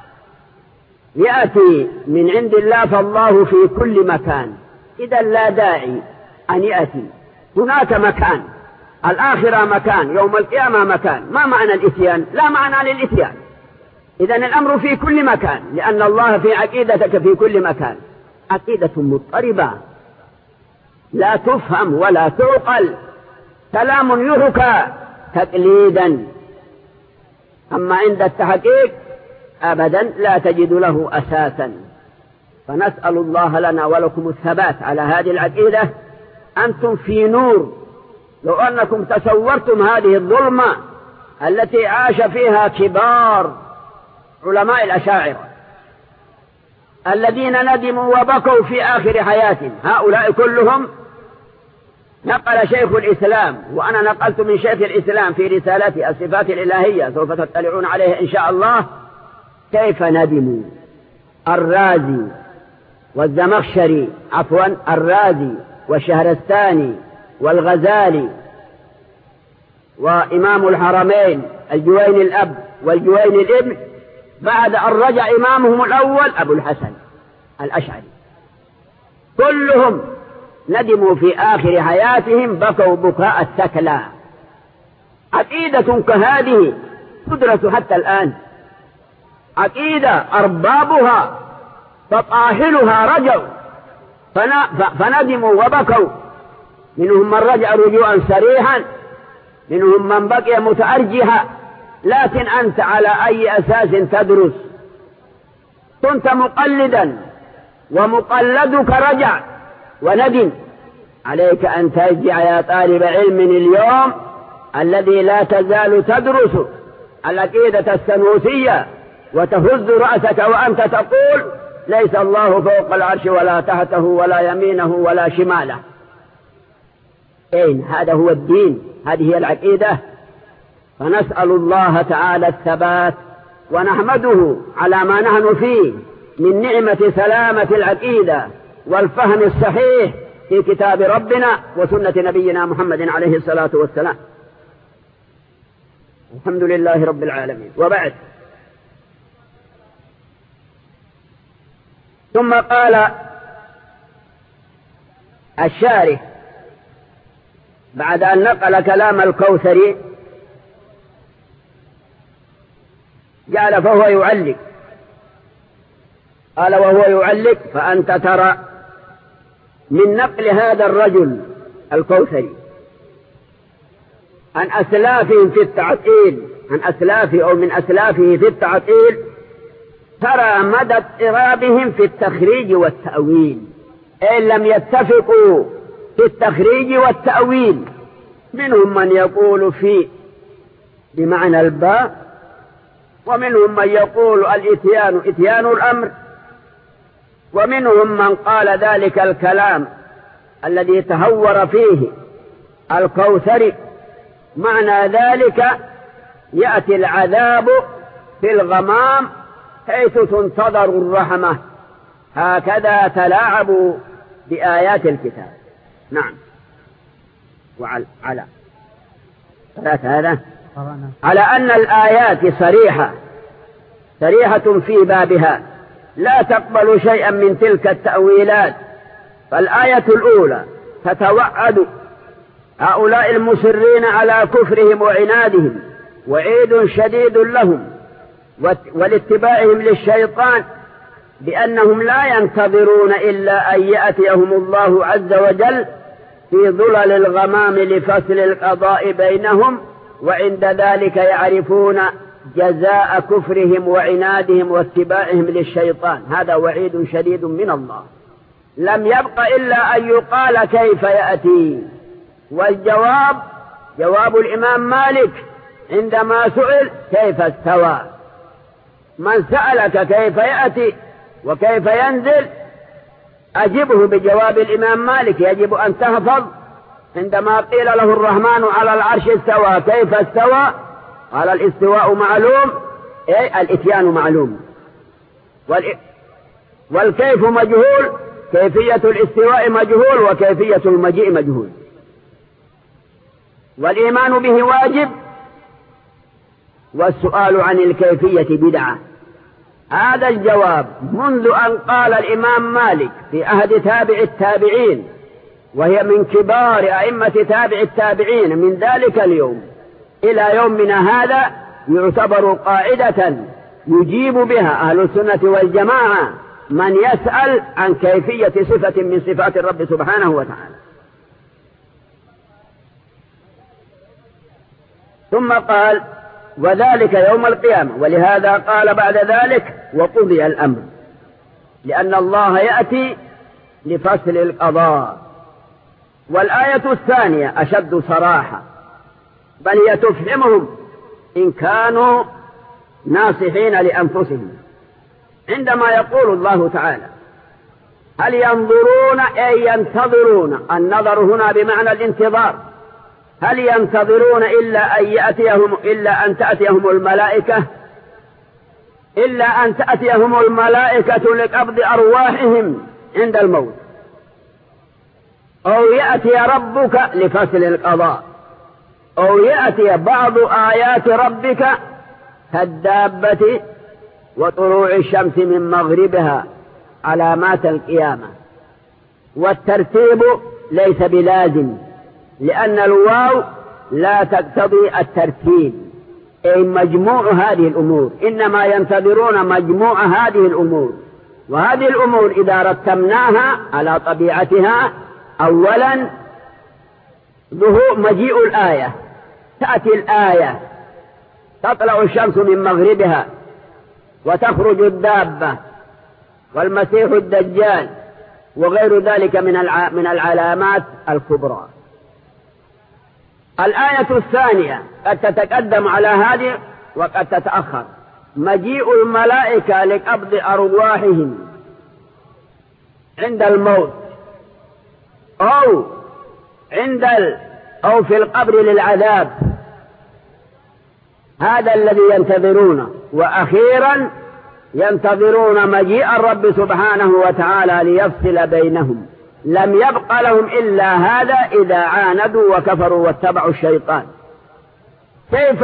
B: يأتي من عند الله، فالله في كل مكان، إذا لا داعي أن يأتي. هناك مكان، الآخرة مكان، يوم القيامة مكان. ما معنى الإتيان؟ لا معنى للإتيان. إذن الأمر في كل مكان، لأن الله في عقيدتك في كل مكان. عقيدة مضطربة لا تفهم ولا تعقل، كلام يحكى تقليدا، أما عند التحقيق أبدا لا تجد له أساسا. فنسأل الله لنا ولكم الثبات على هذه العقيدة. أنتم في نور، لو أنكم تصورتم هذه الظلمة التي عاش فيها كبار علماء الأشاعرة الذين ندموا وبكوا في آخر حياتهم، هؤلاء كلهم نقل شيخ الإسلام، وأنا نقلت من شيخ الإسلام في رسالته الصفات الإلهية، سوف تطلعون عليه إن شاء الله، كيف ندموا. الرازي والزمخشري، عفوا الرازي والشهرستاني والغزالي وإمام الحرمين الجويني الأب والجويني الابن، بعد أن رجع إمامهم الأول أبو الحسن الأشعري، كلهم ندموا في آخر حياتهم، بكوا بكاء الثكلى. عقيدة كهذه تدرس حتى الآن، عقيدة أربابها فطاحلها رجعوا فندموا وبكوا، منهم من رجع رجوعا صريحا، منهم من بقي متأرجها. لكن أنت على أي أساس تدرس؟ كنت مقلدا ومقلدك رجع وندم. عليك أن ترجع يا طالب علم اليوم الذي لا تزال تدرس العقيدة السنوسية وتهز رأسك وأنت تقول ليس الله فوق العرش ولا تحته ولا يمينه ولا شماله. أين هذا؟ هو الدين، هذه هي العقيدة. فنسأل الله تعالى الثبات، ونحمده على ما نحن فيه من نعمة سلامة العقيدة والفهم الصحيح في كتاب ربنا وسنة نبينا محمد عليه الصلاة والسلام. الحمد لله رب العالمين. وبعد، ثم قال الشارح بعد أن نقل كلام الكوثري جعل فهو يعلق، قال وهو يعلق: فأنت ترى من نقل هذا الرجل الكوثري عن أسلافهم في التعطيل، عن أسلافه أو من أسلافه في التعطيل، ترى مدى اضطرابهم في التخريج والتأويل، إن لم يتفقوا في التخريج والتأويل. منهم من يقول في بمعنى الباء، ومنهم من يقول الإتيان إتيان الأمر، ومنهم من قال ذلك الكلام الذي تهور فيه الكوثري معنى ذلك يأتي العذاب في الغمام حيث تنتظر الرحمة. هكذا تلاعبوا بآيات الكتاب. نعم. وعلى هذا على أن الآيات صريحة في بابها لا تقبل شيئا من تلك التأويلات. فالآية الأولى تتوعد هؤلاء المصرين على كفرهم وعنادهم وعيد شديد لهم ولاتباعهم للشيطان بأنهم لا ينتظرون إلا أن يأتيهم الله عز وجل في ظلل الغمام لفصل القضاء بينهم، وعند ذلك يعرفون جزاء كفرهم وعنادهم واتباعهم للشيطان. هذا وعيد شديد من الله. لم يبق إلا أن يقال كيف يأتي، والجواب جواب الإمام مالك عندما سئل كيف استوى. من سألك كيف يأتي وكيف ينزل أجبه بجواب الإمام مالك. يجب أن تحفظ عندما قيل له الرحمن على العرش استوى كيف استوى؟ قال الاستواء معلوم، أي الإتيان معلوم، والكيف مجهول، كيفية الاستواء مجهول وكيفية المجيء مجهول، والإيمان به واجب والسؤال عن الكيفية بدعة. هذا الجواب منذ أن قال الإمام مالك في عهد تابع التابعين، وهي من كبار أئمة تابع التابعين من ذلك اليوم إلى يومنا هذا، يعتبر قاعدة يجيب بها أهل السنة والجماعة من يسأل عن كيفية صفة من صفات الرب سبحانه وتعالى. ثم قال وذلك يوم القيامة، ولهذا قال بعد ذلك وقضي الأمر، لأن الله يأتي لفصل القضاء. والآية الثانية أشد صراحة، بل هي تفهمهم إن كانوا ناصحين لأنفسهم، عندما يقول الله تعالى هل ينظرون أي ينتظرون، النظر هنا بمعنى الانتظار، هل ينتظرون إلا أن تأتيهم الملائكة، إلا أن تأتيهم الملائكة لقبض أرواحهم عند الموت، أو يأتي ربك لفصل القضاء، أو يأتي بعض آيات ربك كالدابة وطلوع الشمس من مغربها علامات القيامة. والترتيب ليس بلازم، لأن الواو لا تقتضي الترتيب، أي مجموع هذه الأمور، إنما ينتظرون مجموع هذه الأمور. وهذه الأمور إذا رتبناها على طبيعتها، أولا ظهور مجيء الآية، تأتي الآية تطلع الشمس من مغربها وتخرج الدابة والمسيح الدجال وغير ذلك من العلامات الكبرى. الآية الثانية قد تتقدم على هذه وقد تتأخر، مجيء الملائكة لقبض أرواحهم عند الموت، أو في القبر للعذاب، هذا الذي ينتظرونه. وأخيرا ينتظرون مجيء الرب سبحانه وتعالى ليفصل بينهم. لم يبق لهم إلا هذا إذا عاندوا وكفروا واتبعوا الشيطان. كيف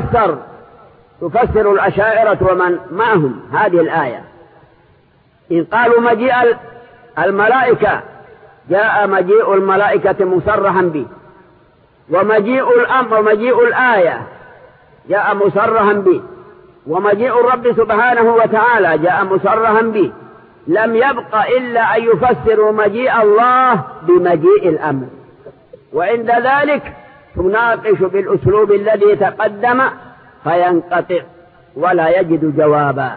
B: يفسر الأشاعرة ومن معهم هذه الآية؟ إن قالوا مجيء الملائكة، جاء مجيء الملائكة مصرحا به، ومجيء الأمر ومجيء الآية جاء مصرحا به، ومجيء الرب سبحانه وتعالى جاء مصرحا به. لم يبق إلا أن يفسروا مجيء الله بمجيء الأمر، وعند ذلك تناقش بالأسلوب الذي تقدم فينقطع ولا يجد جوابا.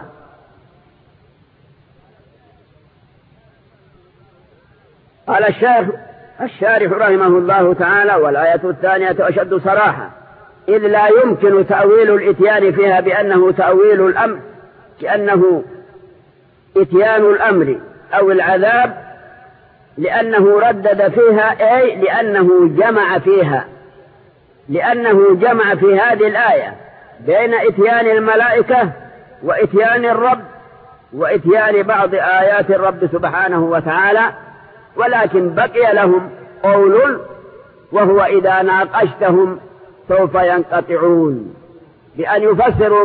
B: قال الشارح رحمه الله تعالى والآية الثانية أشد صراحة، إذ لا يمكن تأويل الإتيان فيها بأنه تأويل الأمر، كأنه إتيان الأمر أو العذاب لأنه ردد فيها، أي لأنه جمع في هذه الآية بين إتيان الملائكة وإتيان الرب وإتيان بعض آيات الرب سبحانه وتعالى. ولكن بقي لهم قول، وهو إذا ناقشتهم سوف ينقطعون، بأن يفسروا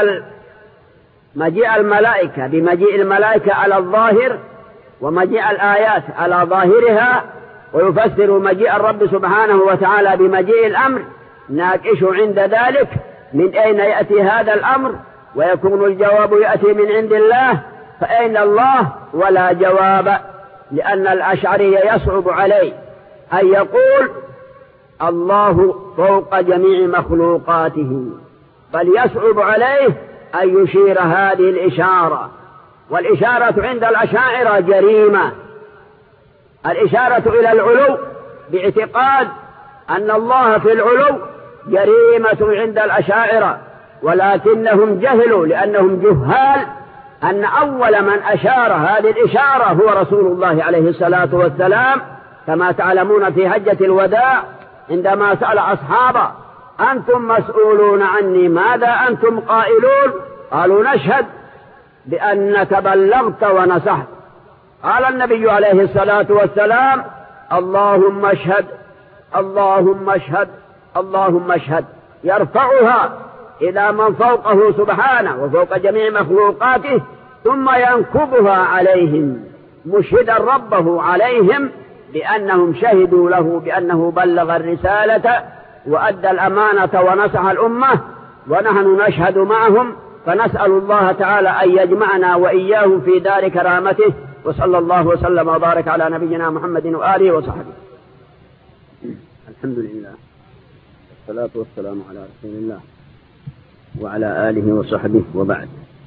B: مجيء الملائكة بمجيء الملائكة على الظاهر، ومجيء الآيات على ظاهرها، ويفسروا مجيء الرب سبحانه وتعالى بمجيء الأمر. ناقش عند ذلك من أين يأتي هذا الأمر، ويكون الجواب يأتي من عند الله، فأين الله؟ ولا جواب، لأن الأشعري يصعب عليه أن يقول الله فوق جميع مخلوقاته، بل يصعب عليه أن يشير هذه الإشارة. والإشارة عند الأشاعرة جريمة، الإشارة إلى العلو باعتقاد أن الله في العلو جريمة عند الأشاعرة، ولكنهم جهلوا لأنهم جهال أن أول من أشار هذه الإشارة هو رسول الله عليه الصلاة والسلام، كما تعلمون في حجة الوداع عندما سأل أصحابه: أنتم مسؤولون عني، ماذا أنتم قائلون؟ قالوا: نشهد بأنك بلغت ونصحت. قال النبي عليه الصلاة والسلام: اللهم اشهد، اللهم اشهد، اللهم اشهد، يرفعها إلى من فوقه سبحانه وفوق جميع مخلوقاته، ثم ينكبها عليهم مشهدا ربه عليهم بأنهم شهدوا له بأنه بلغ الرسالة وأدى الأمانة ونصح الأمة، ونحن نشهد معهم. فنسأل الله تعالى أن يجمعنا وإياهم في دار كرامته، وصلى الله وسلم وبارك على نبينا محمد وآله وصحبه. الحمد لله والصلاة والسلام على رسول الله وعلى آله وصحبه، وبعد.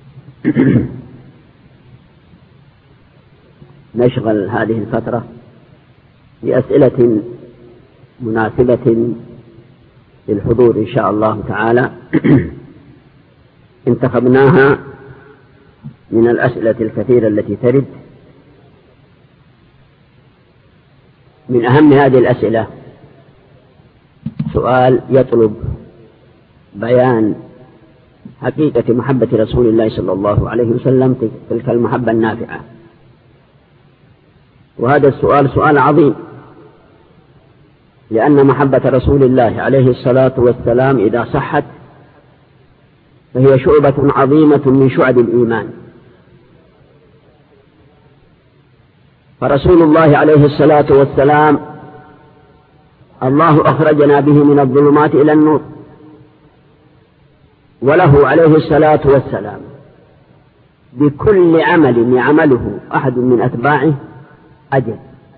B: نشغل هذه الفترة بأسئلة مناسبة للحضور إن شاء الله تعالى. انتخبناها من الأسئلة الكثيرة التي ترد. من أهم هذه الأسئلة سؤال يطلب بيان حقيقة محبة رسول الله صلى الله عليه وسلم، تلك المحبة النافعة. وهذا السؤال سؤال عظيم، لأن محبة رسول الله عليه الصلاة والسلام إذا صحت فهي شعبة عظيمة من شعب الإيمان. فرسول الله عليه الصلاة والسلام الله أخرجنا به من الظلمات إلى النور، وله عليه الصلاة والسلام بكل عمل يعمله أحد من أتباعه أجر.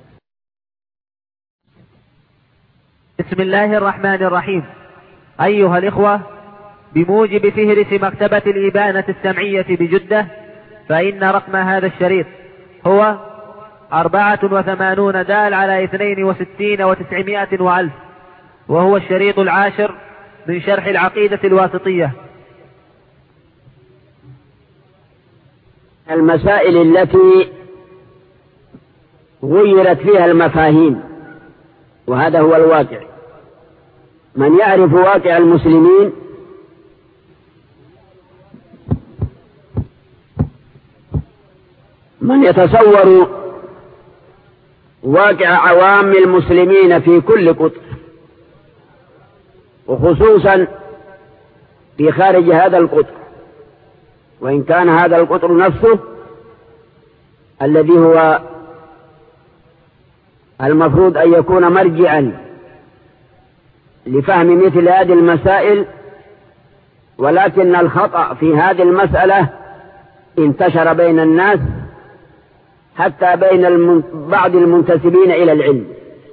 A: بسم الله الرحمن الرحيم. أيها الإخوة، بموجب فهرس مكتبة الإبانة السمعية بجدة، فإن رقم هذا الشريط هو 84 دال على 62 و900 وألف، وهو الشريط 10 من شرح العقيدة الواسطية.
B: المسائل التي غيرت فيها المفاهيم، وهذا هو الواقع. من يعرف واقع المسلمين من يتصور واقع عوام المسلمين في كل قطر، وخصوصا في خارج هذا القطر، وإن كان هذا القطر نفسه الذي هو المفروض أن يكون مرجعا لفهم مثل هذه المسائل، ولكن الخطأ في هذه المسألة انتشر بين الناس حتى بين بعض المنتسبين إلى العلم.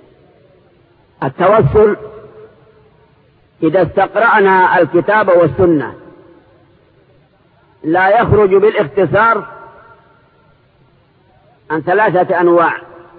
B: التوسل إذا استقرأنا الكتاب والسنة لا يخرج بالاختصار عن 3 أنواع.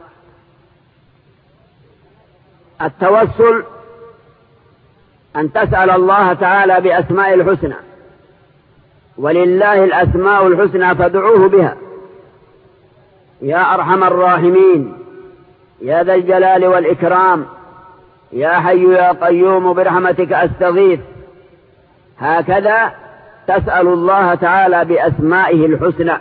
B: التوسل أن تسأل الله تعالى بأسماء الحسنى، ولله الأسماء الحسنى فادعوه بها. يا أرحم الراحمين، يا ذا الجلال والإكرام، يا حي يا قيوم برحمتك أستغيث. هكذا تسأل الله تعالى بأسمائه الحسنى.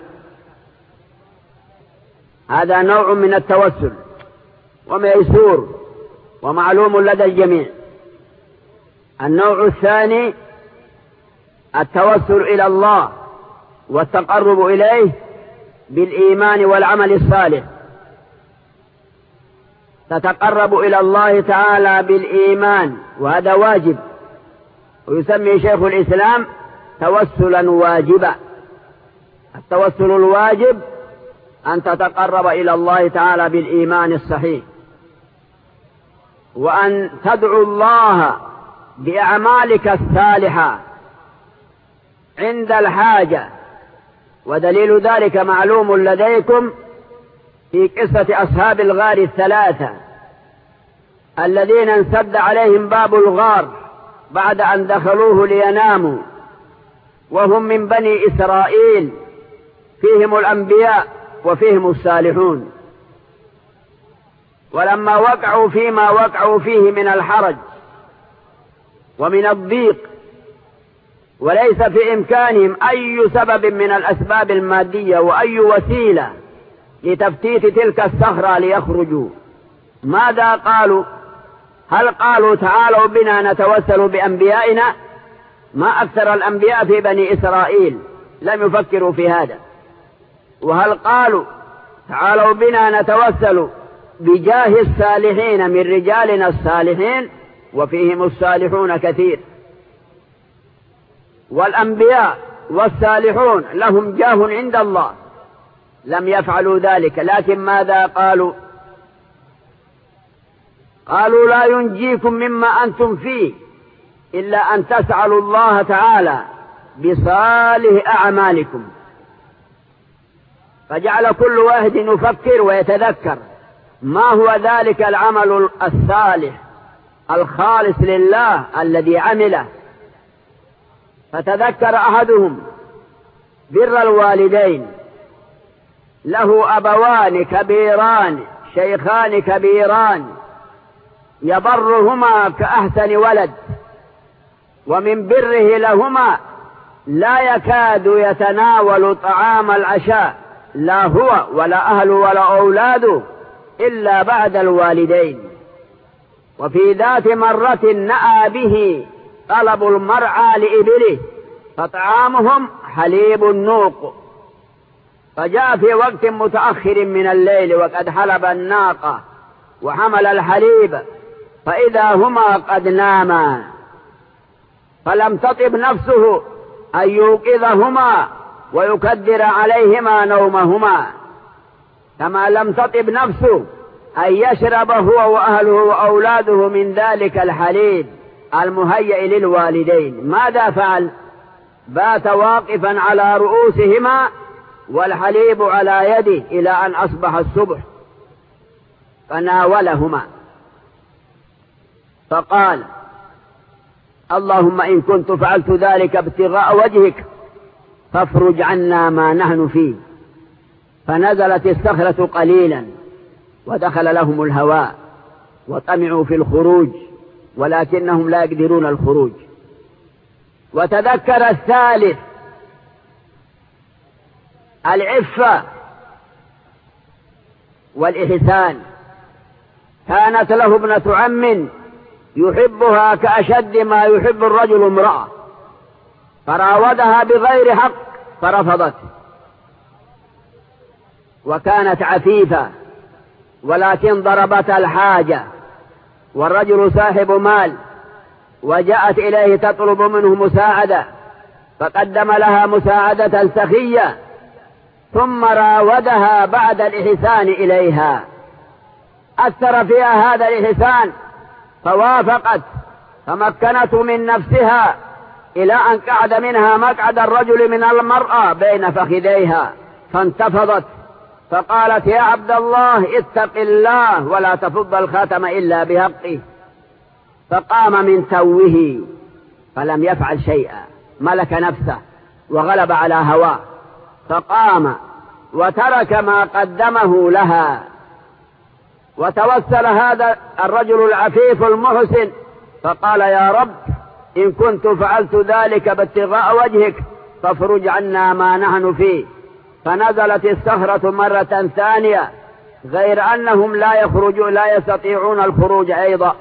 B: هذا نوع من التوسل وميسور ومعلوم لدى الجميع. النوع الثاني التوسل إلى الله والتقرب إليه بالإيمان والعمل الصالح. تتقرب إلى الله تعالى بالإيمان، وهذا واجب، ويسمي شيخ الإسلام توسلا واجبا. التوسل الواجب أن تتقرب إلى الله تعالى بالإيمان الصحيح، وأن تدعو الله بأعمالك الصالحة عند الحاجة. ودليل ذلك معلوم لديكم في قصة أصحاب الغار الثلاثة الذين انسد عليهم باب الغار بعد أن دخلوه ليناموا، وهم من بني إسرائيل، فيهم الأنبياء وفيهم الصالحون. ولما وقعوا فيما وقعوا فيه من الحرج ومن الضيق، وليس في إمكانهم أي سبب من الأسباب المادية وأي وسيلة لتفتيت تلك الصخرة ليخرجوا، ماذا قالوا؟ هل قالوا تعالوا بنا نتوسل بأنبيائنا؟ ما أكثر الأنبياء في بني إسرائيل لم يفكروا في هذا. وهل قالوا تعالوا بنا نتوسل بجاه الصالحين من رجالنا الصالحين؟ وفيهم الصالحون كثير، والأنبياء والصالحون لهم جاه عند الله، لم يفعلوا ذلك. لكن ماذا قالوا؟ قالوا لا ينجيكم مما أنتم فيه إلا أن تسألوا الله تعالى بصالح أعمالكم. فجعل كل واحد يفكر ويتذكر ما هو ذلك العمل الصالح الخالص لله الذي عمله. فتذكر أحدهم بر الوالدين، له أبوان كبيران شيخان كبيران يبرهما كأحسن ولد، ومن بره لهما لا يكاد يتناول طعام العشاء لا هو ولا أهله ولا أولاده إلا بعد الوالدين. وفي ذات مرة نأى به طلب المرعى لإبله، فطعامهم حليب النوق، فجاء في وقت متأخر من الليل وقد حلب الناقة وحمل الحليب، فإذا هما قد ناما، فلم تطب نفسه أن يوقظهما ويكدر عليهما نومهما، كما لم تطب نفسه أن يشرب هو وأهله وأولاده من ذلك الحليب المهيئ للوالدين. ماذا فعل؟ بات واقفا على رؤوسهما والحليب على يده إلى أن أصبح الصبح، فناولهما فقال اللهم إن كنت فعلت ذلك ابتغاء وجهك فافرج عنا ما نحن فيه. فنزلت الصخرة قليلا ودخل لهم الهواء وطمعوا في الخروج ولكنهم لا يقدرون الخروج. وتذكر الثالث العفة والإحسان. كانت له ابنة عم يحبها كأشد ما يحب الرجل امرأة، فراودها بغير حق فرفضت، وكانت عفيفة ولكن ضربت الحاجة، والرجل صاحب مال، وجاءت إليه تطلب منه مساعدة، فقدم لها مساعدة سخية، ثم راودها بعد الإحسان إليها. أثر فيها هذا الإحسان فوافقت، فمكنته من نفسها إلى أن قعد منها مقعد الرجل من المرأة بين فخذيها، فانتفضت فقالت يا عبد الله اتق الله ولا تفض الخاتم إلا بحقه. فقام من توه فلم يفعل شيئا، ملك نفسه وغلب على هواه، فقام وترك ما قدمه لها. وتوسل هذا الرجل العفيف المحسن فقال: يا رب، إن كنت فعلت ذلك بابتغاء وجهك فافرج عنا ما نحن فيه. فنزلت الصخرة مرة ثانية، غير أنهم لا يستطيعون الخروج أيضا.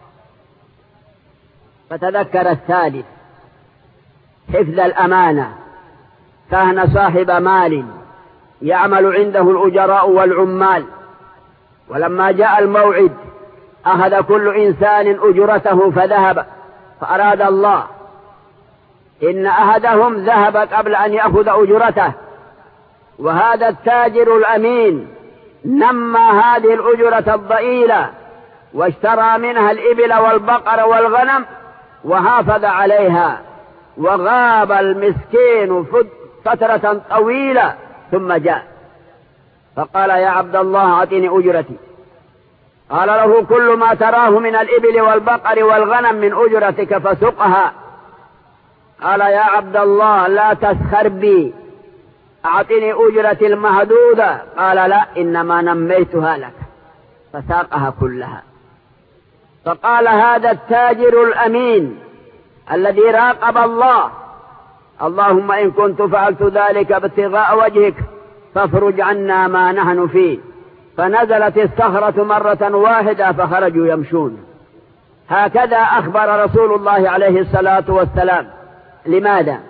B: فتذكر الثالث حفظ الأمانة. كان صاحب مال يعمل عنده الأجراء والعمال، ولما جاء الموعد أخذ كل إنسان أجرته فذهب. فأراد الله إن أحدهم ذهب قبل أن يأخذ أجرته، وهذا التاجر الأمين نمى هذه الأجرة الضئيلة واشترى منها الإبل والبقر والغنم وحافظ عليها، وغاب المسكين فترة طويلة ثم جاء فقال: يا عبد الله، أعطني أجرتي. قال له: كل ما تراه من الإبل والبقر والغنم من أجرتك فسقها. قال: يا عبد الله، لا تسخر بي، أعطني أجرتي المحدودة. قال: لا، إنما نميتها لك. فساقها كلها. فقال هذا التاجر الأمين الذي راقب الله: اللهم إن كنت فعلت ذلك ابتغاء وجهك فافرج عنا ما نحن فيه. فنزلت الصخرة مرة واحدة فخرجوا يمشون. هكذا أخبر رسول الله عليه الصلاة والسلام. لماذا؟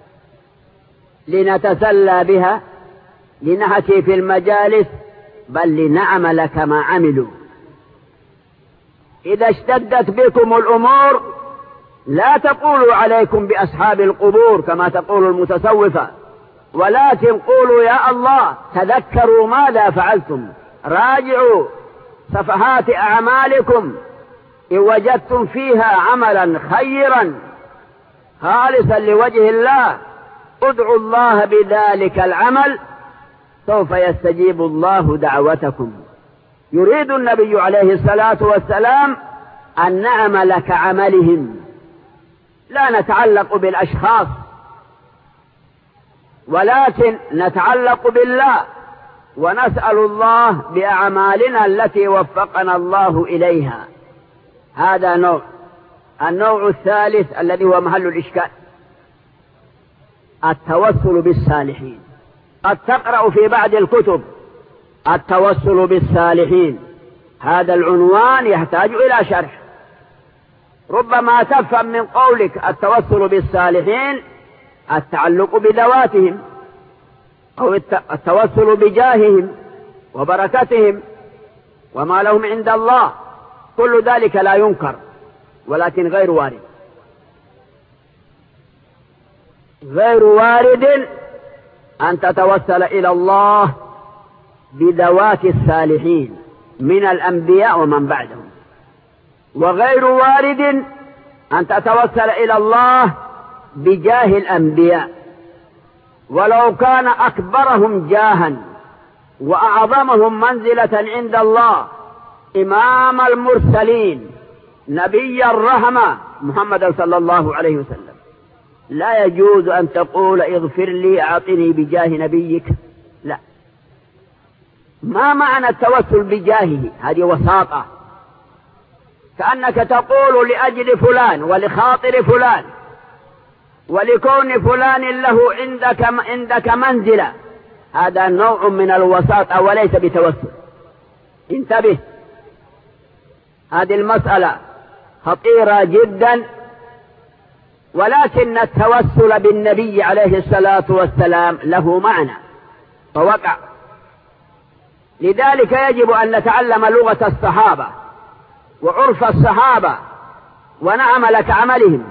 B: لنتسلى بها، لنحكي في المجالس، بل لنعمل كما عملوا. إذا اشتدت بكم الأمور لا تقولوا عليكم بأصحاب القبور كما تقول المتصوفة، ولكن قولوا: يا الله، تذكروا ماذا فعلتم، راجعوا صفحات أعمالكم، إن وجدتم فيها عملا خيرا خالصا لوجه الله ادعوا الله بذلك العمل، سوف يستجيب الله دعوتكم. يريد النبي عليه الصلاة والسلام أن نعمل كعملهم، لا نتعلق بالأشخاص، ولكن نتعلق بالله، ونسأل الله بأعمالنا التي وفقنا الله إليها. هذا نوع. النوع الثالث الذي هو محل الإشكال: التوسل بالصالحين. قد تقرأ في بعض الكتب التوسل بالصالحين، هذا العنوان يحتاج إلى شرح. ربما تفهم من قولك التوسل بالصالحين التعلق بذواتهم، أو التوسل بجاههم وبركتهم وما لهم عند الله. كل ذلك لا ينكر، ولكن غير وارد. غير وارد أن تتوسل إلى الله بذوات الصالحين من الأنبياء ومن بعدهم، وغير وارد أن تتوسل إلى الله بجاه الأنبياء، ولو كان أكبرهم جاها وأعظمهم منزلة عند الله إمام المرسلين نبي الرحمة محمد صلى الله عليه وسلم. لا يجوز أن تقول: اغفر لي، أعطني بجاه نبيك. لا، ما معنى التوسل بجاهه؟ هذه وساطة، كأنك تقول لأجل فلان ولخاطر فلان ولكون فلان له عندك منزلة. هذا نوع من الوساطة وليس بتوسل. انتبه، هذه المسألة خطيرة جدا. ولكن التوسل بالنبي عليه الصلاة والسلام له معنى فوقع. لذلك يجب أن نتعلم لغة الصحابة وعرف الصحابة ونعمل كعملهم.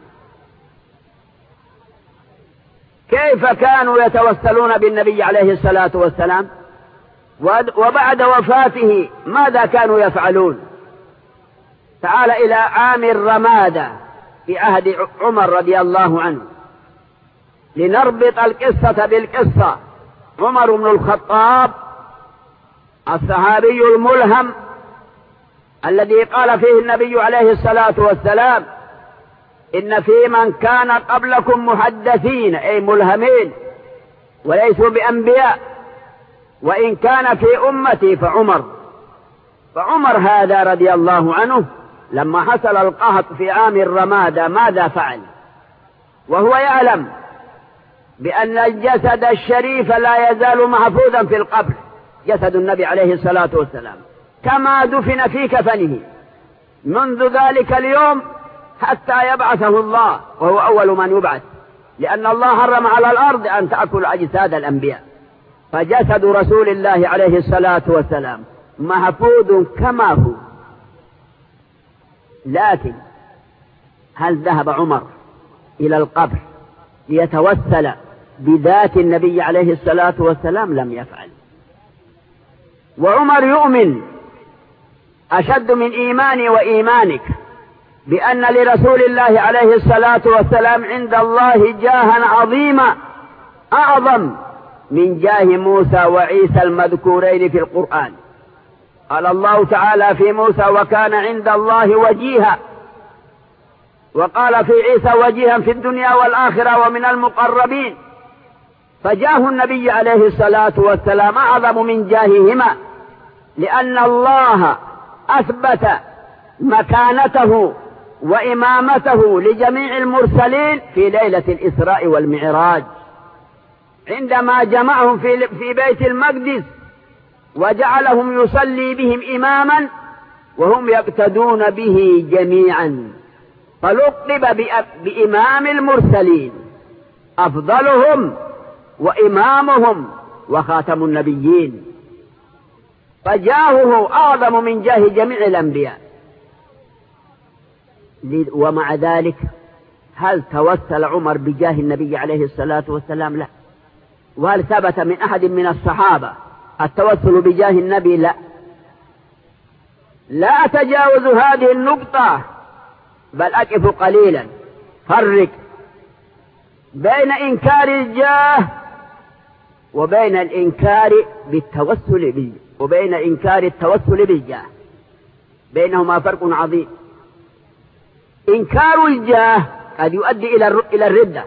B: كيف كانوا يتوسلون بالنبي عليه الصلاة والسلام؟ وبعد وفاته ماذا كانوا يفعلون؟ تعال إلى عام الرمادة في عهد عمر رضي الله عنه لنربط القصة بالقصة. عمر بن الخطاب الصحابي الملهم الذي قال فيه النبي عليه الصلاة والسلام: إن في من كان قبلكم محدثين، أي ملهمين وليسوا بأنبياء، وإن كان في أمتي فعمر هذا رضي الله عنه لما حصل القحط في عام الرمادة ماذا فعل؟ وهو يعلم بأن الجسد الشريف لا يزال محفوظا في القبر، جسد النبي عليه الصلاة والسلام كما دفن في كفنه منذ ذلك اليوم حتى يبعثه الله، وهو أول من يبعث، لأن الله حرم على الأرض أن تأكل أجساد الأنبياء، فجسد رسول الله عليه الصلاة والسلام محفوظ كما هو. لكن هل ذهب عمر إلى القبر ليتوسل بذات النبي عليه الصلاة والسلام؟ لم يفعل. وعمر يؤمن أشد من إيماني وإيمانك بأن لرسول الله عليه الصلاة والسلام عند الله جاها عظيما أعظم من جاه موسى وعيسى المذكورين في القرآن. قال الله تعالى في موسى وكان عند الله وجيها، وقال في عيسى وجيها في الدنيا والآخرة ومن المقربين، فجاه النبي عليه الصلاة والسلام أعظم من جاههما، لأن الله أثبت مكانته وإمامته لجميع المرسلين في ليلة الإسراء والمعراج عندما جمعهم في بيت المقدس وجعلهم يصلي بهم إماما وهم يقتدون به جميعا، فلقب بإمام المرسلين، أفضلهم وإمامهم وخاتم النبيين، فجاهه أعظم من جاه جميع الأنبياء. ومع ذلك هل توسل عمر بجاه النبي عليه الصلاة والسلام؟ لا. وهل ثبت من أحد من الصحابة التوسل بجاه النبي؟ لا. لا أتجاوز هذه النقطة بل أقف قليلا، فرق بين إنكار الجاه وبين الإنكار بالتوسل وبين إنكار التوسل بالجاه، بينهما فرق عظيم. إنكار الجاه قد يؤدي إلى الردة،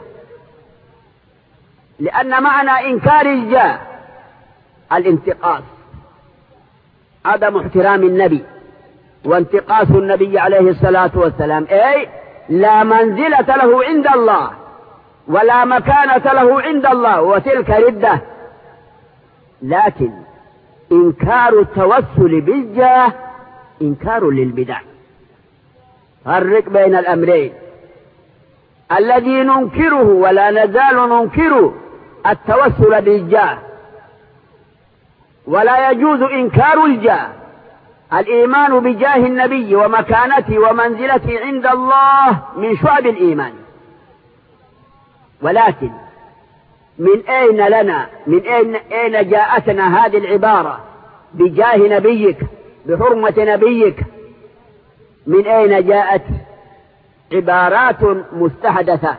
B: لأن معنى إنكار الجاه الانتقاص، عدم احترام النبي وانتقاص النبي عليه الصلاة والسلام، أي لا منزلة له عند الله ولا مكانة له عند الله، وتلك ردة. لكن إنكار التوسل بالجاه إنكار للبدع. فرق بين الأمرين، الذي ننكره ولا نزال ننكره التوسل بالجاه، ولا يجوز إنكار الجاه. الإيمان بجاه النبي ومكانته ومنزلته عند الله من شعب الإيمان، ولكن من أين جاءتنا هذه العبارة بجاه نبيك بحرمة نبيك؟ من أين جاءت؟ عبارات مستحدثة.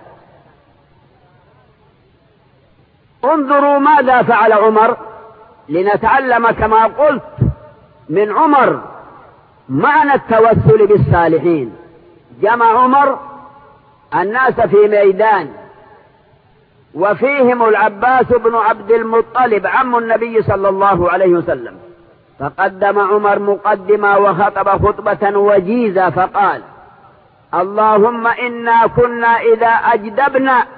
B: انظروا ماذا فعل عمر لنتعلم كما قلت من عمر معنى التوسل بالصالحين. جمع عمر الناس في ميدان، وفيهم العباس بن عبد المطلب عم النبي صلى الله عليه وسلم، فقدم عمر مقدمة وخطب خطبة وجيزة فقال: اللهم إنا كنا إذا أجدبنا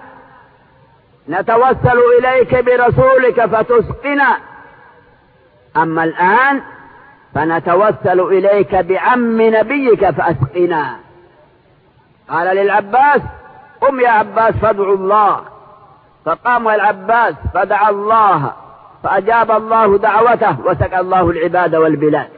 B: نتوسل إليك برسولك فتسقنا، أما الآن فنتوسل إليك بعم نبيك فأسقنا. قال للعباس: قم يا عباس فادعوا الله. فقام العباس فدعا الله فأجاب الله دعوته وسقى الله العباد والبلاد.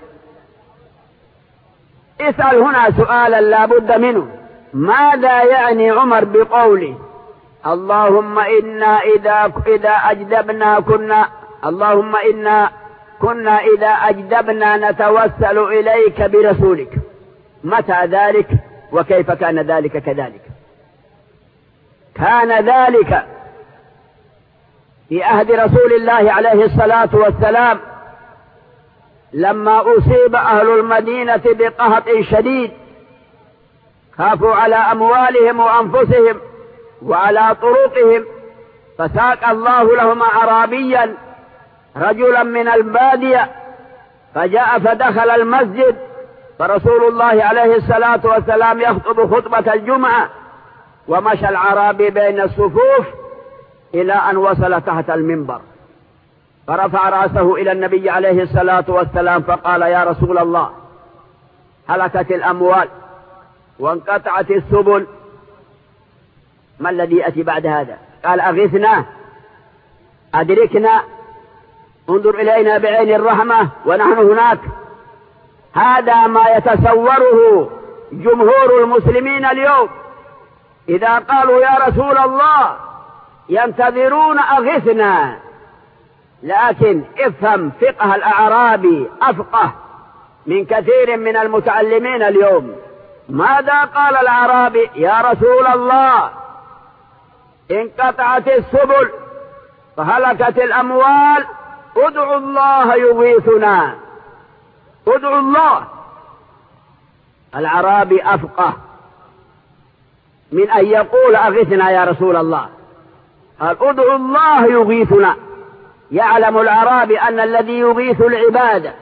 B: اسأل هنا سؤالا لا بد منه: ماذا يعني عمر بقوله اللهم إنا إذا أجدبنا اللهم إنا كنا إذا أجدبنا نتوسل إليك برسولك؟ متى ذلك وكيف كان ذلك كذلك؟ كان ذلك في عهد رسول الله عليه الصلاة والسلام لما أصيب أهل المدينة بقحط شديد، خافوا على أموالهم وأنفسهم وعلى طرقهم، فساق الله لهم أعرابيا رجلا من البادية فجاء فدخل المسجد، فرسول الله عليه الصلاة والسلام يخطب خطبة الجمعة، ومشى الأعرابي بين الصفوف إلى أن وصل تحت المنبر، فرفع رأسه إلى النبي عليه الصلاة والسلام فقال: يا رسول الله، هلكت الأموال وانقطعت السبل، ما الذي يأتي بعد هذا؟ قال: أغثنا، أدركنا، انظر إلينا بعين الرحمة ونحن هناك. هذا ما يتصوره جمهور المسلمين اليوم، إذا قالوا يا رسول الله ينتظرون أغثنا. لكن افهم فقه الأعرابي أفقه من كثير من المتعلمين اليوم. ماذا قال الأعرابي؟ يا رسول الله انقطعت السبل فهلكت الأموال، ادعوا الله يغيثنا، ادعوا الله. الأعرابي أفقه من أن يقول أغثنا يا رسول الله، قال ادعوا الله يغيثنا. يعلم الأعرابي أن الذي يغيث العبادة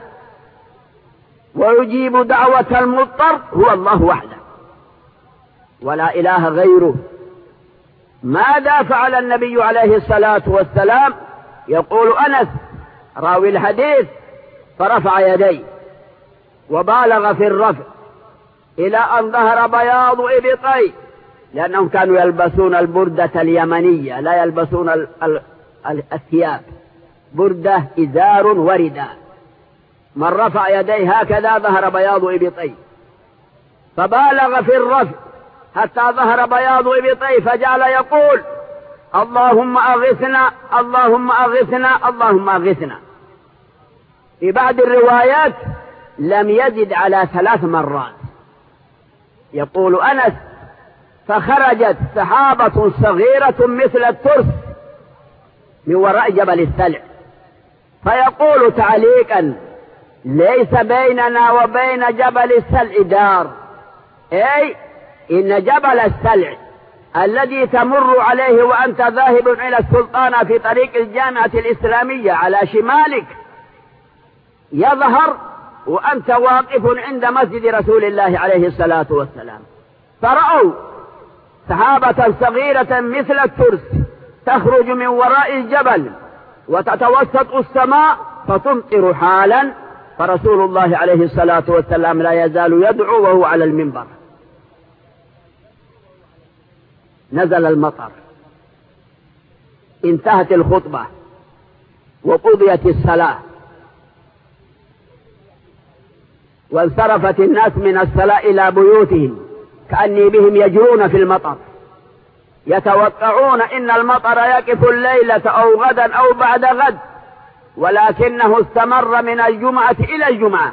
B: ويجيب دعوة المضطر هو الله وحده ولا إله غيره. ماذا فعل النبي عليه الصلاة والسلام؟ يقول أنس راوي الحديث: فرفع يديه وبالغ في الرفع إلى أن ظهر بياض إبطيه، لأنهم كانوا يلبسون البردة اليمنية، لا يلبسون الثياب، بردة إزار ورداء. من رفع يديه هكذا ظهر بياض إبطيه، فبالغ في الرفع حتى ظهر بياض إبطيه، فجعل يقول: اللهم أغثنا، اللهم أغثنا، اللهم أغثنا. في بعض الروايات لم يزد على 3 مرات. يقول أنس: فخرجت سحابة صغيرة مثل الترس من وراء جبل السلع، فيقول تعليقا: ليس بيننا وبين جبل السلع دار، أي إن جبل السلع الذي تمر عليه وأنت ذاهب إلى السلطانة في طريق الجامعة الإسلامية على شمالك يظهر وأنت واقف عند مسجد رسول الله عليه الصلاة والسلام. فرأوا سحابة صغيرة مثل الترس تخرج من وراء الجبل وتتوسط السماء فتمطر حالا، فرسول الله عليه الصلاة والسلام لا يزال يدعو وهو على المنبر. نزل المطر، انتهت الخطبة وقضيت الصلاة، وانصرفت الناس من الصلاة إلى بيوتهم كأني بهم يجرون في المطر، يتوقعون إن المطر يقف الليلة أو غدا أو بعد غد، ولكنه استمر من الجمعة إلى الجمعة.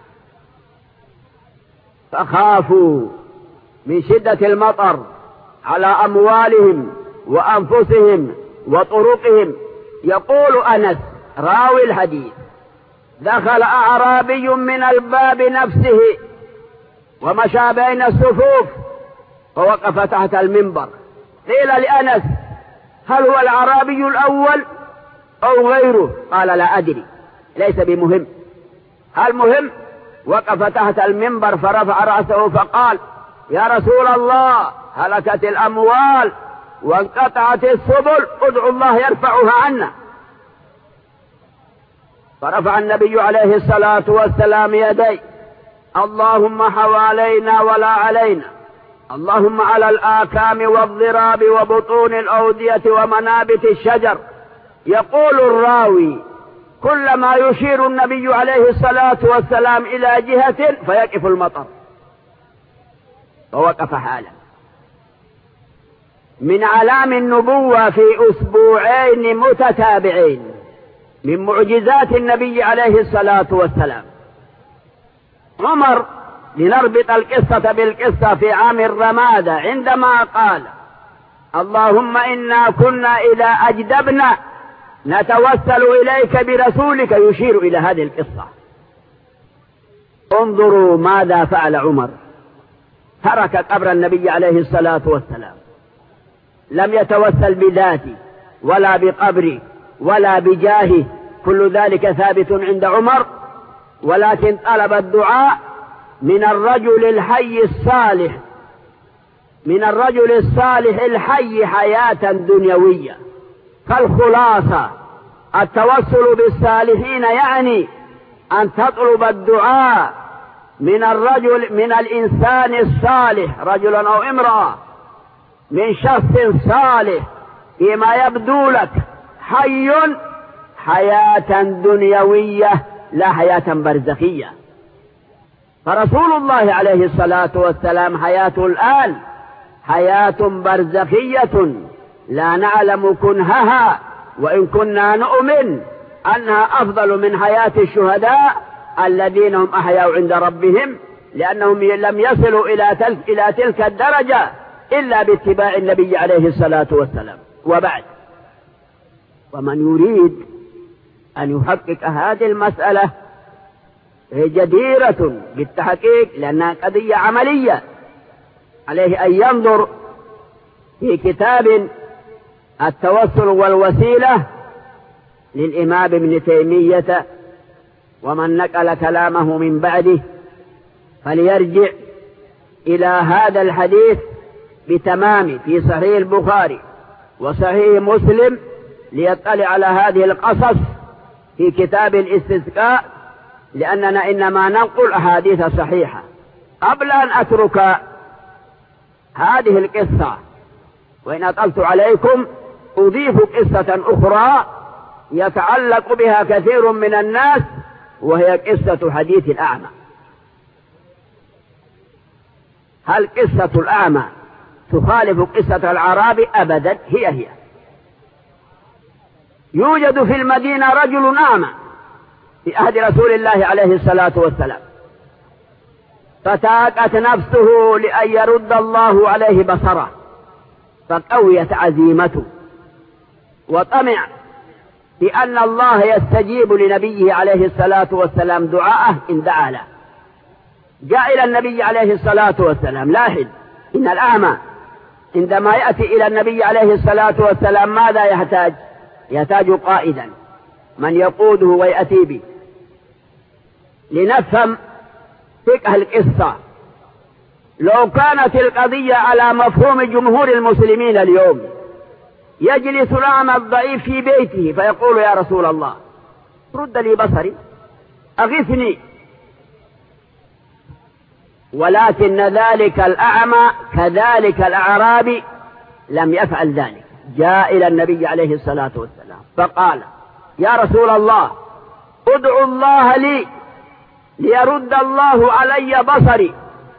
B: فخافوا من شدة المطر على أموالهم وأنفسهم وطرقهم. يقول أنس راوي الحديث: دخل أعرابي من الباب نفسه ومشى بين الصفوف فوقف تحت المنبر. قيل لأنس: هل هو الأعرابي الأول أو غيره؟ قال: لا أدري، ليس بمهم. هل مهم؟ وقف تحت المنبر فرفع رأسه فقال: يا رسول الله، هلكت الأموال وانقطعت السبل، ادعوا الله يرفعها عنا. فرفع النبي عليه الصلاة والسلام يديه: اللهم حوالينا ولا علينا، اللهم على الآكام والضراب وبطون الأودية ومنابت الشجر. يقول الراوي: كلما يشير النبي عليه الصلاة والسلام إلى جهة فيقف المطر، فوقف حالا. من علام النبوة في أسبوعين متتابعين من معجزات النبي عليه الصلاة والسلام. عمر، لنربط القصة بالقصة، في عام الرمادة عندما قال: اللهم إنا كنا إذا أجدبنا نتوسل إليك برسولك، يشير إلى هذه القصة. انظروا ماذا فعل عمر. ترك قبر النبي عليه الصلاة والسلام، لم يتوسل بذاته ولا بقبره ولا بجاهه كل ذلك ثابت عند عمر، ولكن طلب الدعاء من الرجل الحي الصالح، من الرجل الصالح الحي حياة دنيوية. فالخلاصة التوسل بالصالحين يعني أن تطلب الدعاء من الرجل، من الإنسان الصالح، رجلا أو امرأة، من شخص صالح فيما يبدو لك حي حياة دنيوية لا حياة برزخية. فرسول الله عليه الصلاة والسلام حياته الآن حياة برزخية لا نعلم كنهها، وإن كنا نؤمن أنها أفضل من حياة الشهداء الذين هم أحياء عند ربهم، لأنهم لم يصلوا إلى تلك الدرجة إلا باتباع النبي عليه الصلاة والسلام. وبعد، ومن يريد أن يحقق هذه المسألة هي جديرة بالتحقيق لأنها قضية عملية، عليه أن ينظر في كتاب التوسل والوسيلة للإمام ابن تيمية ومن نقل كلامه من بعده، فليرجع إلى هذا الحديث بتمام في صحيح البخاري وصحيح مسلم ليطلع على هذه القصص في كتاب الاستسقاء، لأننا إنما ننقل أحاديث صحيحة. قبل أن أترك هذه القصة وإن أطلت عليكم أضيف قصة أخرى يتعلق بها كثير من الناس، وهي قصة حديث الأعمى. هل قصة الأعمى تخالف قصة الأعرابي؟ أبدا، هي يوجد في المدينة رجل أعمى في عهد رسول الله عليه الصلاة والسلام، فتاقت نفسه لأن يرد الله عليه بصره، فقويت عزيمته وطمع بأن الله يستجيب لنبيه عليه الصلاة والسلام دعاءه إن دعا له. جاء إلى النبي عليه الصلاة والسلام. لاحظ إن الأعمى عندما يأتي إلى النبي عليه الصلاة والسلام ماذا يحتاج؟ يحتاج قائدا من يقوده ويأتي به. لنفهم فقه القصة، لو كانت القضية على مفهوم جمهور المسلمين اليوم، يجلس الأعمى الضعيف في بيته فيقول يا رسول الله رد لي بصري، أغثني، ولكن ذلك الأعمى كذلك الأعرابي لم يفعل ذلك. جاء إلى النبي عليه الصلاة والسلام فقال يا رسول الله ادعو الله لي ليرد الله علي بصري.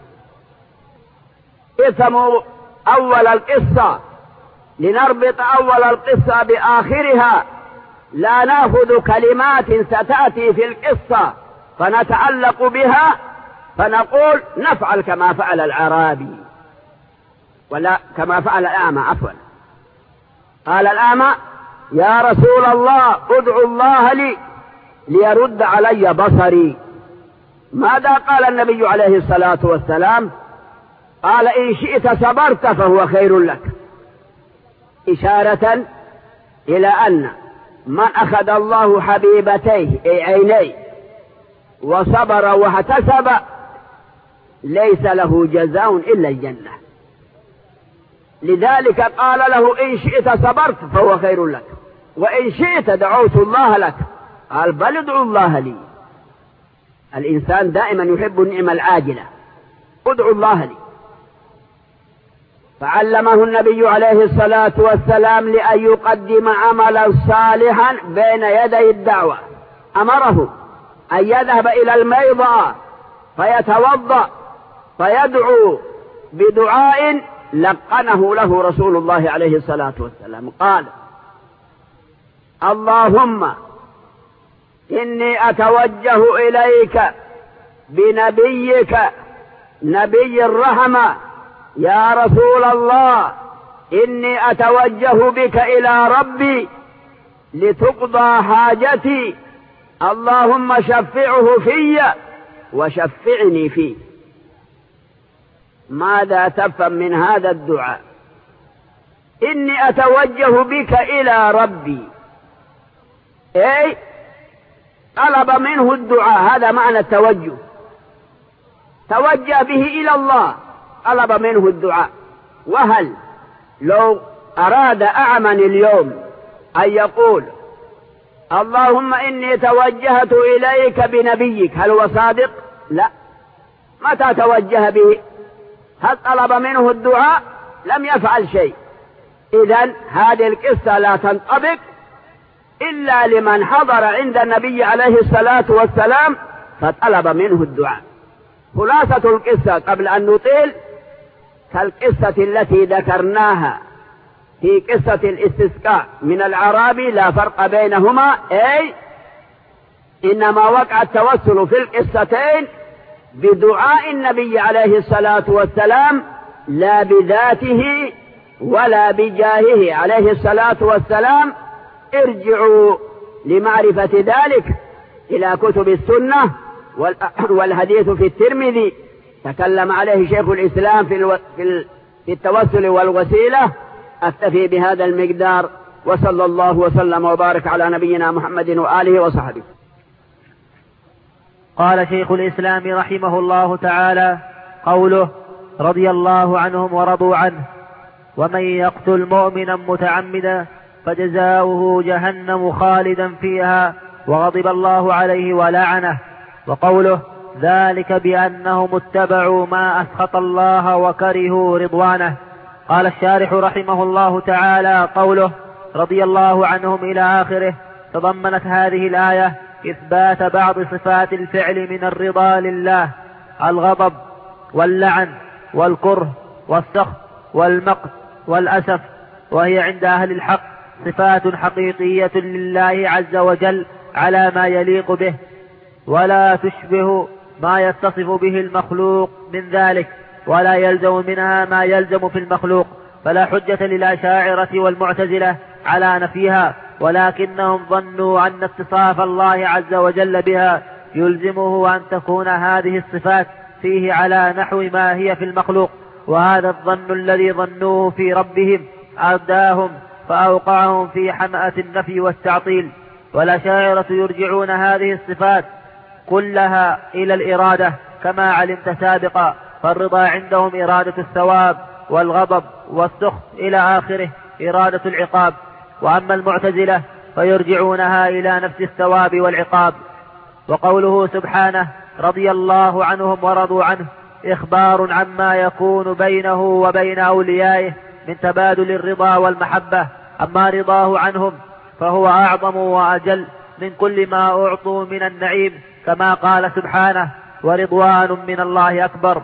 B: افهموا أول القصة لنربط أول القصة بآخرها، لا نأخذ كلمات ستأتي في القصة فنتعلق بها فنقول نفعل كما فعل الأعرابي ولا كما فعل الأعمى. عفوا، قال الأعمى يا رسول الله ادعو الله لي ليرد علي بصري. ماذا قال النبي عليه الصلاة والسلام؟ قال إن شئت صبرت فهو خير لك، إشارة إلى أن من أخذ الله حبيبتيه أي عينيه وصبر واحتسب ليس له جزاء إلا الجنة. لذلك قال له إن شئت صبرت فهو خير لك، وإن شئت دعوت الله لك. قال بل ادعو الله لي. الإنسان دائما يحب النعمة العاجلة، ادعو الله لي. فعلمه النبي عليه الصلاة والسلام لأن يقدم عملا صالحا بين يدي الدعوة. أمره أن يذهب إلى الميضة فيتوضأ فيدعو بدعاء لقنه له رسول الله عليه الصلاة والسلام. قال اللهم إني أتوجه إليك بنبيك نبي الرحمة، يا رسول الله إني أتوجه بك إلى ربي لتقضى حاجتي، اللهم شفعه في وشفعني فيه. ماذا تفهم من هذا الدعاء؟ إني أتوجه بك إلى ربي، أي طلب منه الدعاء، هذا معنى التوجه، توجه به إلى الله، طلب منه الدعاء. وهل لو أراد أعمى اليوم أن يقول اللهم إني توجهت إليك بنبيك، هل هو صادق؟ لا. متى توجه به؟ هل طلب منه الدعاء؟ لم يفعل شيء. إذن هذه القصة لا تنطبق إلا لمن حضر عند النبي عليه الصلاة والسلام فطلب منه الدعاء. خلاصة القصة قبل أن نطيل كالقصة التي ذكرناها في قصة الاستسقاء من الأعرابي، لا فرق بينهما، أي إنما وقع التوسل في القصتين بدعاء النبي عليه الصلاة والسلام لا بذاته ولا بجاهه عليه الصلاة والسلام. ارجعوا لمعرفة ذلك إلى كتب السنة والحديث في الترمذي تكلم عليه شيخ الإسلام في التوسل والوسيلة. أكتفي بهذا المقدار، وصلى الله وسلم وبارك على نبينا محمد وآله وصحبه.
A: قال شيخ الإسلام رحمه الله تعالى: قوله رضي الله عنهم ورضوا عنه: ومن يقتل مؤمنا متعمدا فجزاؤه جهنم خالدا فيها وغضب الله عليه ولعنه. وقوله ذلك بأنهم اتبعوا ما أسخط الله وكرهوا رضوانه. قال الشارح رحمه الله تعالى: قوله رضي الله عنهم إلى آخره تضمنت هذه الآية إثبات بعض صفات الفعل من الرضا لله: الغضب واللعن والكره والسخط والمقت والأسف، وهي عند أهل الحق صفات حقيقية لله عز وجل على ما يليق به، ولا تشبه ما يتصف به المخلوق من ذلك، ولا يلزم منها ما يلزم في المخلوق، فلا حجة للأشاعرة والمعتزلة على نفيها، ولكنهم ظنوا أن اتصاف الله عز وجل بها يلزمه أن تكون هذه الصفات فيه على نحو ما هي في المخلوق، وهذا الظن الذي ظنوه في ربهم أرداهم فأوقعهم في حمأة النفي والتعطيل. والأشاعرة يرجعون هذه الصفات كلها إلى الإرادة كما علمت سابقا، فالرضا عندهم إرادة الثواب، والغضب والسخط إلى آخره إرادة العقاب. وأما المعتزلة فيرجعونها إلى نفس الثواب والعقاب. وقوله سبحانه رضي الله عنهم ورضوا عنه إخبار عما يكون بينه وبين أوليائه من تبادل الرضا والمحبة. أما رضاه عنهم فهو أعظم وأجل من كل ما أعطوا من النعيم، كما قال سبحانه ورضوان من الله أكبر.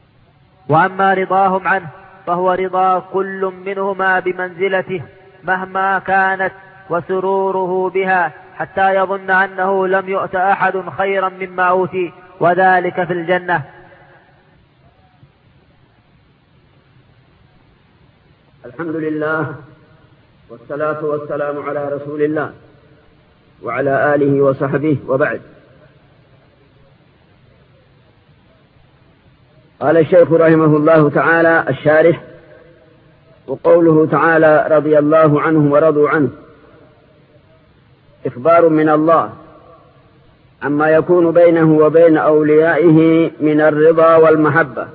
A: وأما رضاهم عنه فهو رضا كل منهما بمنزلته مهما كانت، وسروره بها حتى يظن أنه لم يؤت أحد خيرا مما أوتي، وذلك في الجنة.
B: الحمد لله، والصلاة والسلام على رسول الله وعلى آله وصحبه، وبعد. قال الشيخ رحمه الله تعالى الشارح: وقوله تعالى رضي الله عنهم ورضوا عنه إخبار من الله عما يكون بينه وبين أوليائه من الرضا والمحبة،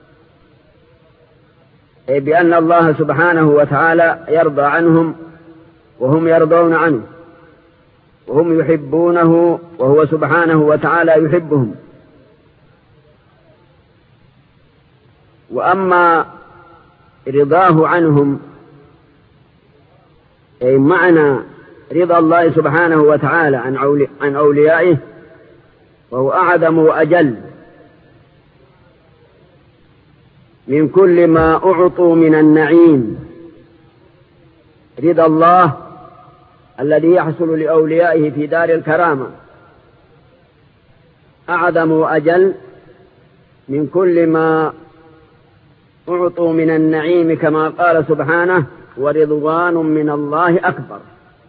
B: أي بأن الله سبحانه وتعالى يرضى عنهم وهم يرضون عنه، وهم يحبونه وهو سبحانه وتعالى يحبهم. وأما رضاه عنهم أي معنى رضا الله سبحانه وتعالى عن أوليائه، وهو أعظم وأجل من كل ما أعطوا من النعيم. رضا الله الذي يحصل لأوليائه في دار الكرامة أعظم وأجل من كل ما أعطوا من النعيم، كما قال سبحانه ورضوان من الله أكبر.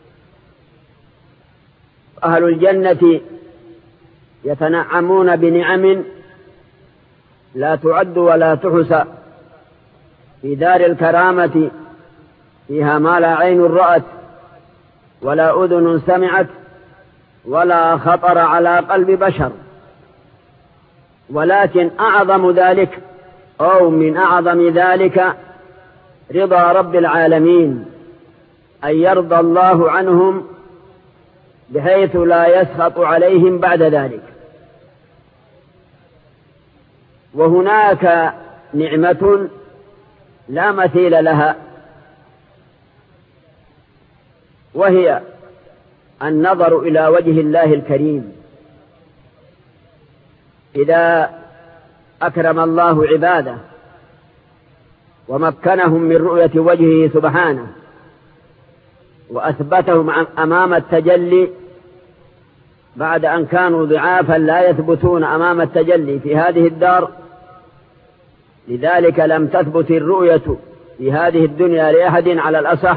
B: أهل الجنة يتنعمون بنعم لا تعد ولا تحصى في دار الكرامة، فيها ما لا عين رأت ولا أذن سمعت ولا خطر على قلب بشر، ولكن أعظم ذلك أو من أعظم ذلك رضا رب العالمين، أن يرضى الله عنهم بحيث لا يسخط عليهم بعد ذلك. وهناك نعمة لا مثيل لها، وهي النظر إلى وجه الله الكريم. إذا أكرم الله عباده ومكنهم من رؤية وجهه سبحانه وأثبتهم أمام التجلي بعد أن كانوا ضعافا لا يثبتون أمام التجلي في هذه الدار، لذلك لم تثبت الرؤية في هذه الدنيا لأحد على الأصح،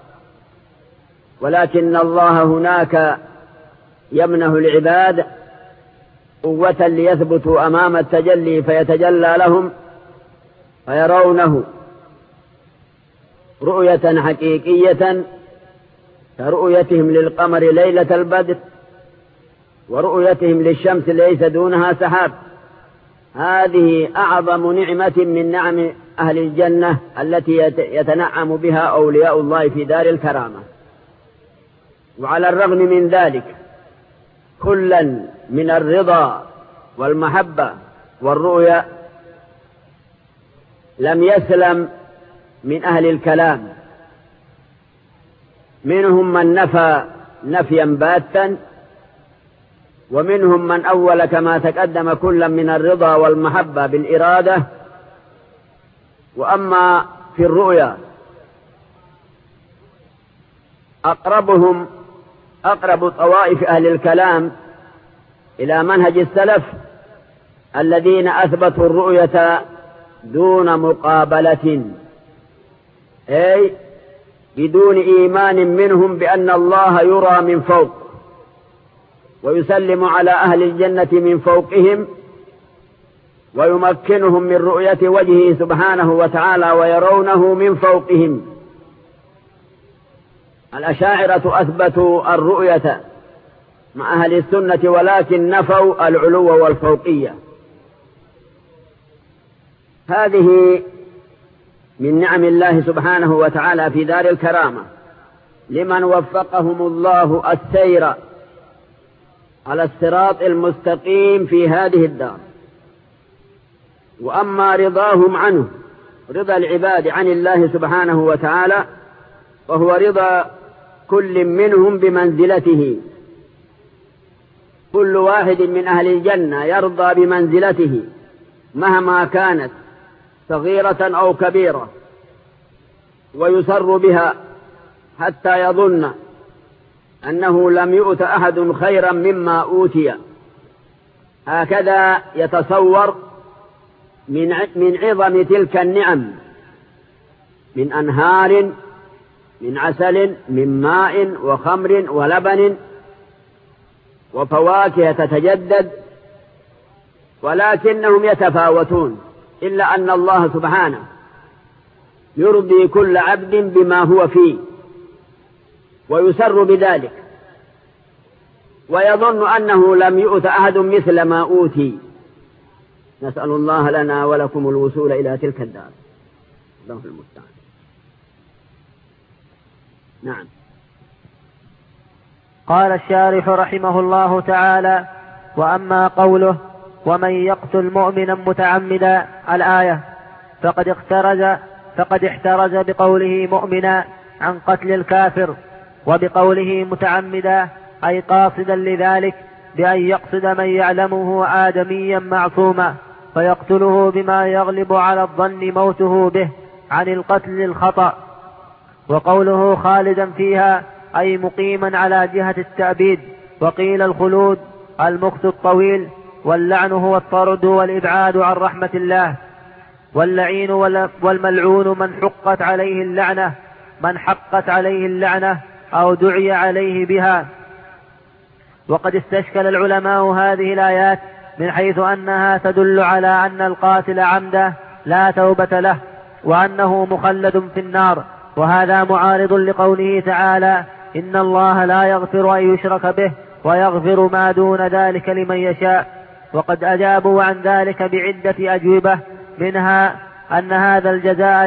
B: ولكن الله هناك يمنح العباد قوة ليثبتوا أمام التجلي فيتجلى لهم فيرونه رؤية حقيقية كرؤيتهم للقمر ليلة البدر ورؤيتهم للشمس ليس دونها سحاب. هذه أعظم نعمة من نعم أهل الجنة التي يتنعم بها أولياء الله في دار الكرامة. وعلى الرغم من ذلك كلا من الرضا والمحبة والرؤيا لم يسلم من أهل الكلام، منهم من نفى نفيا باتا، ومنهم من أول كما تقدم كلا من الرضا والمحبة بالإرادة. وأما في الرؤيا أقرب طوائف أهل الكلام إلى منهج السلف الذين أثبتوا الرؤية دون مقابلة، أي بدون إيمان منهم بأن الله يرى من فوق ويسلم على أهل الجنة من فوقهم ويمكنهم من رؤية وجهه سبحانه وتعالى ويرونه من فوقهم. الأشاعرة أثبتوا الرؤية مع أهل السنة ولكن نفوا العلو والفوقية. هذه من نعم الله سبحانه وتعالى في دار الكرامة لمن وفقهم الله السير على الصراط المستقيم في هذه الدار. وأما رضاهم عنه، رضا العباد عن الله سبحانه وتعالى، وهو رضا كل منهم بمنزلته. كل واحد من أهل الجنة يرضى بمنزلته مهما كانت صغيرة أو كبيرة، ويسر بها حتى يظن أنه لم يؤت أحد خيرا مما أوتي. هكذا يتصور من عظم تلك النعم، من أنهار من عسل من ماء وخمر ولبن وفواكه تتجدد، ولكنهم يتفاوتون، إلا أن الله سبحانه يرضي كل عبد بما هو فيه ويسر بذلك، ويظن أنه لم يؤت أحد مثل ما أوتي. نسأل الله لنا ولكم الوصول إلى تلك الدار. الله المستعان. نعم.
A: قال الشارح رحمه الله تعالى: وأما قوله ومن يقتل مؤمنا متعمدا الآية فقد احترز بقوله مؤمنا عن قتل الكافر، وبقوله متعمدا أي قاصدا لذلك بأن يقصد من يعلمه آدميا معصوما فيقتله بما يغلب على الظن موته به عن القتل الخطأ. وقوله خالدا فيها أي مقيما على جهة التأبيد. وقيل الخلود المكث الطويل، واللعن هو الطرد والإبعاد عن رحمة الله. واللعين والملعون من حقت عليه اللعنة أو دعي عليه بها. وقد استشكل العلماء هذه الآيات من حيث أنها تدل على أن القاتل عمدا لا توبة له وأنه مخلد في النار، وهذا معارض لقوله تعالى: إن الله لا يغفر أن يشرك به ويغفر ما دون ذلك لمن يشاء. وقد أجابوا عن ذلك بعدة أجوبة، منها أن هذا الجزاء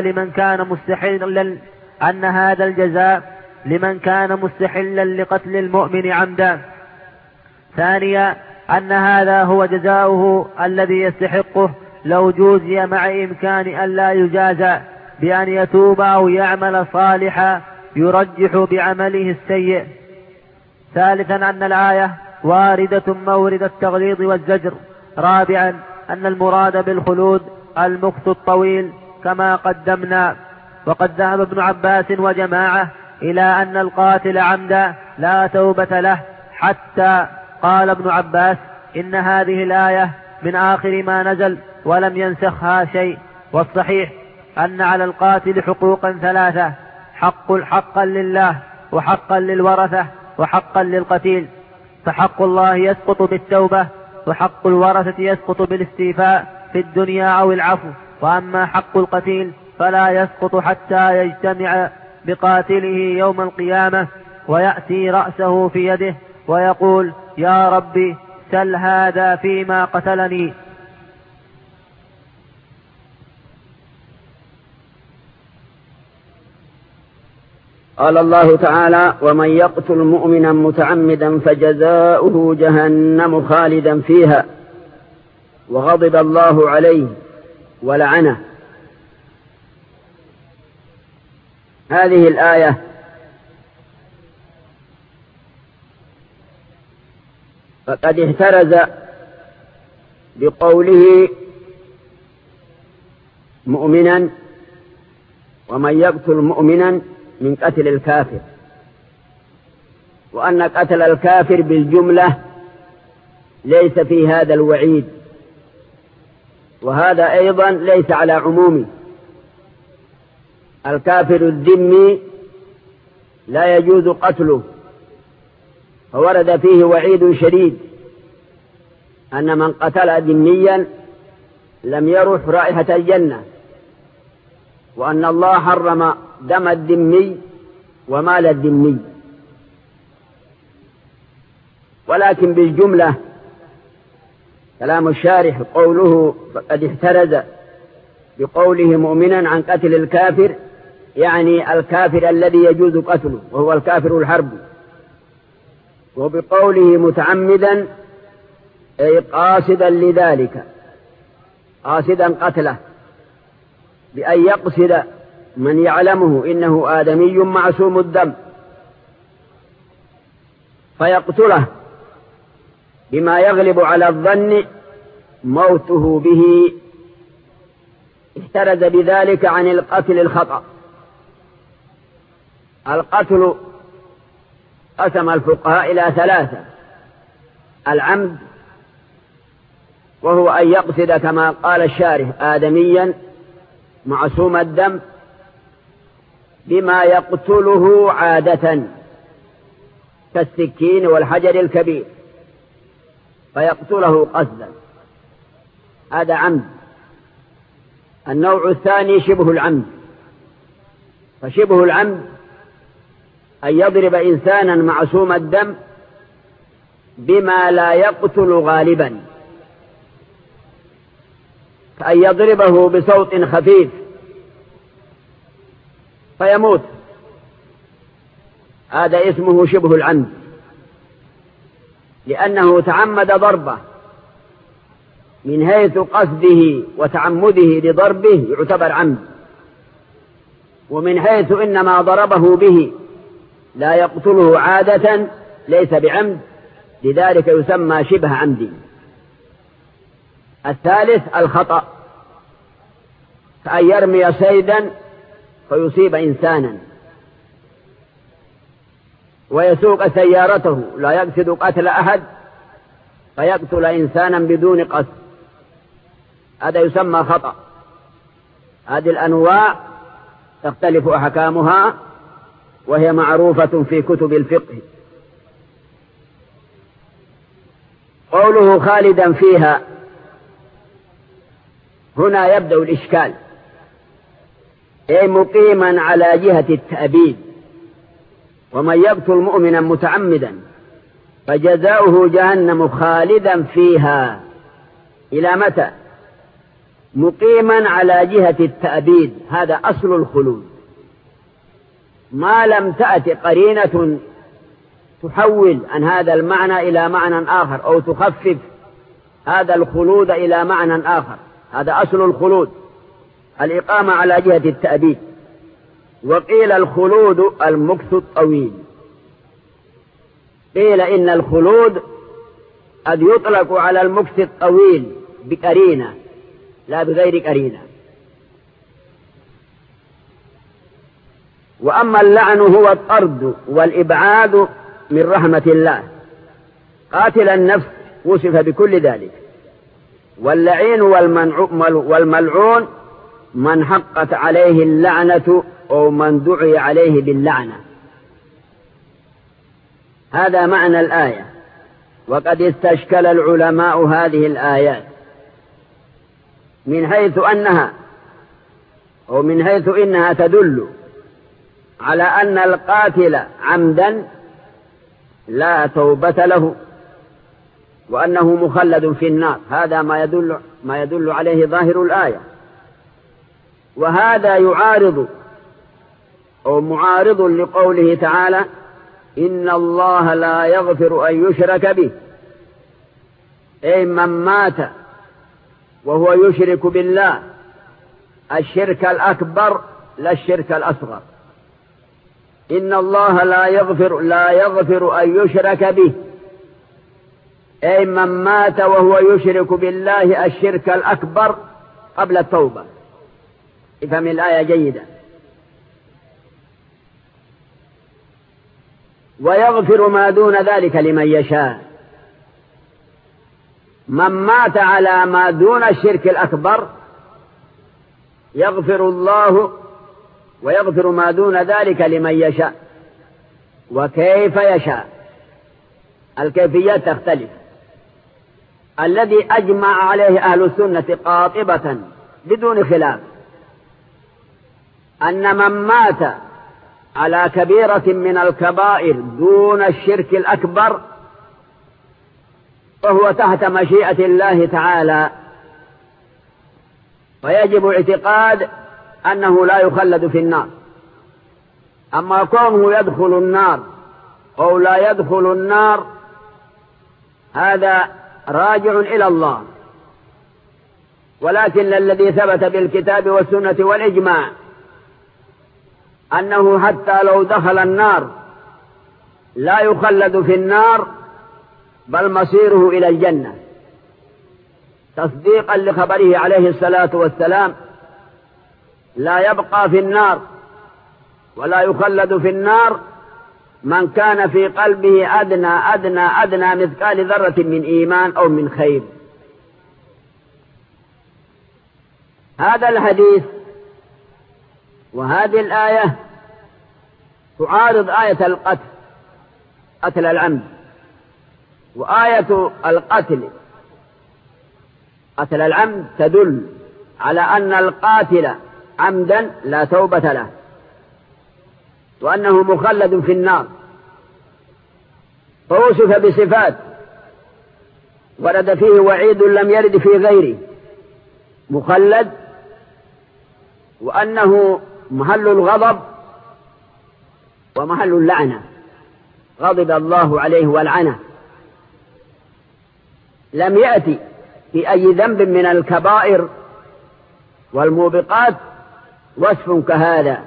A: لمن كان مستحلا لقتل المؤمن عمدا. ثانيا أن هذا هو جزاؤه الذي يستحقه لو جوزي، مع إمكان أن لا يجازى بأن يتوب أو يعمل صالحا يرجح بعمله السيء. ثالثا أن الآية واردة مورد التغليظ والزجر. رابعا أن المراد بالخلود المكث الطويل كما قدمنا. وقد ذهب ابن عباس وجماعة إلى أن القاتل عمدا لا توبة له، حتى قال ابن عباس إن هذه الآية من آخر ما نزل ولم ينسخها شيء. والصحيح أن على القاتل حقوقا ثلاثة: حقا لله، وحقا للورثة، وحقا للقتيل. فحق الله يسقط بالتوبة، وحق الورثة يسقط بالاستيفاء في الدنيا أو العفو. وأما حق القتيل فلا يسقط حتى يجتمع بقاتله يوم القيامة ويأتي رأسه في يده ويقول: يا ربي سل هذا فيما قتلني.
B: قال الله تعالى: ومن يقتل مؤمنا متعمدا فجزاؤه جهنم خالدا فيها وغضب الله عليه ولعنه. هذه الآية فقد احترز بقوله مؤمنا، ومن يقتل مؤمنا من قتل الكافر، وأن قتل الكافر بالجملة ليس في هذا الوعيد، وهذا أيضا ليس على عمومه. الكافر الذمي لا يجوز قتله، فورد فيه وعيد شديد أن من قتل ذميا لم يرح رائحة الجنة، وأن الله حرم دم الذمي ومال الذمي. ولكن بالجملة كلام الشارح قوله فقد احترز بقوله مؤمنا عن قتل الكافر، يعني الكافر الذي يجوز قتله وهو الكافر الحرب. وبقوله متعمدا أي قاصدا لذلك، قاصدا قتله، بأن يقصد من يعلمه إنه آدمي معصوم الدم فيقتله بما يغلب على الظن موته به. احترز بذلك عن القتل الخطأ. القتل قسم الفقهاء إلى ثلاثة: العمد، وهو أن يقصد كما قال الشارح آدميا معصوم الدم بما يقتله عادة كالسكين والحجر الكبير فيقتله قصدا، هذا عمد. النوع الثاني شبه العمد، فشبه العمد أن يضرب إنسانا معصوم الدم بما لا يقتل غالبا، كأن يضربه بصوت خفيف فيموت، هذا اسمه شبه العمد، لأنه تعمد ضربه من حيث قصده وتعمده لضربه يعتبر عمد، ومن حيث إنما ضربه به لا يقتله عادة ليس بعمد، لذلك يسمى شبه عمد. الثالث الخطأ، كأن يرمي صيدا فيصيب إنسانا ويسوق سيارته لا يقصد قتل أحد فيقتل إنسانا بدون قصد، هذا يسمى خطأ. هذه الأنواع تختلف أحكامها وهي معروفة في كتب الفقه. قوله خالدا فيها، هنا يبدأ الإشكال، أي مقيما على جهة التأبيد. ومن يقتل مؤمنا متعمدا فجزاؤه جهنم خالدا فيها. إلى متى؟ مقيما على جهة التأبيد، هذا أصل الخلود، ما لم تأت قرينة تحول عن هذا المعنى إلى معنى آخر أو تخفف هذا الخلود إلى معنى آخر. هذا أصل الخلود، الإقامة على جهة التأبيد. وقيل الخلود المكث الطويل. قيل إن الخلود قد يطلق على المكث الطويل بقرينة لا بغير قرينة. وأما اللعن هو الطرد والإبعاد من رحمة الله. قاتل النفس وصف بكل ذلك. واللعين والملعون من حقت عليه اللعنة أو من دعي عليه باللعنة. هذا معنى الآية. وقد استشكل العلماء هذه الآيات من حيث إنها تدل على أن القاتل عمدا لا توبة له وأنه مخلد في النار. هذا ما يدل عليه ظاهر الآية. وهذا معارض لقوله تعالى: إن الله لا يغفر أن يشرك به، أي من مات وهو يشرك بالله الشرك الأكبر لا الشرك الأصغر. إن الله لا يغفر أن يشرك به، أي من مات وهو يشرك بالله الشرك الأكبر قبل التوبة. افهم الآية جيدا. ويغفر ما دون ذلك لمن يشاء. من مات على ما دون الشرك الأكبر يغفر الله، ويغفر ما دون ذلك لمن يشاء. وكيف يشاء؟ الكيفيات تختلف. الذي أجمع عليه أهل السنة قاطبة بدون خلاف أن من مات على كبيرة من الكبائر دون الشرك الأكبر فهو تحت مشيئة الله تعالى، ويجب اعتقاد أنه لا يخلد في النار. أما كونه يدخل النار أو لا يدخل النار هذا راجع إلى الله. ولكن الذي ثبت بالكتاب والسنة والإجماع أنه حتى لو دخل النار لا يخلد في النار، بل مصيره إلى الجنة، تصديقا لخبره عليه الصلاة والسلام: لا يبقى في النار ولا يخلد في النار من كان في قلبه أدنى مثقال ذرة من إيمان أو من خير. هذا الحديث وهذه الآية تعارض آية القتل، قتل العمد. وآية القتل، قتل العمد، تدل على أن القاتل عمدا لا توبة له وأنه مخلد في النار. فوصف بصفات ورد فيه وعيد لم يرد في غيره: مخلد، وأنه محل الغضب ومحل اللعنة، غضب الله عليه والعنة. لم يأتي في أي ذنب من الكبائر والموبقات وصف كهذا.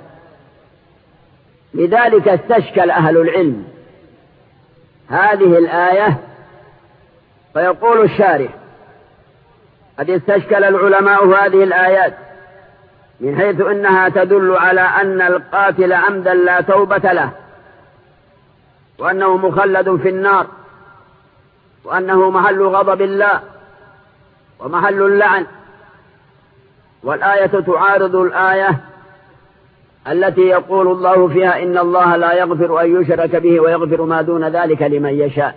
B: لذلك استشكل أهل العلم هذه الآية، فيقول الشارح: قد استشكل العلماء هذه الآيات من حيث إنها تدل على أن القاتل عمدا لا توبة له، وأنه مخلد في النار، وأنه محل غضب الله ومحل اللعن. والآية تعارض الآية التي يقول الله فيها: إن الله لا يغفر أن يشرك به ويغفر ما دون ذلك لمن يشاء.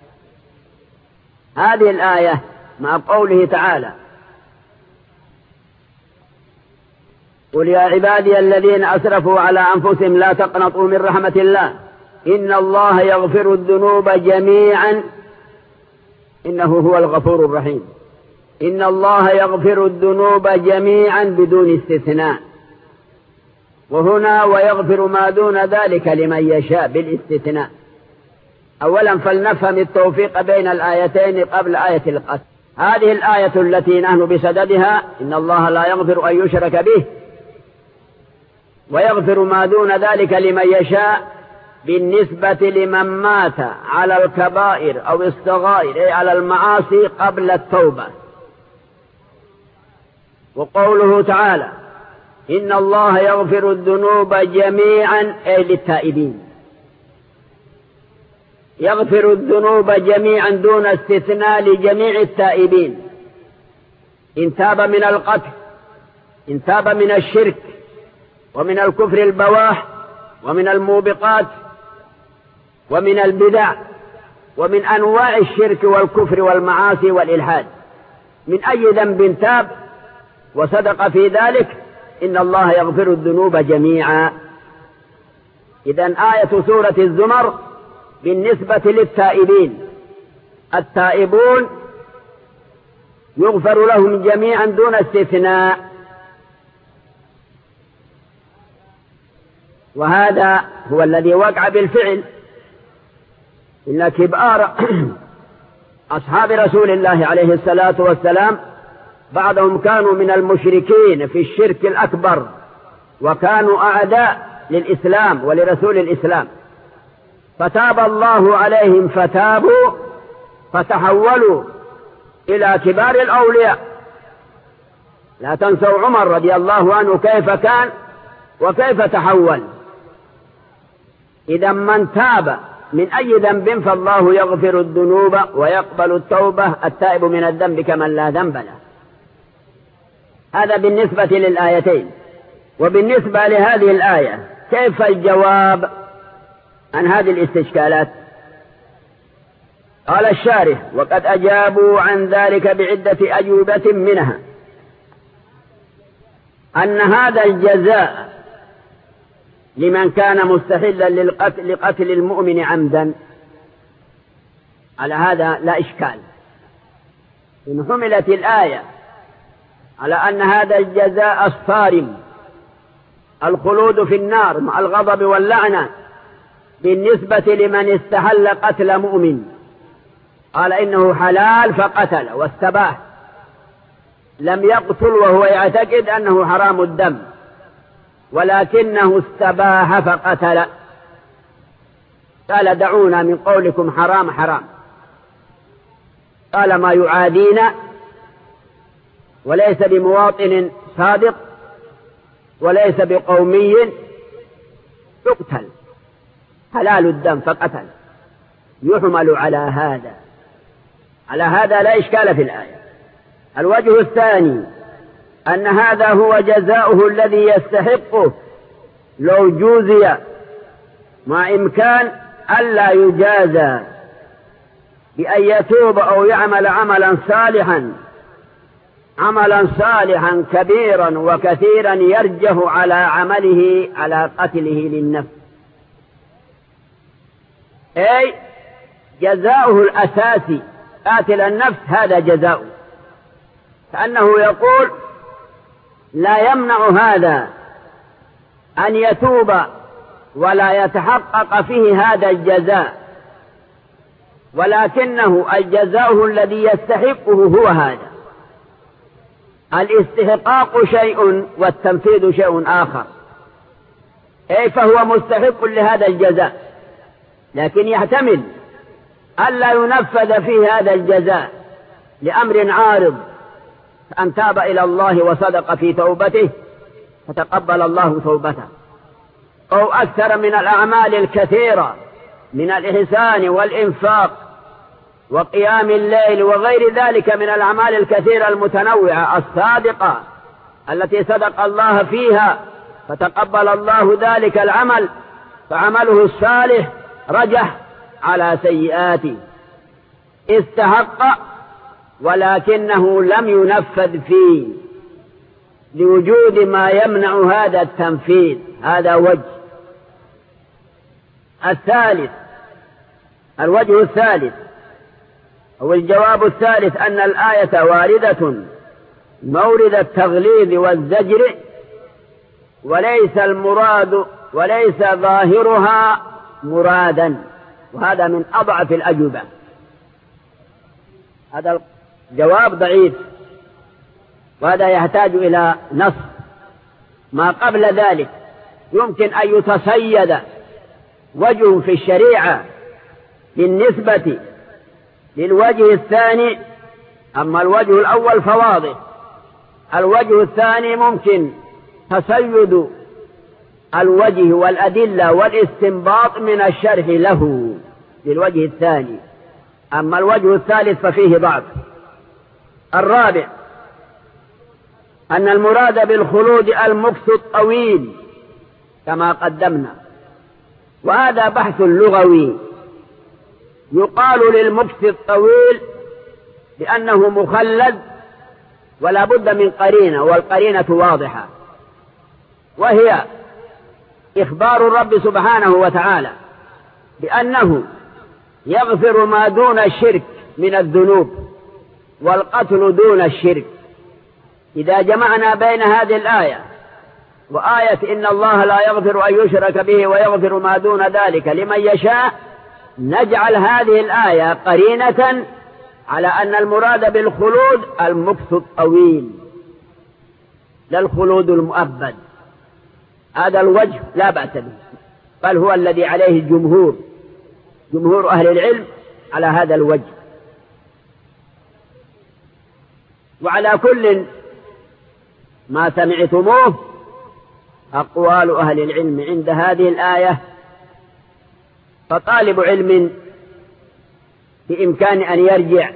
B: هذه الآية مع قوله تعالى: قل يا عبادي الذين أسرفوا على أنفسهم لا تقنطوا من رحمة الله إن الله يغفر الذنوب جميعا إنه هو الغفور الرحيم. إن الله يغفر الذنوب جميعا بدون استثناء، وهنا ويغفر ما دون ذلك لمن يشاء بالاستثناء. أولا فلنفهم التوفيق بين الآيتين قبل آية القتل. هذه الآية التي نحن بصددها إن الله لا يغفر أن يشرك به ويغفر ما دون ذلك لمن يشاء، بالنسبة لمن مات على الكبائر أو الصغائر أي على المعاصي قبل التوبة. وقوله تعالى إن الله يغفر الذنوب جميعا أي للتائبين، يغفر الذنوب جميعا دون استثناء لجميع التائبين، إن تاب من القتل، إن تاب من الشرك ومن الكفر البواح ومن الموبقات ومن البدع ومن أنواع الشرك والكفر والمعاصي والإلحاد، من أي ذنب تاب وصدق في ذلك إن الله يغفر الذنوب جميعا. إذن آية سورة الزمر بالنسبة للتائبين، التائبون يغفر لهم جميعا دون استثناء، وهذا هو الذي وقع بالفعل. إن كبار أصحاب رسول الله عليه الصلاة والسلام بعضهم كانوا من المشركين في الشرك الأكبر، وكانوا أعداء للإسلام ولرسول الإسلام، فتاب الله عليهم فتابوا فتحولوا إلى كبار الأولياء. لا تنسوا عمر رضي الله عنه كيف كان وكيف تحول. إذا من تاب من أي ذنب فالله يغفر الذنوب ويقبل التوبة، التائب من الذنب كمن لا ذنب له. هذا بالنسبة للآيتين. وبالنسبة لهذه الآية كيف الجواب عن هذه الاستشكالات؟ قال الشارح وقد أجابوا عن ذلك بعدة أجوبة، منها أن هذا الجزاء لمن كان مستحلا لقتل المؤمن عمدا. على هذا لا إشكال، إن حملت الآية على أن هذا الجزاء الصارم الخلود في النار مع الغضب واللعنة بالنسبة لمن استحل قتل مؤمن، قال إنه حلال فقتل واستباح، لم يقتل وهو يعتقد أنه حرام الدم، ولكنه استباح فقتل. قال دعونا من قولكم حرام حرام، قال ما يعادينا وليس بمواطن صادق وليس بقومي يقتل، حلال الدم فقتل، يحمل على هذا لا إشكال في الآية. الوجه الثاني أن هذا هو جزاؤه الذي يستحقه لو جوزي، مع إمكان ألا يجازى بأن يتوب أو يعمل عملا صالحا كبيرا وكثيرا يرجه على عمله على قتله للنفس، أي جزاؤه الأساسي قاتل النفس هذا جزاؤه، كأنه يقول لا يمنع هذا أن يتوب ولا يتحقق فيه هذا الجزاء، ولكنه الجزاء الذي يستحقه هو هذا. الاستحقاق شيء والتنفيذ شيء آخر، أي فهو مستحق لهذا الجزاء، لكن يحتمل ألا ينفذ فيه هذا الجزاء لأمر عارض، أن تاب إلى الله وصدق في توبته فتقبل الله توبته، أو أكثر من الأعمال الكثيرة من الإحسان والإنفاق وقيام الليل وغير ذلك من الأعمال الكثيرة المتنوعة الصادقة التي صدق الله فيها، فتقبل الله ذلك العمل، فعمله الصالح رجح على سيئاته، استحق ولكنه لم ينفذ فيه لوجود ما يمنع هذا التنفيذ. هذا وجه. الوجه الثالث أو الجواب الثالث أن الآية واردة مورد التغليظ والزجر، وليس ظاهرها مرادا، وهذا من أضعف الأجوبة. هذا الجواب ضعيف، وهذا يحتاج إلى نص. ما قبل ذلك يمكن أن يتصيد وجه في الشريعة بالنسبة للوجه الثاني، أما الوجه الأول فواضح. الوجه الثاني ممكن تصيد الوجه والأدلة والاستنباط من الشرح له للوجه الثاني، أما الوجه الثالث ففيه ضعف. الرابع أن المراد بالخلود المكث الطويل كما قدمنا، وهذا بحث لغوي. يقال للمكث الطويل بأنه مخلد ولا بد من قرينة، والقرينة واضحة، وهي إخبار الرب سبحانه وتعالى بأنه يغفر ما دون الشرك من الذنوب، والقتل دون الشرك. إذا جمعنا بين هذه الآية وآية إن الله لا يغفر أن يشرك به ويغفر ما دون ذلك لمن يشاء، نجعل هذه الآية قرينة على أن المراد بالخلود المكث الطويل لا الخلود المؤبد. هذا الوجه لا بأس به، بل هو الذي عليه جمهور أهل العلم على هذا الوجه. وعلى كل ما سمعتموه أقوال أهل العلم عند هذه الآية، فطالب علم بإمكان أن يرجع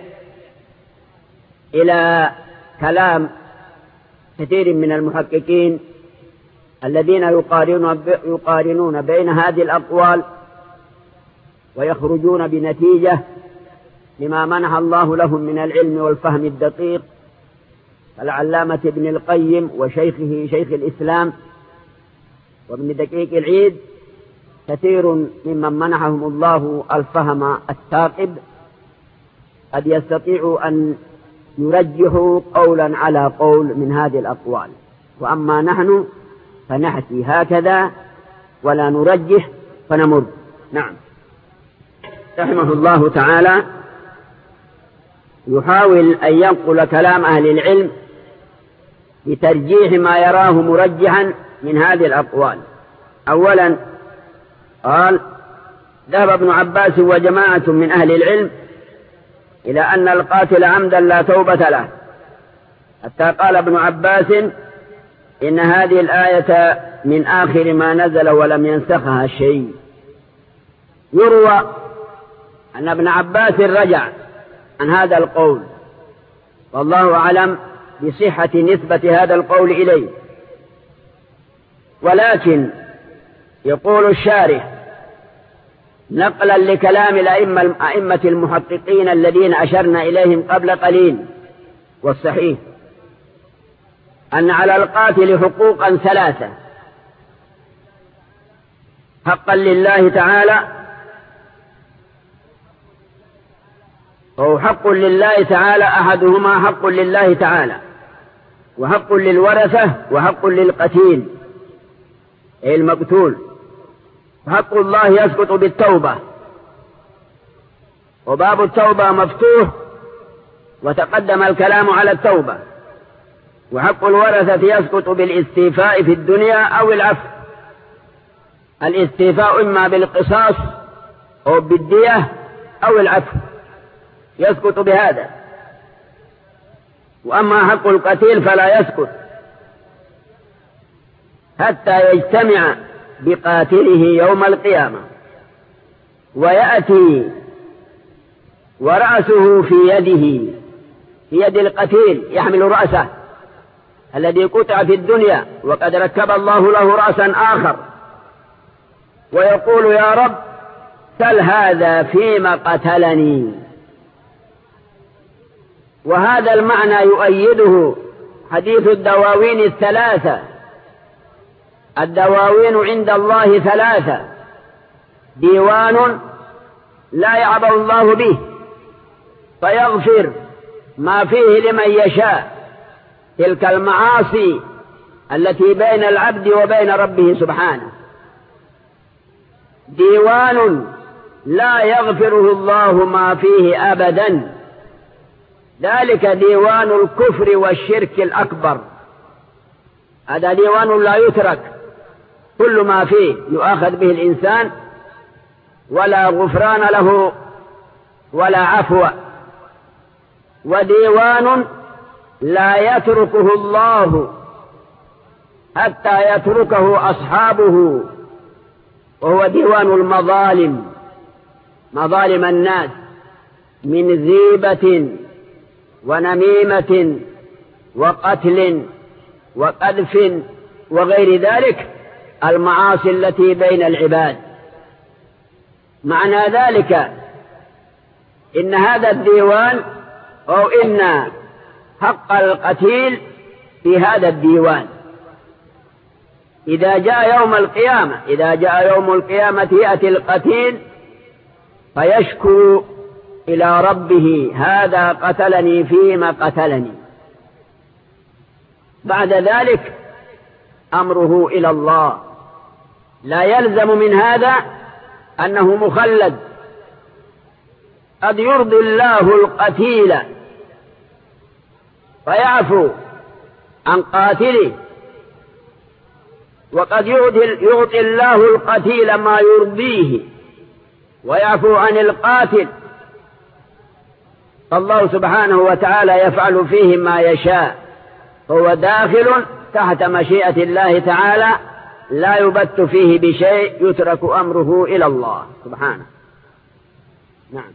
B: إلى كلام كثير من المحققين الذين يقارنون بين هذه الأقوال ويخرجون بنتيجة لما منح الله لهم من العلم والفهم الدقيق، العلامة ابن القيم وشيخه شيخ الإسلام وابن دقيق العيد، كثير ممن منحهم الله الفهم الثاقب قد يستطيع أن يرجحوا قولا على قول من هذه الأقوال، وأما نحن فنحكي هكذا ولا نرجح فنمر. نعم. رحمه الله تعالى يحاول أن ينقل كلام أهل العلم بترجيح ما يراه مرجحا من هذه الأقوال. أولا قال: ذهب ابن عباس وجماعة من أهل العلم إلى أن القاتل عمدا لا توبة له، حتى قال ابن عباس إن هذه الآية من آخر ما نزل ولم ينسخها شيء. يروى أن ابن عباس رجع عن هذا القول، والله أعلم بصحة نسبة هذا القول إليه، ولكن يقول الشارح نقلا لكلام الأئمة المحققين الذين أشرنا إليهم قبل قليل: والصحيح أن على القاتل حقوقا ثلاثة: حقا لله تعالى، أو حق لله تعالى أحدهما حق لله تعالى، وحق للورثة، وحق للقتيل أي المقتول. حق الله يسقط بالتوبة، وباب التوبة مفتوح وتقدم الكلام على التوبة. وحق الورثة يسقط بالاستيفاء في الدنيا أو العفو. الاستيفاء إما بالقصاص أو بالدية أو العفو، يسقط بهذا. وأما حق القتيل فلا يسقط حتى يجتمع بقاتله يوم القيامة ويأتي ورأسه في يده، في يد القتيل، يحمل رأسه الذي قطع في الدنيا وقد ركب الله له رأسا آخر، ويقول: يا رب سل هذا فيما قتلني. وهذا المعنى يؤيده حديث الدواوين الثلاثة. الدواوين عند الله ثلاثة: ديوان لا يعبأ الله به، فيغفر ما فيه لمن يشاء، تلك المعاصي التي بين العبد وبين ربه سبحانه. ديوان لا يغفره الله ما فيه أبدا، ذلك ديوان الكفر والشرك الأكبر، هذا ديوان لا يترك، كل ما فيه يؤاخذ به الإنسان ولا غفران له ولا عفو. وديوان لا يتركه الله حتى يتركه أصحابه، وهو ديوان المظالم، مظالم الناس من غيبة ونميمة وقتل وقذف وغير ذلك، المعاصي التي بين العباد. معنى ذلك إن هذا الديوان أو إن حق القتيل في هذا الديوان. إذا جاء يوم القيامة يأتي القتيل فيشكو إلى ربه: هذا قتلني فيما قتلني. بعد ذلك أمره إلى الله، لا يلزم من هذا أنه مخلد، قد يرضي الله القتيل فيعفو عن قاتله، وقد يعطي الله القتيل ما يرضيه ويعفو عن القاتل، فالله سبحانه وتعالى يفعل فيه ما يشاء، هو داخل تحت مشيئة الله تعالى، لا يبت فيه بشيء، يترك أمره إلى الله سبحانه. نعم.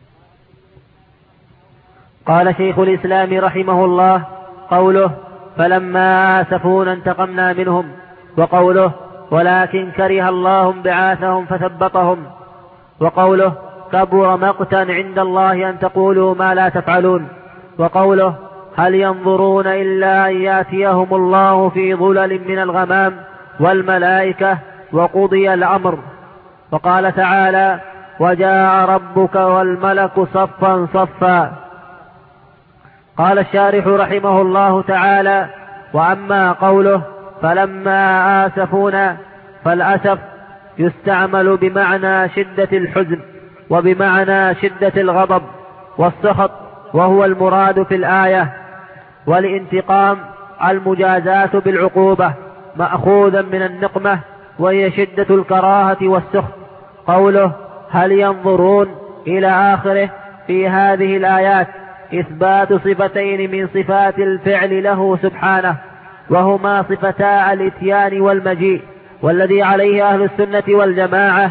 A: قال شيخ الإسلام رحمه الله: قوله فلما آسفونا انتقمنا منهم، وقوله ولكن كره الله انبعاثهم فثبطهم، وقوله كبر مقتا عند الله أن تقولوا ما لا تفعلون، وقوله هل ينظرون إلا أن يأتيهم الله في ظلل من الغمام والملائكة وقضي الأمر. وقال تعالى: وجاء ربك والملك صفا صفا. قال الشارح رحمه الله تعالى: وأما قوله فلما آسفونا، فالأسف يستعمل بمعنى شدة الحزن وبمعنى شدة الغضب والسخط، وهو المراد في الآية. والانتقام المجازاة بالعقوبة مأخوذا من النقمة، وهي شدة الكراهة والسخط. قوله هل ينظرون إلى آخره في هذه الآيات إثبات صفتين من صفات الفعل له سبحانه، وهما صفتا الإتيان والمجيء، والذي عليه أهل السنة والجماعة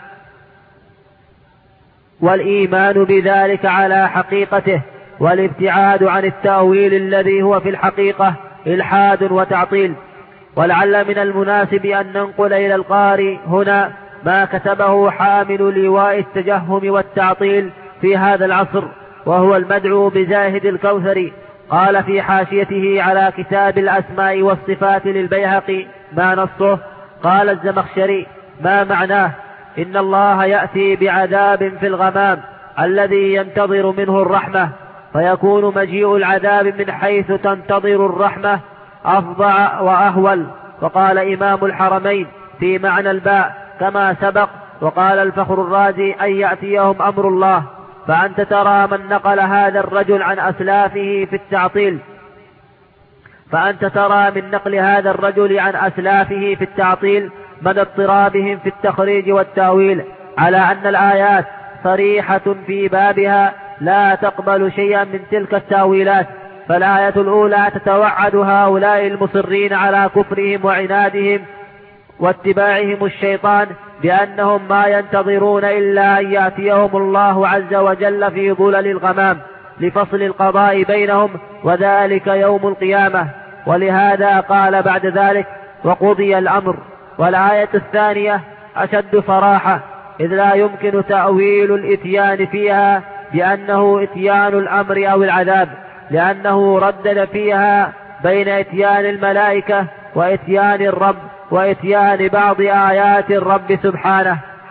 A: والإيمان بذلك على حقيقته، والابتعاد عن التأويل الذي هو في الحقيقة إلحاد وتعطيل. ولعل من المناسب أن ننقل إلى القارئ هنا ما كتبه حامل لواء التجهم والتعطيل في هذا العصر، وهو المدعو بزاهد الكوثري. قال في حاشيته على كتاب الأسماء والصفات للبيهقي ما نصه: قال الزمخشري: ما معناه؟ إن الله يأتي بعذاب في الغمام الذي ينتظر منه الرحمة، فيكون مجيء العذاب من حيث تنتظر الرحمة أفظع وأهول. وقال إمام الحرمين في معنى الباء كما سبق. وقال الفخر الرازي: أن يأتيهم أمر الله. فأنت ترى من نقل هذا الرجل عن أسلافه في التعطيل، فأنت ترى من نقل هذا الرجل عن أسلافه في التعطيل مدى اضطرابهم في التخريج والتأويل، على أن الآيات صريحة في بابها لا تقبل شيئا من تلك التأويلات. فالآية الأولى تتوعد هؤلاء المصرين على كفرهم وعنادهم واتباعهم الشيطان بأنهم ما ينتظرون إلا أن يأتيهم الله عز وجل في ظلل الغمام لفصل القضاء بينهم، وذلك يوم القيامة. ولهذا قال بعد ذلك: وقضي الأمر. والآية الثانية أشد صراحة، إذ لا يمكن تأويل الإتيان فيها بأنه إتيان الأمر أو العذاب، لأنه ردد فيها بين إتيان الملائكة وإتيان الرب وإتيان بعض آيات الرب سبحانه.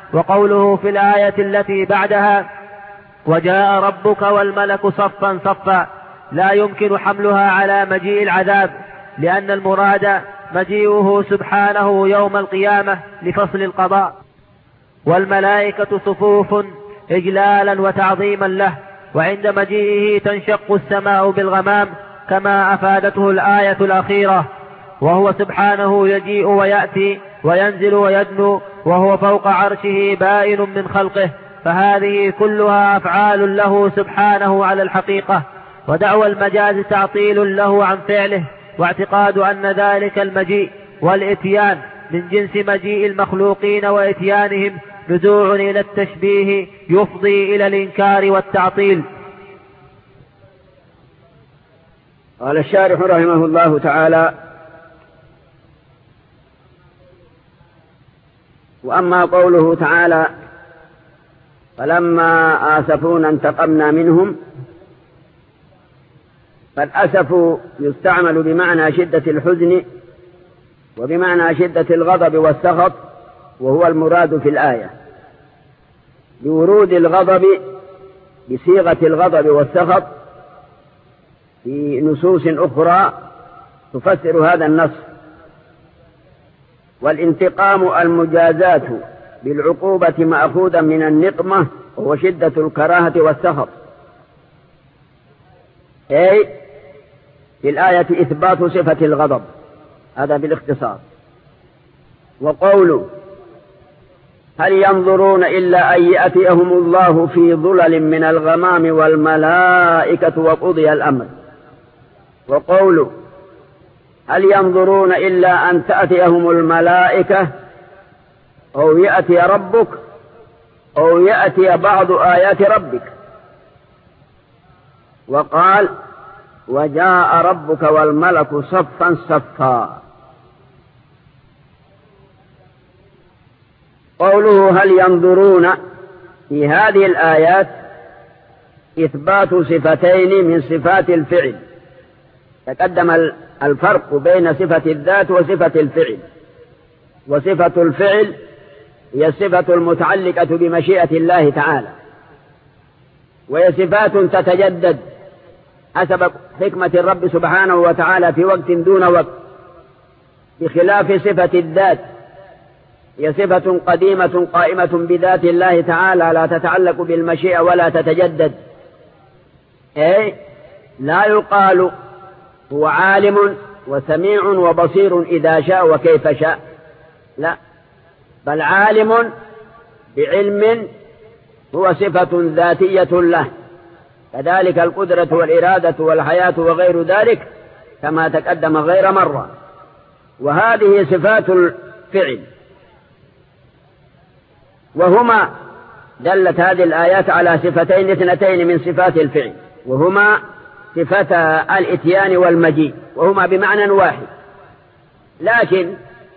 A: وقوله في الآية التي بعدها وجاء ربك والملك صفا صفا لا يمكن حملها على مجيء العذاب، لأن المراد مجيئه سبحانه يوم القيامة لفصل القضاء، والملائكة صفوف إجلالا وتعظيما له، وعند مجيئه تنشق السماء بالغمام كما أفادته الآية الأخيرة، وهو سبحانه يجيء ويأتي وينزل ويدنو وهو فوق عرشه بائن من خلقه، فهذه كلها أفعال له سبحانه على الحقيقة، ودعوى المجاز تعطيل له عن فعله، واعتقاد أن ذلك المجيء والإتيان من جنس مجيء المخلوقين وإتيانهم رجوع إلى التشبيه يفضي إلى الإنكار والتعطيل.
B: قال الشارح رحمه الله تعالى: وأما قوله تعالى فلما آسفونا انتقمنا منهم، فالأسف يستعمل بمعنى شدة الحزن وبمعنى شدة الغضب والسخط، وهو المراد في الآية لورود الغضب بصيغة الغضب والسخط في نصوص أخرى تفسر هذا النص. والانتقام المجازات بالعقوبة مأخوذا من النقمة، وهو شدة الكراهة والسخط. أي في الآية إثبات صفة الغضب، هذا بالاختصار. وقوله هل ينظرون إلا أن يأتيهم الله في ظلل من الغمام والملائكة وقضي الأمر. وقوله هل ينظرون إلا أن تأتيهم الملائكة أو يأتي ربك أو يأتي بعض آيات ربك. وقال وجاء ربك والملك صفا صفا. قوله هل ينظرون في هذه الآيات إثبات صفتين من صفات الفعل. تقدم الفرق بين صفة الذات وصفة الفعل. وصفة الفعل هي الصفة المتعلقة بمشيئة الله تعالى، وهي صفات تتجدد حسب حكمة الرب سبحانه وتعالى في وقت دون وقت، بخلاف صفة الذات هي صفة قديمة قائمة بذات الله تعالى لا تتعلق بالمشيئة ولا تتجدد. أي لا يقال هو عالم وسميع وبصير إذا شاء وكيف شاء، لا، بل عالم بعلم هو صفة ذاتية له، كذلك القدرة والإرادة والحياة وغير ذلك كما تقدم غير مرة. وهذه صفات الفعل، وهما دلت هذه الآيات على صفتين اثنتين من صفات الفعل، وهما صفتا الإتيان والمجيء، وهما بمعنى واحد. لكن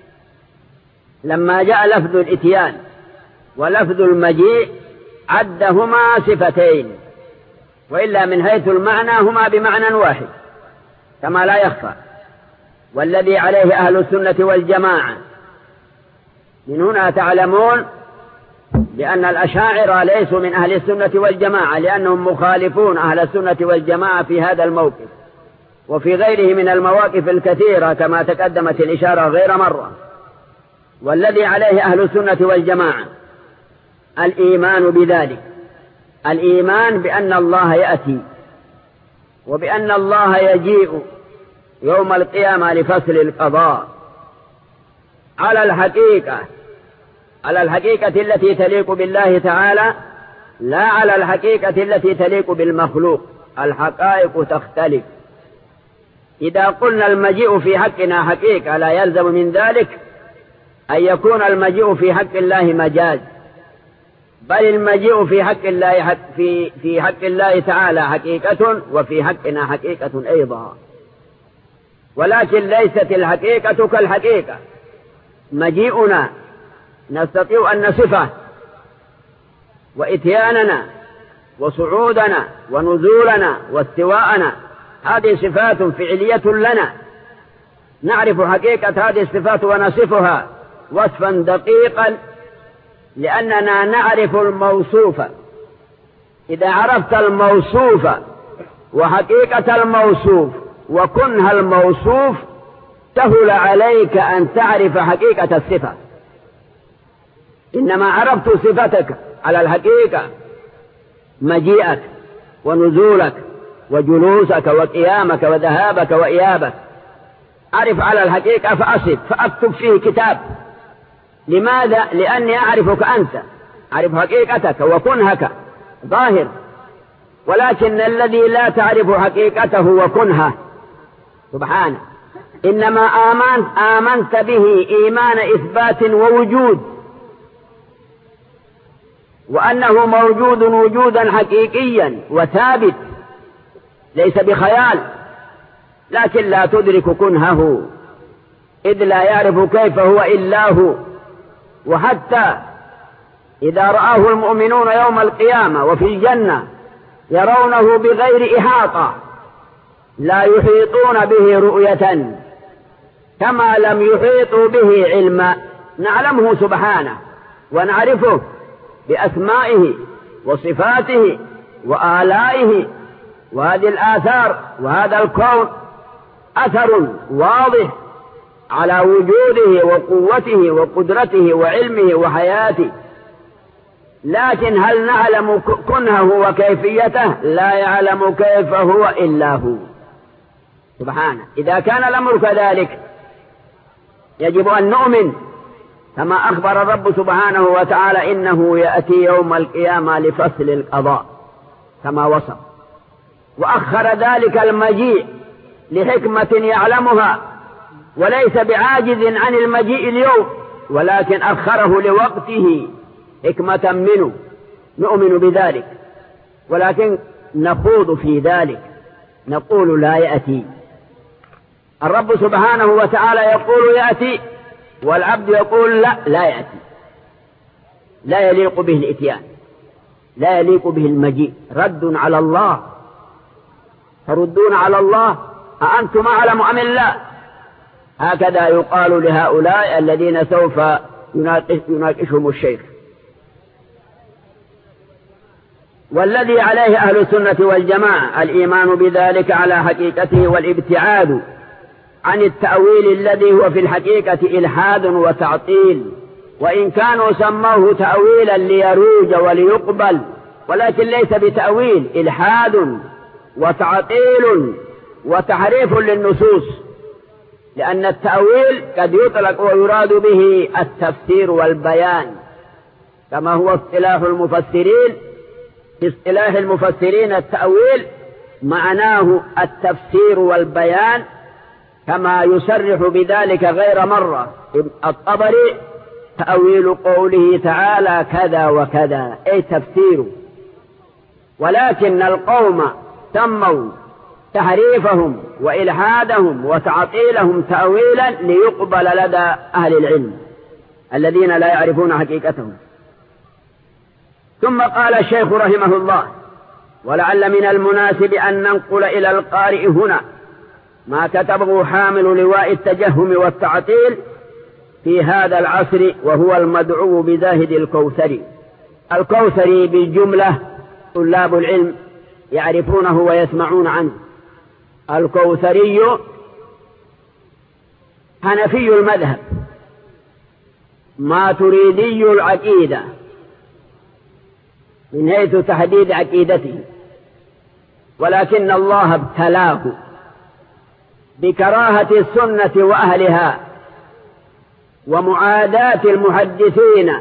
B: لما جاء لفظ الإتيان ولفظ المجيء عدهما صفتين، وإلا من حيث المعنى هما بمعنى واحد كما لا يخفى. والذي عليه أهل السنة والجماعة، من هنا تعلمون بأن الأشاعرة ليسوا من أهل السنة والجماعة، لأنهم مخالفون أهل السنة والجماعة في هذا الموقف وفي غيره من المواقف الكثيرة كما تقدمت الإشارة غير مرة. والذي عليه أهل السنة والجماعة الإيمان بذلك، الإيمان بأن الله يأتي وبأن الله يجيء يوم القيامة لفصل القضاء على الحقيقة التي تليق بالله تعالى، لا على الحقيقة التي تليق بالمخلوق. الحقائق تختلف. إذا قلنا المجيء في حقنا حقيقة لا يلزم من ذلك أن يكون المجيء في حق الله مجاز، بل المجيء في حق الله في حق الله تعالى حقيقة، وفي حقنا حقيقة أيضا، ولكن ليست الحقيقة كالحقيقة. مجيئنا نستطيع أن نصفه، وإتياننا وصعودنا ونزولنا واستواءنا هذه صفات فعلية لنا، نعرف حقيقة هذه الصفات ونصفها وصفا دقيقا لأننا نعرف الموصوف. إذا عرفت الموصوف وحقيقة الموصوف وكنه الموصوف سهل عليك أن تعرف حقيقة الصفة. إنما عرفت صفتك على الحقيقة، مجيئك ونزولك وجلوسك وقيامك وذهابك وإيابك، أعرف على الحقيقة فأصف فأكتب فيه كتاب. لماذا؟ لأني أعرفك أنت، أعرف حقيقتك وكنهك ظاهر. ولكن الذي لا تعرف حقيقته وكنهه سبحانه إنما آمنت به إيمان إثبات ووجود، وأنه موجود وجودا حقيقيا وثابت ليس بخيال، لكن لا تدرك كنهه إذ لا يعرف كيف هو إلا هو. وحتى إذا رآه المؤمنون يوم القيامة وفي الجنة يرونه بغير إحاطة، لا يحيطون به رؤية كما لم يحيطوا به علما. نعلمه سبحانه ونعرفه بأسمائه وصفاته وآلائه، وهذه الآثار وهذا الكون أثر واضح على وجوده وقوته وقدرته وعلمه وحياته. لكن هل نعلم كنهه وكيفيته؟ لا يعلم كيف هو إلا هو سبحانه. إذا كان الأمر كذلك يجب أن نؤمن كما أخبر الرب سبحانه وتعالى إنه يأتي يوم القيامة لفصل القضاء كما وصف، وأخر ذلك المجيء لحكمة يعلمها، وليس بعاجز عن المجيء اليوم، ولكن أخره لوقته حكمة منه. نؤمن بذلك، ولكن نخوض في ذلك نقول لا يأتي. الرب سبحانه وتعالى يقول يأتي، والعبد يقول لا يأتي، لا يليق به الإتيان، لا يليق به المجيء. رد على الله، تردون على الله أأنتم أعلم أم الله؟ هكذا يقال لهؤلاء الذين سوف يناقشهم الشيخ. والذي عليه أهل السنة والجماعة الإيمان بذلك على حقيقته، والابتعاد عن التأويل الذي هو في الحقيقة إلحاد وتعطيل، وإن كانوا سموه تأويلا ليروج وليقبل، ولكن ليس بتأويل، إلحاد وتعطيل وتحريف للنصوص. لأن التأويل قد يطلق ويراد به التفسير والبيان كما هو اصطلاح المفسرين. في اصطلاح المفسرين التأويل معناه التفسير والبيان، كما يصرح بذلك غير مرة الطبري: تأويل قوله تعالى كذا وكذا، أي تفسيره. ولكن القوم سموا تحريفهم وإلحادهم وتعطيلهم تأويلا ليقبل لدى أهل العلم الذين لا يعرفون حقيقتهم. ثم قال الشيخ رحمه الله: ولعل من المناسب أن ننقل إلى القارئ هنا ما كتبه حامل لواء التجهم والتعطيل في هذا العصر، وهو المدعو بزاهد الكوثري. الكوثري بالجملة طلاب العلم يعرفونه ويسمعون عنه. الكوثري حنفي المذهب، ماتريدي العقيدة من حيث تحديد عقيدته، ولكن الله ابتلاه بكراهة السنة وأهلها ومعاداة المحدثين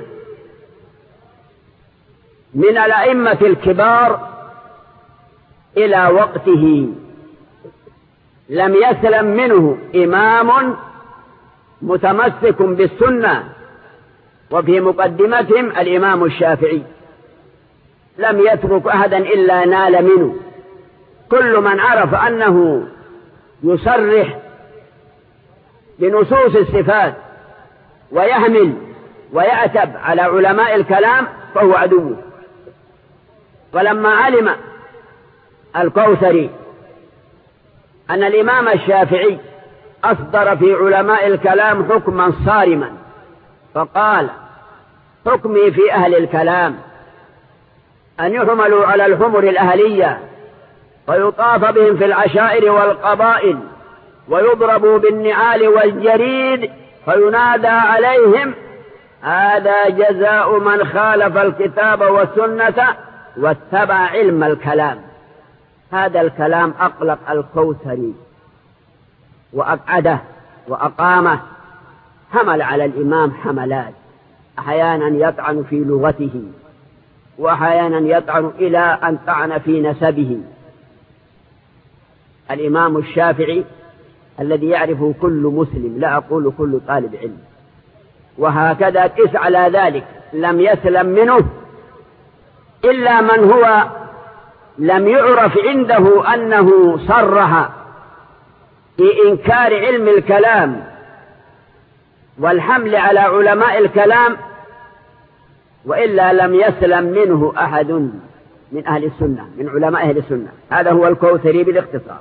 B: من الأئمة الكبار إلى وقته. لم يسلم منه إمام متمسك بالسنة، وفي مقدمتهم الإمام الشافعي، لم يترك أحدا إلا نال منه. كل من عرف أنه يصرح بنصوص الصفات ويحمل ويعتب على علماء الكلام فهو عدوه. ولما علم الكوثري أن الإمام الشافعي أصدر في علماء الكلام حكما صارما، فقال: حكمي في أهل الكلام أن يحملوا على الحمر الأهلية ويطاف بهم في العشائر والقبائل ويضربوا بالنعال والجريد فينادى عليهم: هذا جزاء من خالف الكتاب والسنة واتبع علم الكلام. هذا الكلام أقلق الكوثري وأقعده وأقامه، حمل على الإمام حملات، أحيانا يطعن في لغته وأحيانا يطعن إلى أن طعن في نسبه. الإمام الشافعي الذي يعرفه كل مسلم، لا أقول كل طالب علم، وهكذا قس على ذلك، لم يسلم منه إلا من هو لم يعرف عنده أنه صرح في إنكار علم الكلام والحمل على علماء الكلام، وإلا لم يسلم منه أحد من أهل السنة، من علماء أهل السنة. هذا هو الكوثري بالاختصار.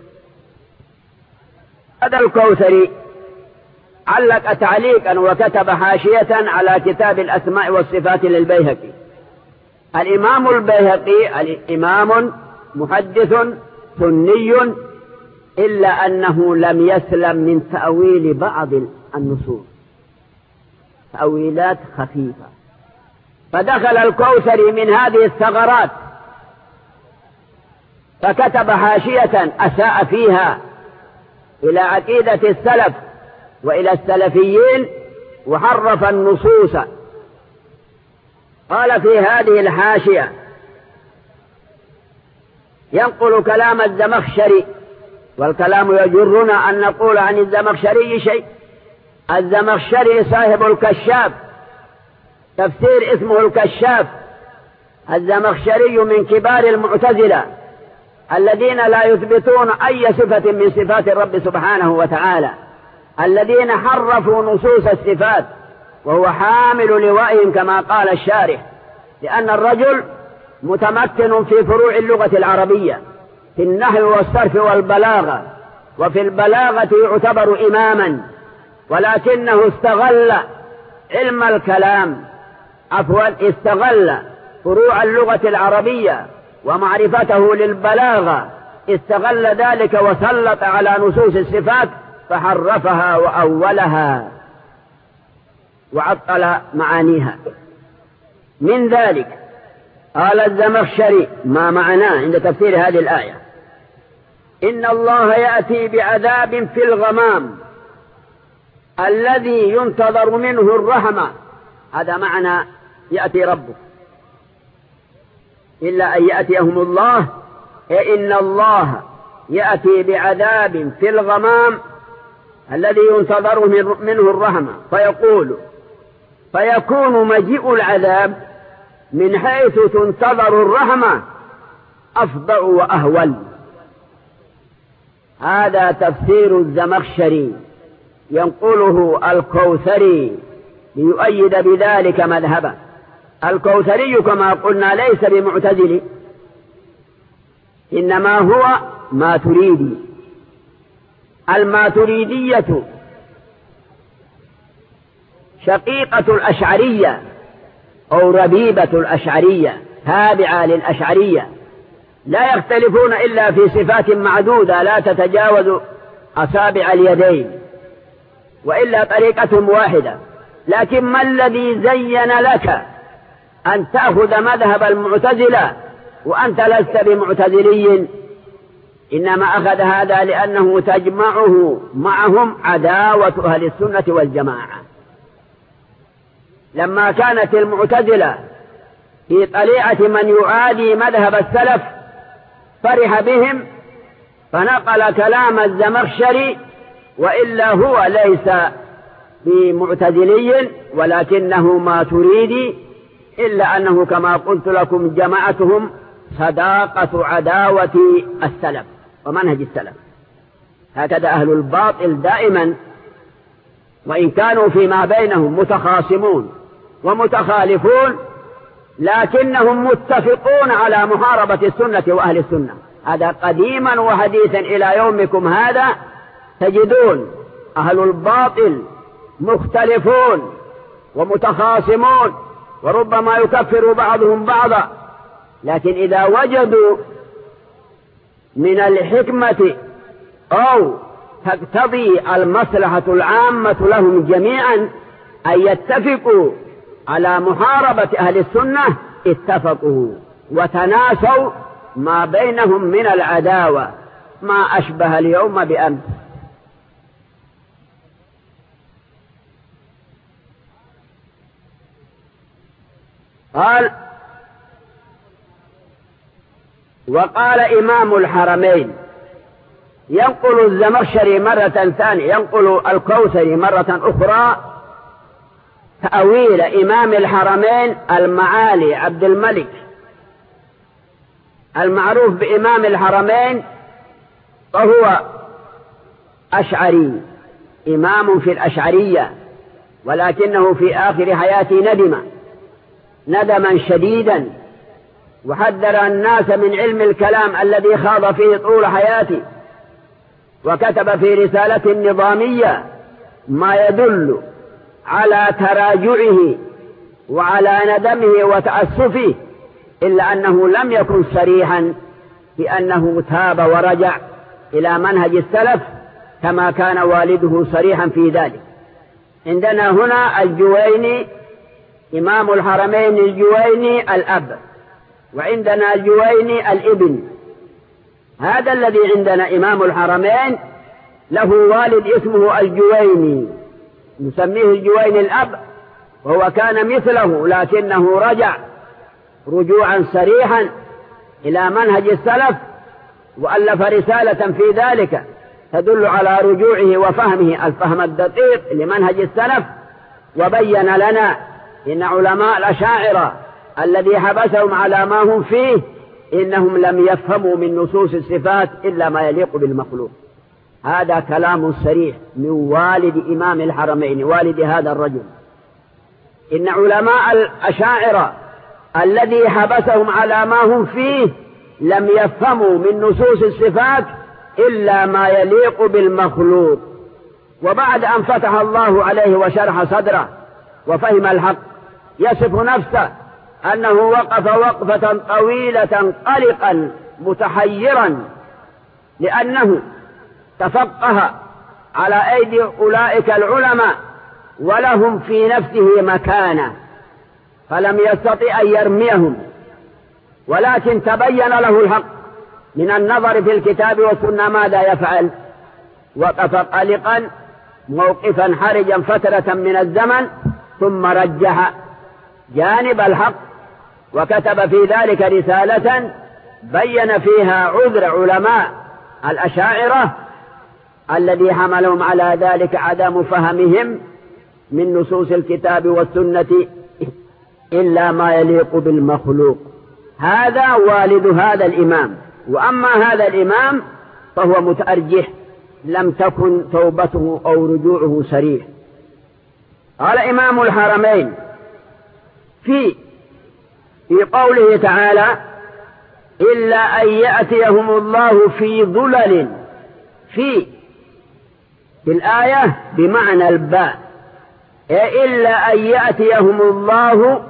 B: هذا الكوثري علق تعليقا وكتب حاشية على كتاب الأسماء والصفات للبيهقي. الإمام البيهقي إمام محدث سني، إلا أنه لم يسلم من تأويل بعض النصوص، تأويلات خفيفة، فدخل الكوثري من هذه الثغرات فكتب حاشية أساء فيها إلى عقيدة السلف وإلى السلفيين وحرف النصوص. قال في هذه الحاشية ينقل كلام الزمخشري، والكلام يجرنا أن نقول عن الزمخشري شيء. الزمخشري صاحب الكشاف، تفسير اسمه الكشاف. الزمخشري من كبار المعتزلة الذين لا يثبتون أي صفة من صفات الرب سبحانه وتعالى، الذين حرفوا نصوص الصفات، وهو حامل لوائهم كما قال الشارح، لأن الرجل متمكن في فروع اللغة العربية، في النحو والصرف والبلاغة، وفي البلاغة يعتبر إماما، ولكنه استغل علم الكلام، استغل فروع اللغة العربية ومعرفته للبلاغة، استغل ذلك وسلط على نصوص الصفات فحرفها وأولها وعطل معانيها. من ذلك قال الزمخشري ما معناه عند تفسير هذه الآية: إن الله يأتي بعذاب في الغمام الذي ينتظر منه الرحمة. هذا معنى يأتي ربه، إلا أن يأتيهم الله، إن الله يأتي بعذاب في الغمام الذي ينتظر منه الرحمة، فيكون مجيء العذاب من حيث تنتظر الرحمة أفضع وأهول. هذا تفسير الزمخشري ينقله الكوثري ليؤيد بذلك مذهبه. الكوثري كما قلنا ليس بمعتزلي، إنما هو ماتريدي. الماتريدية شقيقة الأشعرية أو ربيبة الأشعرية، تابعة للأشعرية، لا يختلفون إلا في صفات معدودة لا تتجاوز أصابع اليدين، وإلا طريقتهم واحدة. لكن ما الذي زين لك أن تأخذ مذهب المعتزلة وأنت لست بمعتزلي؟ إنما أخذ هذا لأنه تجمعه معهم عداوة أهل السنة والجماعة. لما كانت المعتزلة في طليعة من يعادي مذهب السلف فرح بهم فنقل كلام الزمخشري، وإلا هو ليس بمعتزلي ولكنه ماتريدي، إلا أنه كما قلت لكم جماعتهم صداقة عداوة السلف ومنهج السلف. هكذا أهل الباطل دائما، وإن كانوا فيما بينهم متخاصمون ومتخالفون، لكنهم متفقون على محاربة السنة وأهل السنة. هذا قديما وحديثا إلى يومكم هذا تجدون أهل الباطل مختلفون ومتخاصمون، وربما يكفر بعضهم بعضا، لكن إذا وجدوا من الحكمة أو تقتضي المصلحة العامة لهم جميعا أن يتفقوا على محاربة أهل السنة اتفقوا وتناسوا ما بينهم من العداوة، ما أشبه اليوم بأمس. قال: وقال إمام الحرمين، ينقل الزمخشري مرة ثانية، ينقل الكوثري مرة أخرى تأويل إمام الحرمين المعالي عبد الملك المعروف بإمام الحرمين، فهو أشعري، إمام في الأشعرية، ولكنه في آخر حياته ندما شديدا، وحذر الناس من علم الكلام الذي خاض فيه طول حياته، وكتب في رسالة نظامية ما يدل على تراجعه وعلى ندمه وتأسفه، إلا أنه لم يكن صريحا بأنه تاب ورجع إلى منهج السلف كما كان والده صريحا في ذلك. عندنا هنا الجويني إمام الحرمين، الجويني الأب، وعندنا الجويني الابن. هذا الذي عندنا إمام الحرمين له والد اسمه الجويني، نسميه الجويني الأب، وهو كان مثله لكنه رجع رجوعا صريحا إلى منهج السلف، وألف رسالة في ذلك تدل على رجوعه وفهمه الفهم الدقيق لمنهج السلف، وبين لنا إن علماء الأشاعرة الذي حبسهم على ما هم فيه إنهم لم يفهموا من نصوص الصفات إلا ما يليق بالمخلوق. هذا كلام صريح من والد إمام الحرمين، والد هذا الرجل. إن علماء الأشاعرة الذي حبسهم على ما هم فيه لم يفهموا من نصوص الصفات إلا ما يليق بالمخلوق. وبعد أن فتح الله عليه وشرح صدره وفهم الحق، يصف نفسه أنه وقف وقفة طويلة قلقا متحيرا، لأنه تفقه على أيدي أولئك العلماء ولهم في نفسه مكانة، فلم يستطع أن يرميهم، ولكن تبين له الحق من النظر في الكتاب والسنة ماذا يفعل. وقف قلقا موقفا حرجا فترة من الزمن، ثم رجح جانب الحق، وكتب في ذلك رسالة بين فيها عذر علماء الأشاعرة الذي حملهم على ذلك عدم فهمهم من نصوص الكتاب والسنة إلا ما يليق بالمخلوق. هذا والد هذا الإمام. وأما هذا الإمام فهو متأرجح، لم تكن توبته أو رجوعه صريح. قال إمام الحرمين في قوله تعالى: إلا أن يأتيهم الله في ظلل، في الآية بمعنى الباء، إلا أن يأتيهم الله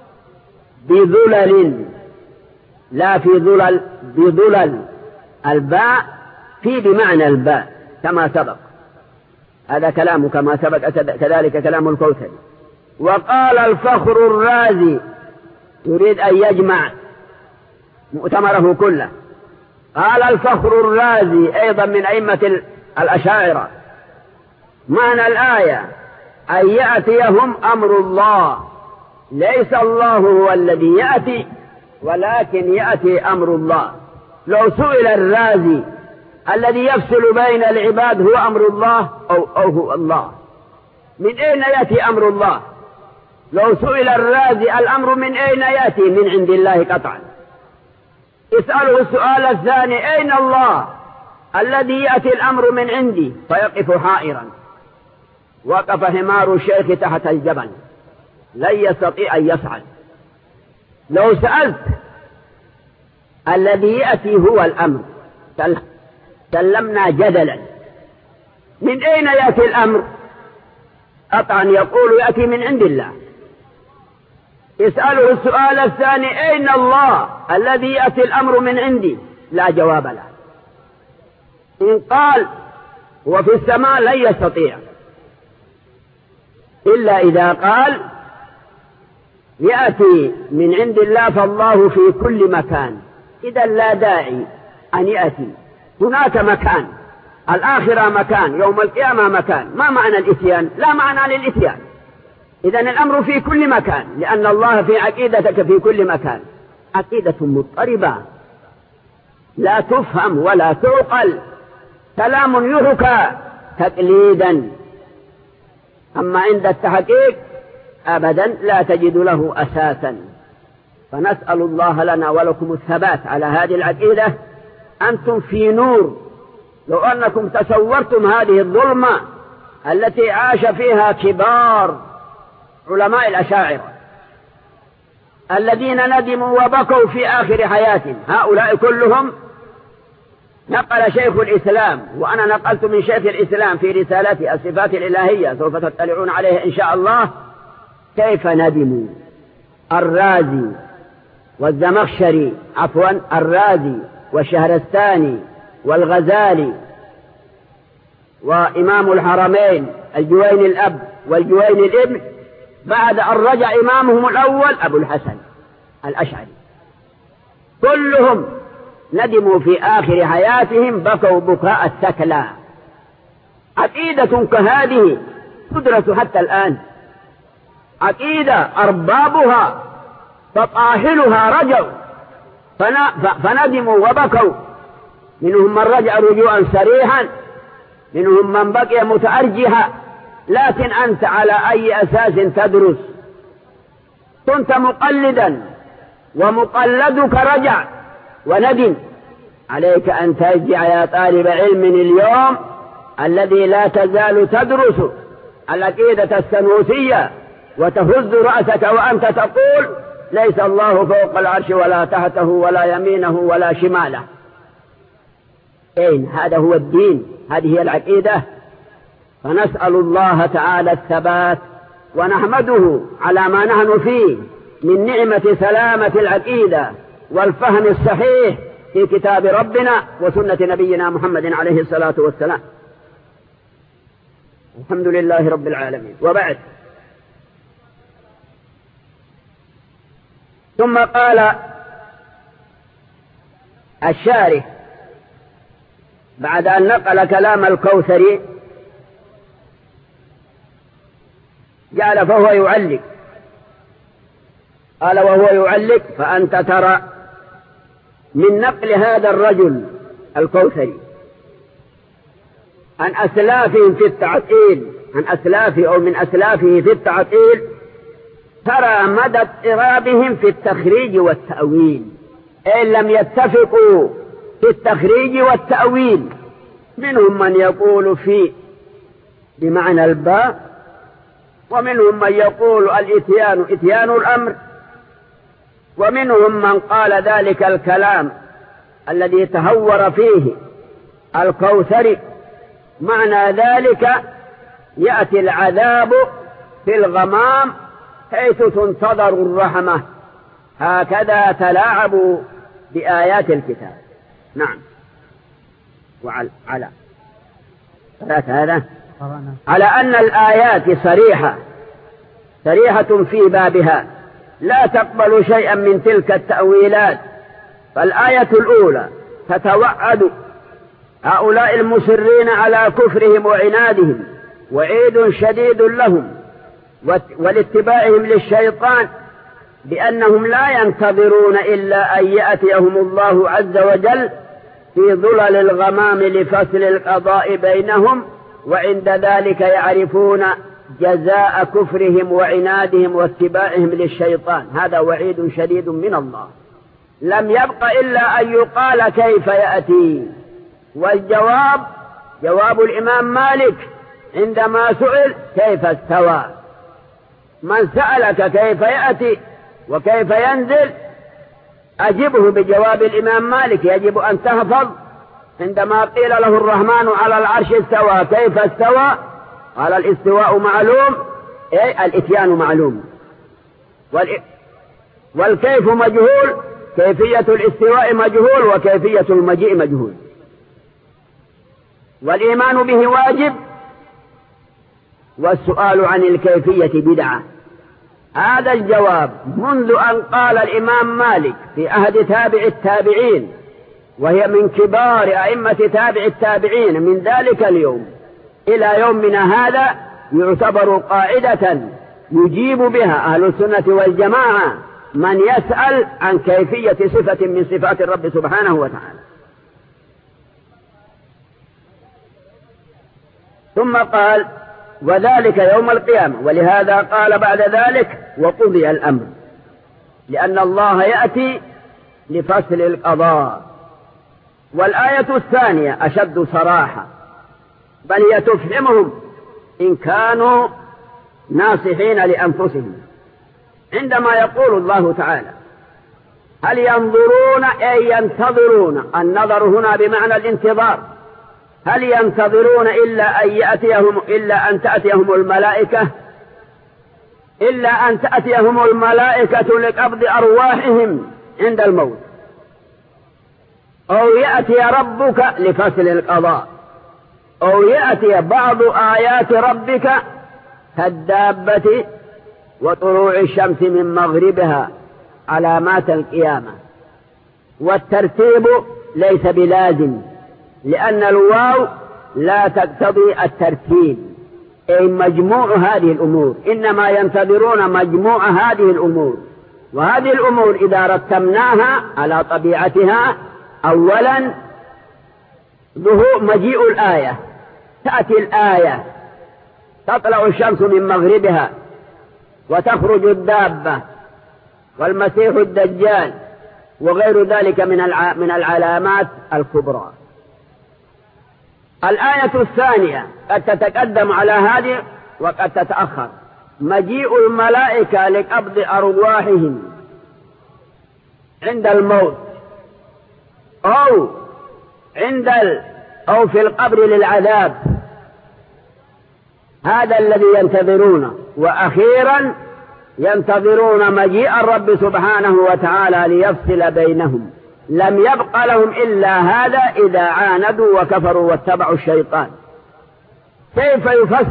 B: بظلل، لا في ظلل، بظلل، الباء في بمعنى الباء كما سبق. هذا كلام كما سبق، كذلك كلام الكوثري. وقال الفخر الرازي، يريد أن يجمع مؤتمره كله، قال الفخر الرازي أيضا من أئمة الأشاعرة: معنى الآية أن يأتيهم أمر الله، ليس الله هو الذي يأتي، ولكن يأتي أمر الله. لو سئل الرازي الذي يفصل بين العباد هو أمر الله أو هو الله، من أين يأتي أمر الله؟ لو سئل الرازي الأمر من أين يأتي؟ من عند الله قطعا. اسأله السؤال الثاني: أين الله الذي يأتي الأمر من عندي؟ فيقف حائرا. وقف حمار الشيخ تحت الجبل، لن يستطيع أن يصعد. لو سألت الذي يأتي هو الأمر سلمنا جدلا، من أين يأتي الأمر؟ قطعا يقول يأتي من عند الله. اسأله السؤال الثاني: أين الله الذي يأتي الأمر من عندي؟ لا جواب له. إن قال هو في السماء لن يستطيع، إلا إذا قال يأتي من عند الله فالله في كل مكان، إذا لا داعي أن يأتي. هناك مكان، الآخرة مكان، يوم القيامة مكان. ما معنى الإتيان؟ لا معنى للإتيان. إذن الأمر في كل مكان، لأن الله في عقيدتك في كل مكان. عقيدة مضطربة لا تفهم ولا تعقل، كلام يحكى تقليدا، أما عند التحقيق أبدا لا تجد له أساسا. فنسأل الله لنا ولكم الثبات على هذه العقيدة. أنتم في نور، لو أنكم تصورتم هذه الظلمة التي عاش فيها كبار علماء الأشاعرة الذين ندموا وبكوا في آخر حياتهم، هؤلاء كلهم نقل شيخ الإسلام، وأنا نقلت من شيخ الإسلام في رسالته الصفات الإلهية، سوف تطلعون عليه إن شاء الله، كيف ندموا. الرازي والزمخشري، عفوا الرازي والشهرستاني والغزالي وإمام الحرمين الجويني الأب والجويني الابن، بعد أن رجع إمامهم الأول أبو الحسن الأشعري، كلهم ندموا في آخر حياتهم، بكوا بكاء الثكلى. عقيدة كهذه تدرس حتى الآن، عقيدة أربابها فطاحلها رجعوا فندموا وبكوا، منهم من رجع رجوعا صريحا، منهم من بقي متأرجها. لكن أنت على أي أساس تدرس؟ كنت مقلدا ومقلدك رجع وندم. عليك أن ترجع يا طالب علم اليوم الذي لا تزال تدرس العقيدة السنوسية وتهز رأسك وأنت تقول ليس الله فوق العرش ولا تحته ولا يمينه ولا شماله. أين؟ هذا هو الدين، هذه هي العقيدة. فنسأل الله تعالى الثبات، ونحمده على ما نحن فيه من نعمة سلامة العقيدة والفهم الصحيح في كتاب ربنا وسنة نبينا محمد عليه الصلاة والسلام. الحمد لله رب العالمين. وبعد، ثم قال الشارح بعد أن نقل كلام الكوثري جعل فهو يعلق، قال وهو يعلق: فأنت ترى من نقل هذا الرجل الكوثري عن أسلافهم في التعطيل، عن أسلافه أو من أسلافه في التعطيل، ترى مدى اضطرابهم في التخريج والتأويل، إن لم يتفقوا في التخريج والتأويل. منهم من يقول في بمعنى الباء، ومنهم من يقول الإتيان إتيان الأمر، ومنهم من قال ذلك الكلام الذي تهور فيه الكوثري معنى ذلك يأتي العذاب في الغمام حيث تنتظر الرحمة. هكذا تلاعبوا بآيات الكتاب. نعم. وعلى هذا على أن الآيات صريحة في بابها، لا تقبل شيئا من تلك التأويلات. فالآية الأولى تتوعد هؤلاء المصرين على كفرهم وعنادهم وعيد شديد لهم ولاتباعهم للشيطان، بأنهم لا ينتظرون إلا أن يأتيهم الله عز وجل في ظلل الغمام لفصل القضاء بينهم، وعند ذلك يعرفون جزاء كفرهم وعنادهم واتباعهم للشيطان. هذا وعيد شديد من الله. لم يبق إلا أن يقال كيف يأتي، والجواب جواب الإمام مالك عندما سئل كيف استوى. من سألك كيف يأتي وكيف ينزل أجبه بجواب الإمام مالك. يجب أن تحفظ عندما قيل له الرحمن على العرش استوى كيف استوى؟ قال الاستواء معلوم، أي الإتيان معلوم. والكيف مجهول، كيفية الاستواء مجهول، وكيفية المجيء مجهول. والإيمان به واجب، والسؤال عن الكيفية بدعة. هذا الجواب منذ أن قال الإمام مالك في عهد تابع التابعين، وهي من كبار أئمة تابع التابعين، من ذلك اليوم إلى يومنا هذا يعتبر قاعدة يجيب بها أهل السنة والجماعة من يسأل عن كيفية صفة من صفات الرب سبحانه وتعالى. ثم قال وذلك يوم القيامة، ولهذا قال بعد ذلك وقضي الأمر، لأن الله يأتي لفصل القضاء. والآية الثانية أشد صراحة، بل هي تفهمهم إن كانوا ناصحين لأنفسهم، عندما يقول الله تعالى هل ينظرون أي ينتظرون، النظر هنا بمعنى الانتظار، هل ينتظرون إلا أن تأتيهم الملائكة لقبض أرواحهم عند الموت، أو يأتي ربك لفصل القضاء، أو يأتي بعض آيات ربك كالدابة وطلوع الشمس من مغربها علامات القيامة. والترتيب ليس بلازم، لأن الواو لا تقتضي الترتيب، أي مجموع هذه الأمور، إنما ينتظرون مجموع هذه الأمور. وهذه الأمور إذا رتبناها على طبيعتها، أولا ظهور مجيء الآية، تأتي الآية تطلع الشمس من مغربها وتخرج الدابة والمسيح الدجال وغير ذلك من العلامات الكبرى. الآية الثانية قد تتقدم على هذه وقد تتأخر، مجيء الملائكة لقبض أرواحهم عند الموت، أو في القبر للعذاب، هذا الذي ينتظرونه. وأخيرا ينتظرون مجيء الرب سبحانه وتعالى ليفصل بينهم، لم يبق لهم إلا هذا إذا عاندوا وكفروا واتبعوا الشيطان. كيف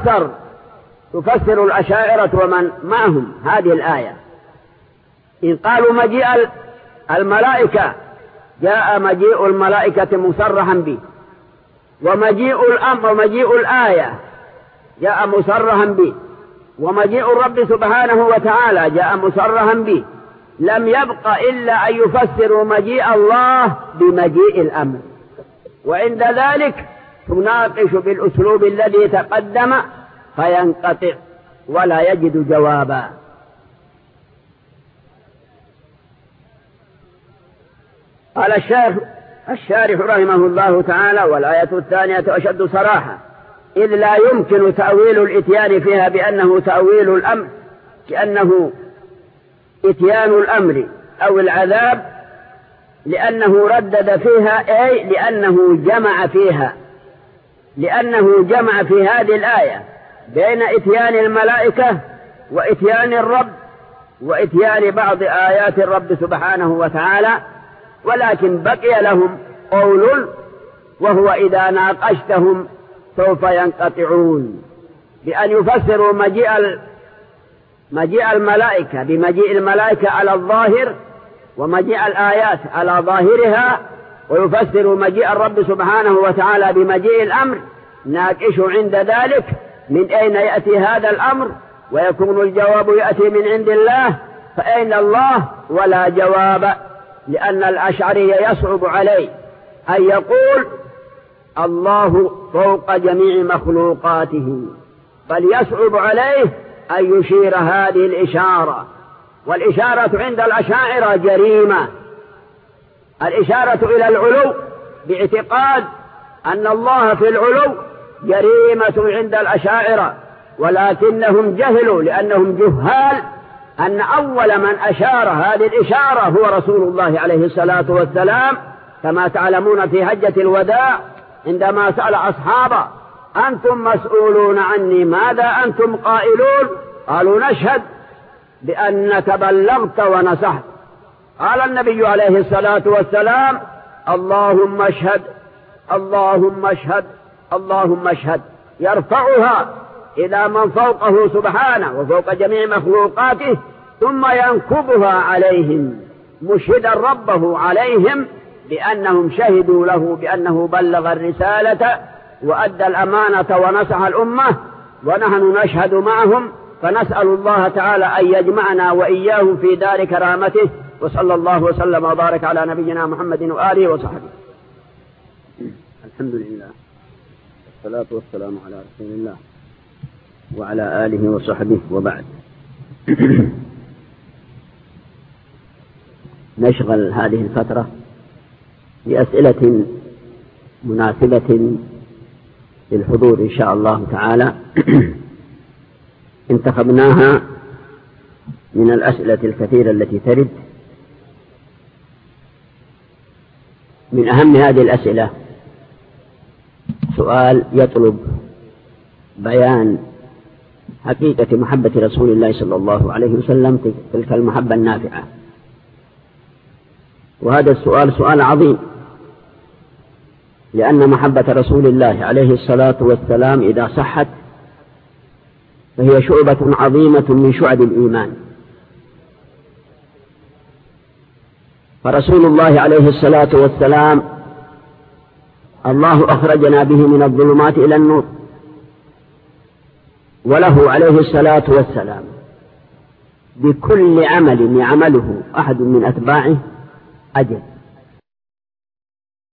B: يفسر الأشاعرة ومن معهم هذه الآية؟ إن قالوا مجيء الملائكة، جاء مجيء الملائكة مصرحا به، ومجيء الأمر ومجيء الآية جاء مصرحا به، ومجيء الرب سبحانه وتعالى جاء مصرحا به، لم يبق إلا أن يفسروا مجيء الله بمجيء الأمر، وعند ذلك تناقش بالأسلوب الذي تقدم فينقطع ولا يجد جوابا. قال الشارح رحمه الله تعالى والآية الثانية أشد صراحة، إذ لا يمكن تأويل الإتيان فيها بأنه تأويل الأمر، كأنه إتيان الأمر أو العذاب، لأنه ردد فيها، أي لأنه جمع في هذه الآية بين إتيان الملائكة وإتيان الرب وإتيان بعض آيات الرب سبحانه وتعالى. ولكن بقي لهم قول، وهو إذا ناقشتهم سوف ينقطعون، بأن يفسروا مجيء الملائكة بمجيء الملائكة على الظاهر، ومجيء الآيات على ظاهرها، ويفسروا مجيء الرب سبحانه وتعالى بمجيء الأمر. ناقش عند ذلك من أين يأتي هذا الأمر، ويكون الجواب يأتي من عند الله، فأين الله؟ ولا جواب، لأن الأشعري يصعب عليه أن يقول الله فوق جميع مخلوقاته، بل يصعب عليه أن يشير هذه الإشارة، والإشارة عند الأشاعرة جريمة، الإشارة إلى العلو باعتقاد أن الله في العلو جريمة عند الأشاعرة، ولكنهم جهلوا لأنهم جهال أن أول من أشار هذه الإشارة هو رسول الله عليه الصلاة والسلام، كما تعلمون في حجة الوداع عندما سأل أصحابه أنتم مسؤولون عني ماذا أنتم قائلون؟ قالوا نشهد بأنك بلغت ونصحت، قال النبي عليه الصلاة والسلام: اللهم اشهد، اللهم اشهد، اللهم اشهد، يرفعها إلى من فوقه سبحانه وفوق جميع مخلوقاته، ثم ينكبها عليهم مشهدا ربه عليهم بأنهم شهدوا له بأنه بلغ الرسالة وأدى الأمانة ونصح الأمة، ونحن نشهد معهم، فنسأل الله تعالى أن يجمعنا وإياهم في دار كرامته. وصلى الله وسلم وبارك على نبينا محمد وآله وصحبه. الحمد لله والصلاة والسلام على رسول الله وعلى آله وصحبه، وبعد. نشغل هذه الفترة بأسئلة مناسبة للحضور إن شاء الله تعالى. انتخبناها من الأسئلة الكثيرة التي ترد. من أهم هذه الأسئلة سؤال يطلب بيان حقيقة محبة رسول الله صلى الله عليه وسلم، تلك المحبة النافعة. وهذا السؤال سؤال عظيم، لأن محبة رسول الله عليه الصلاة والسلام إذا صحت فهي شعبة عظيمة من شعب الإيمان. فرسول الله عليه الصلاة والسلام الله أخرجنا به من الظلمات إلى النور، وله عليه الصلاة والسلام بكل عمل يعمله أحد من أتباعه أجر.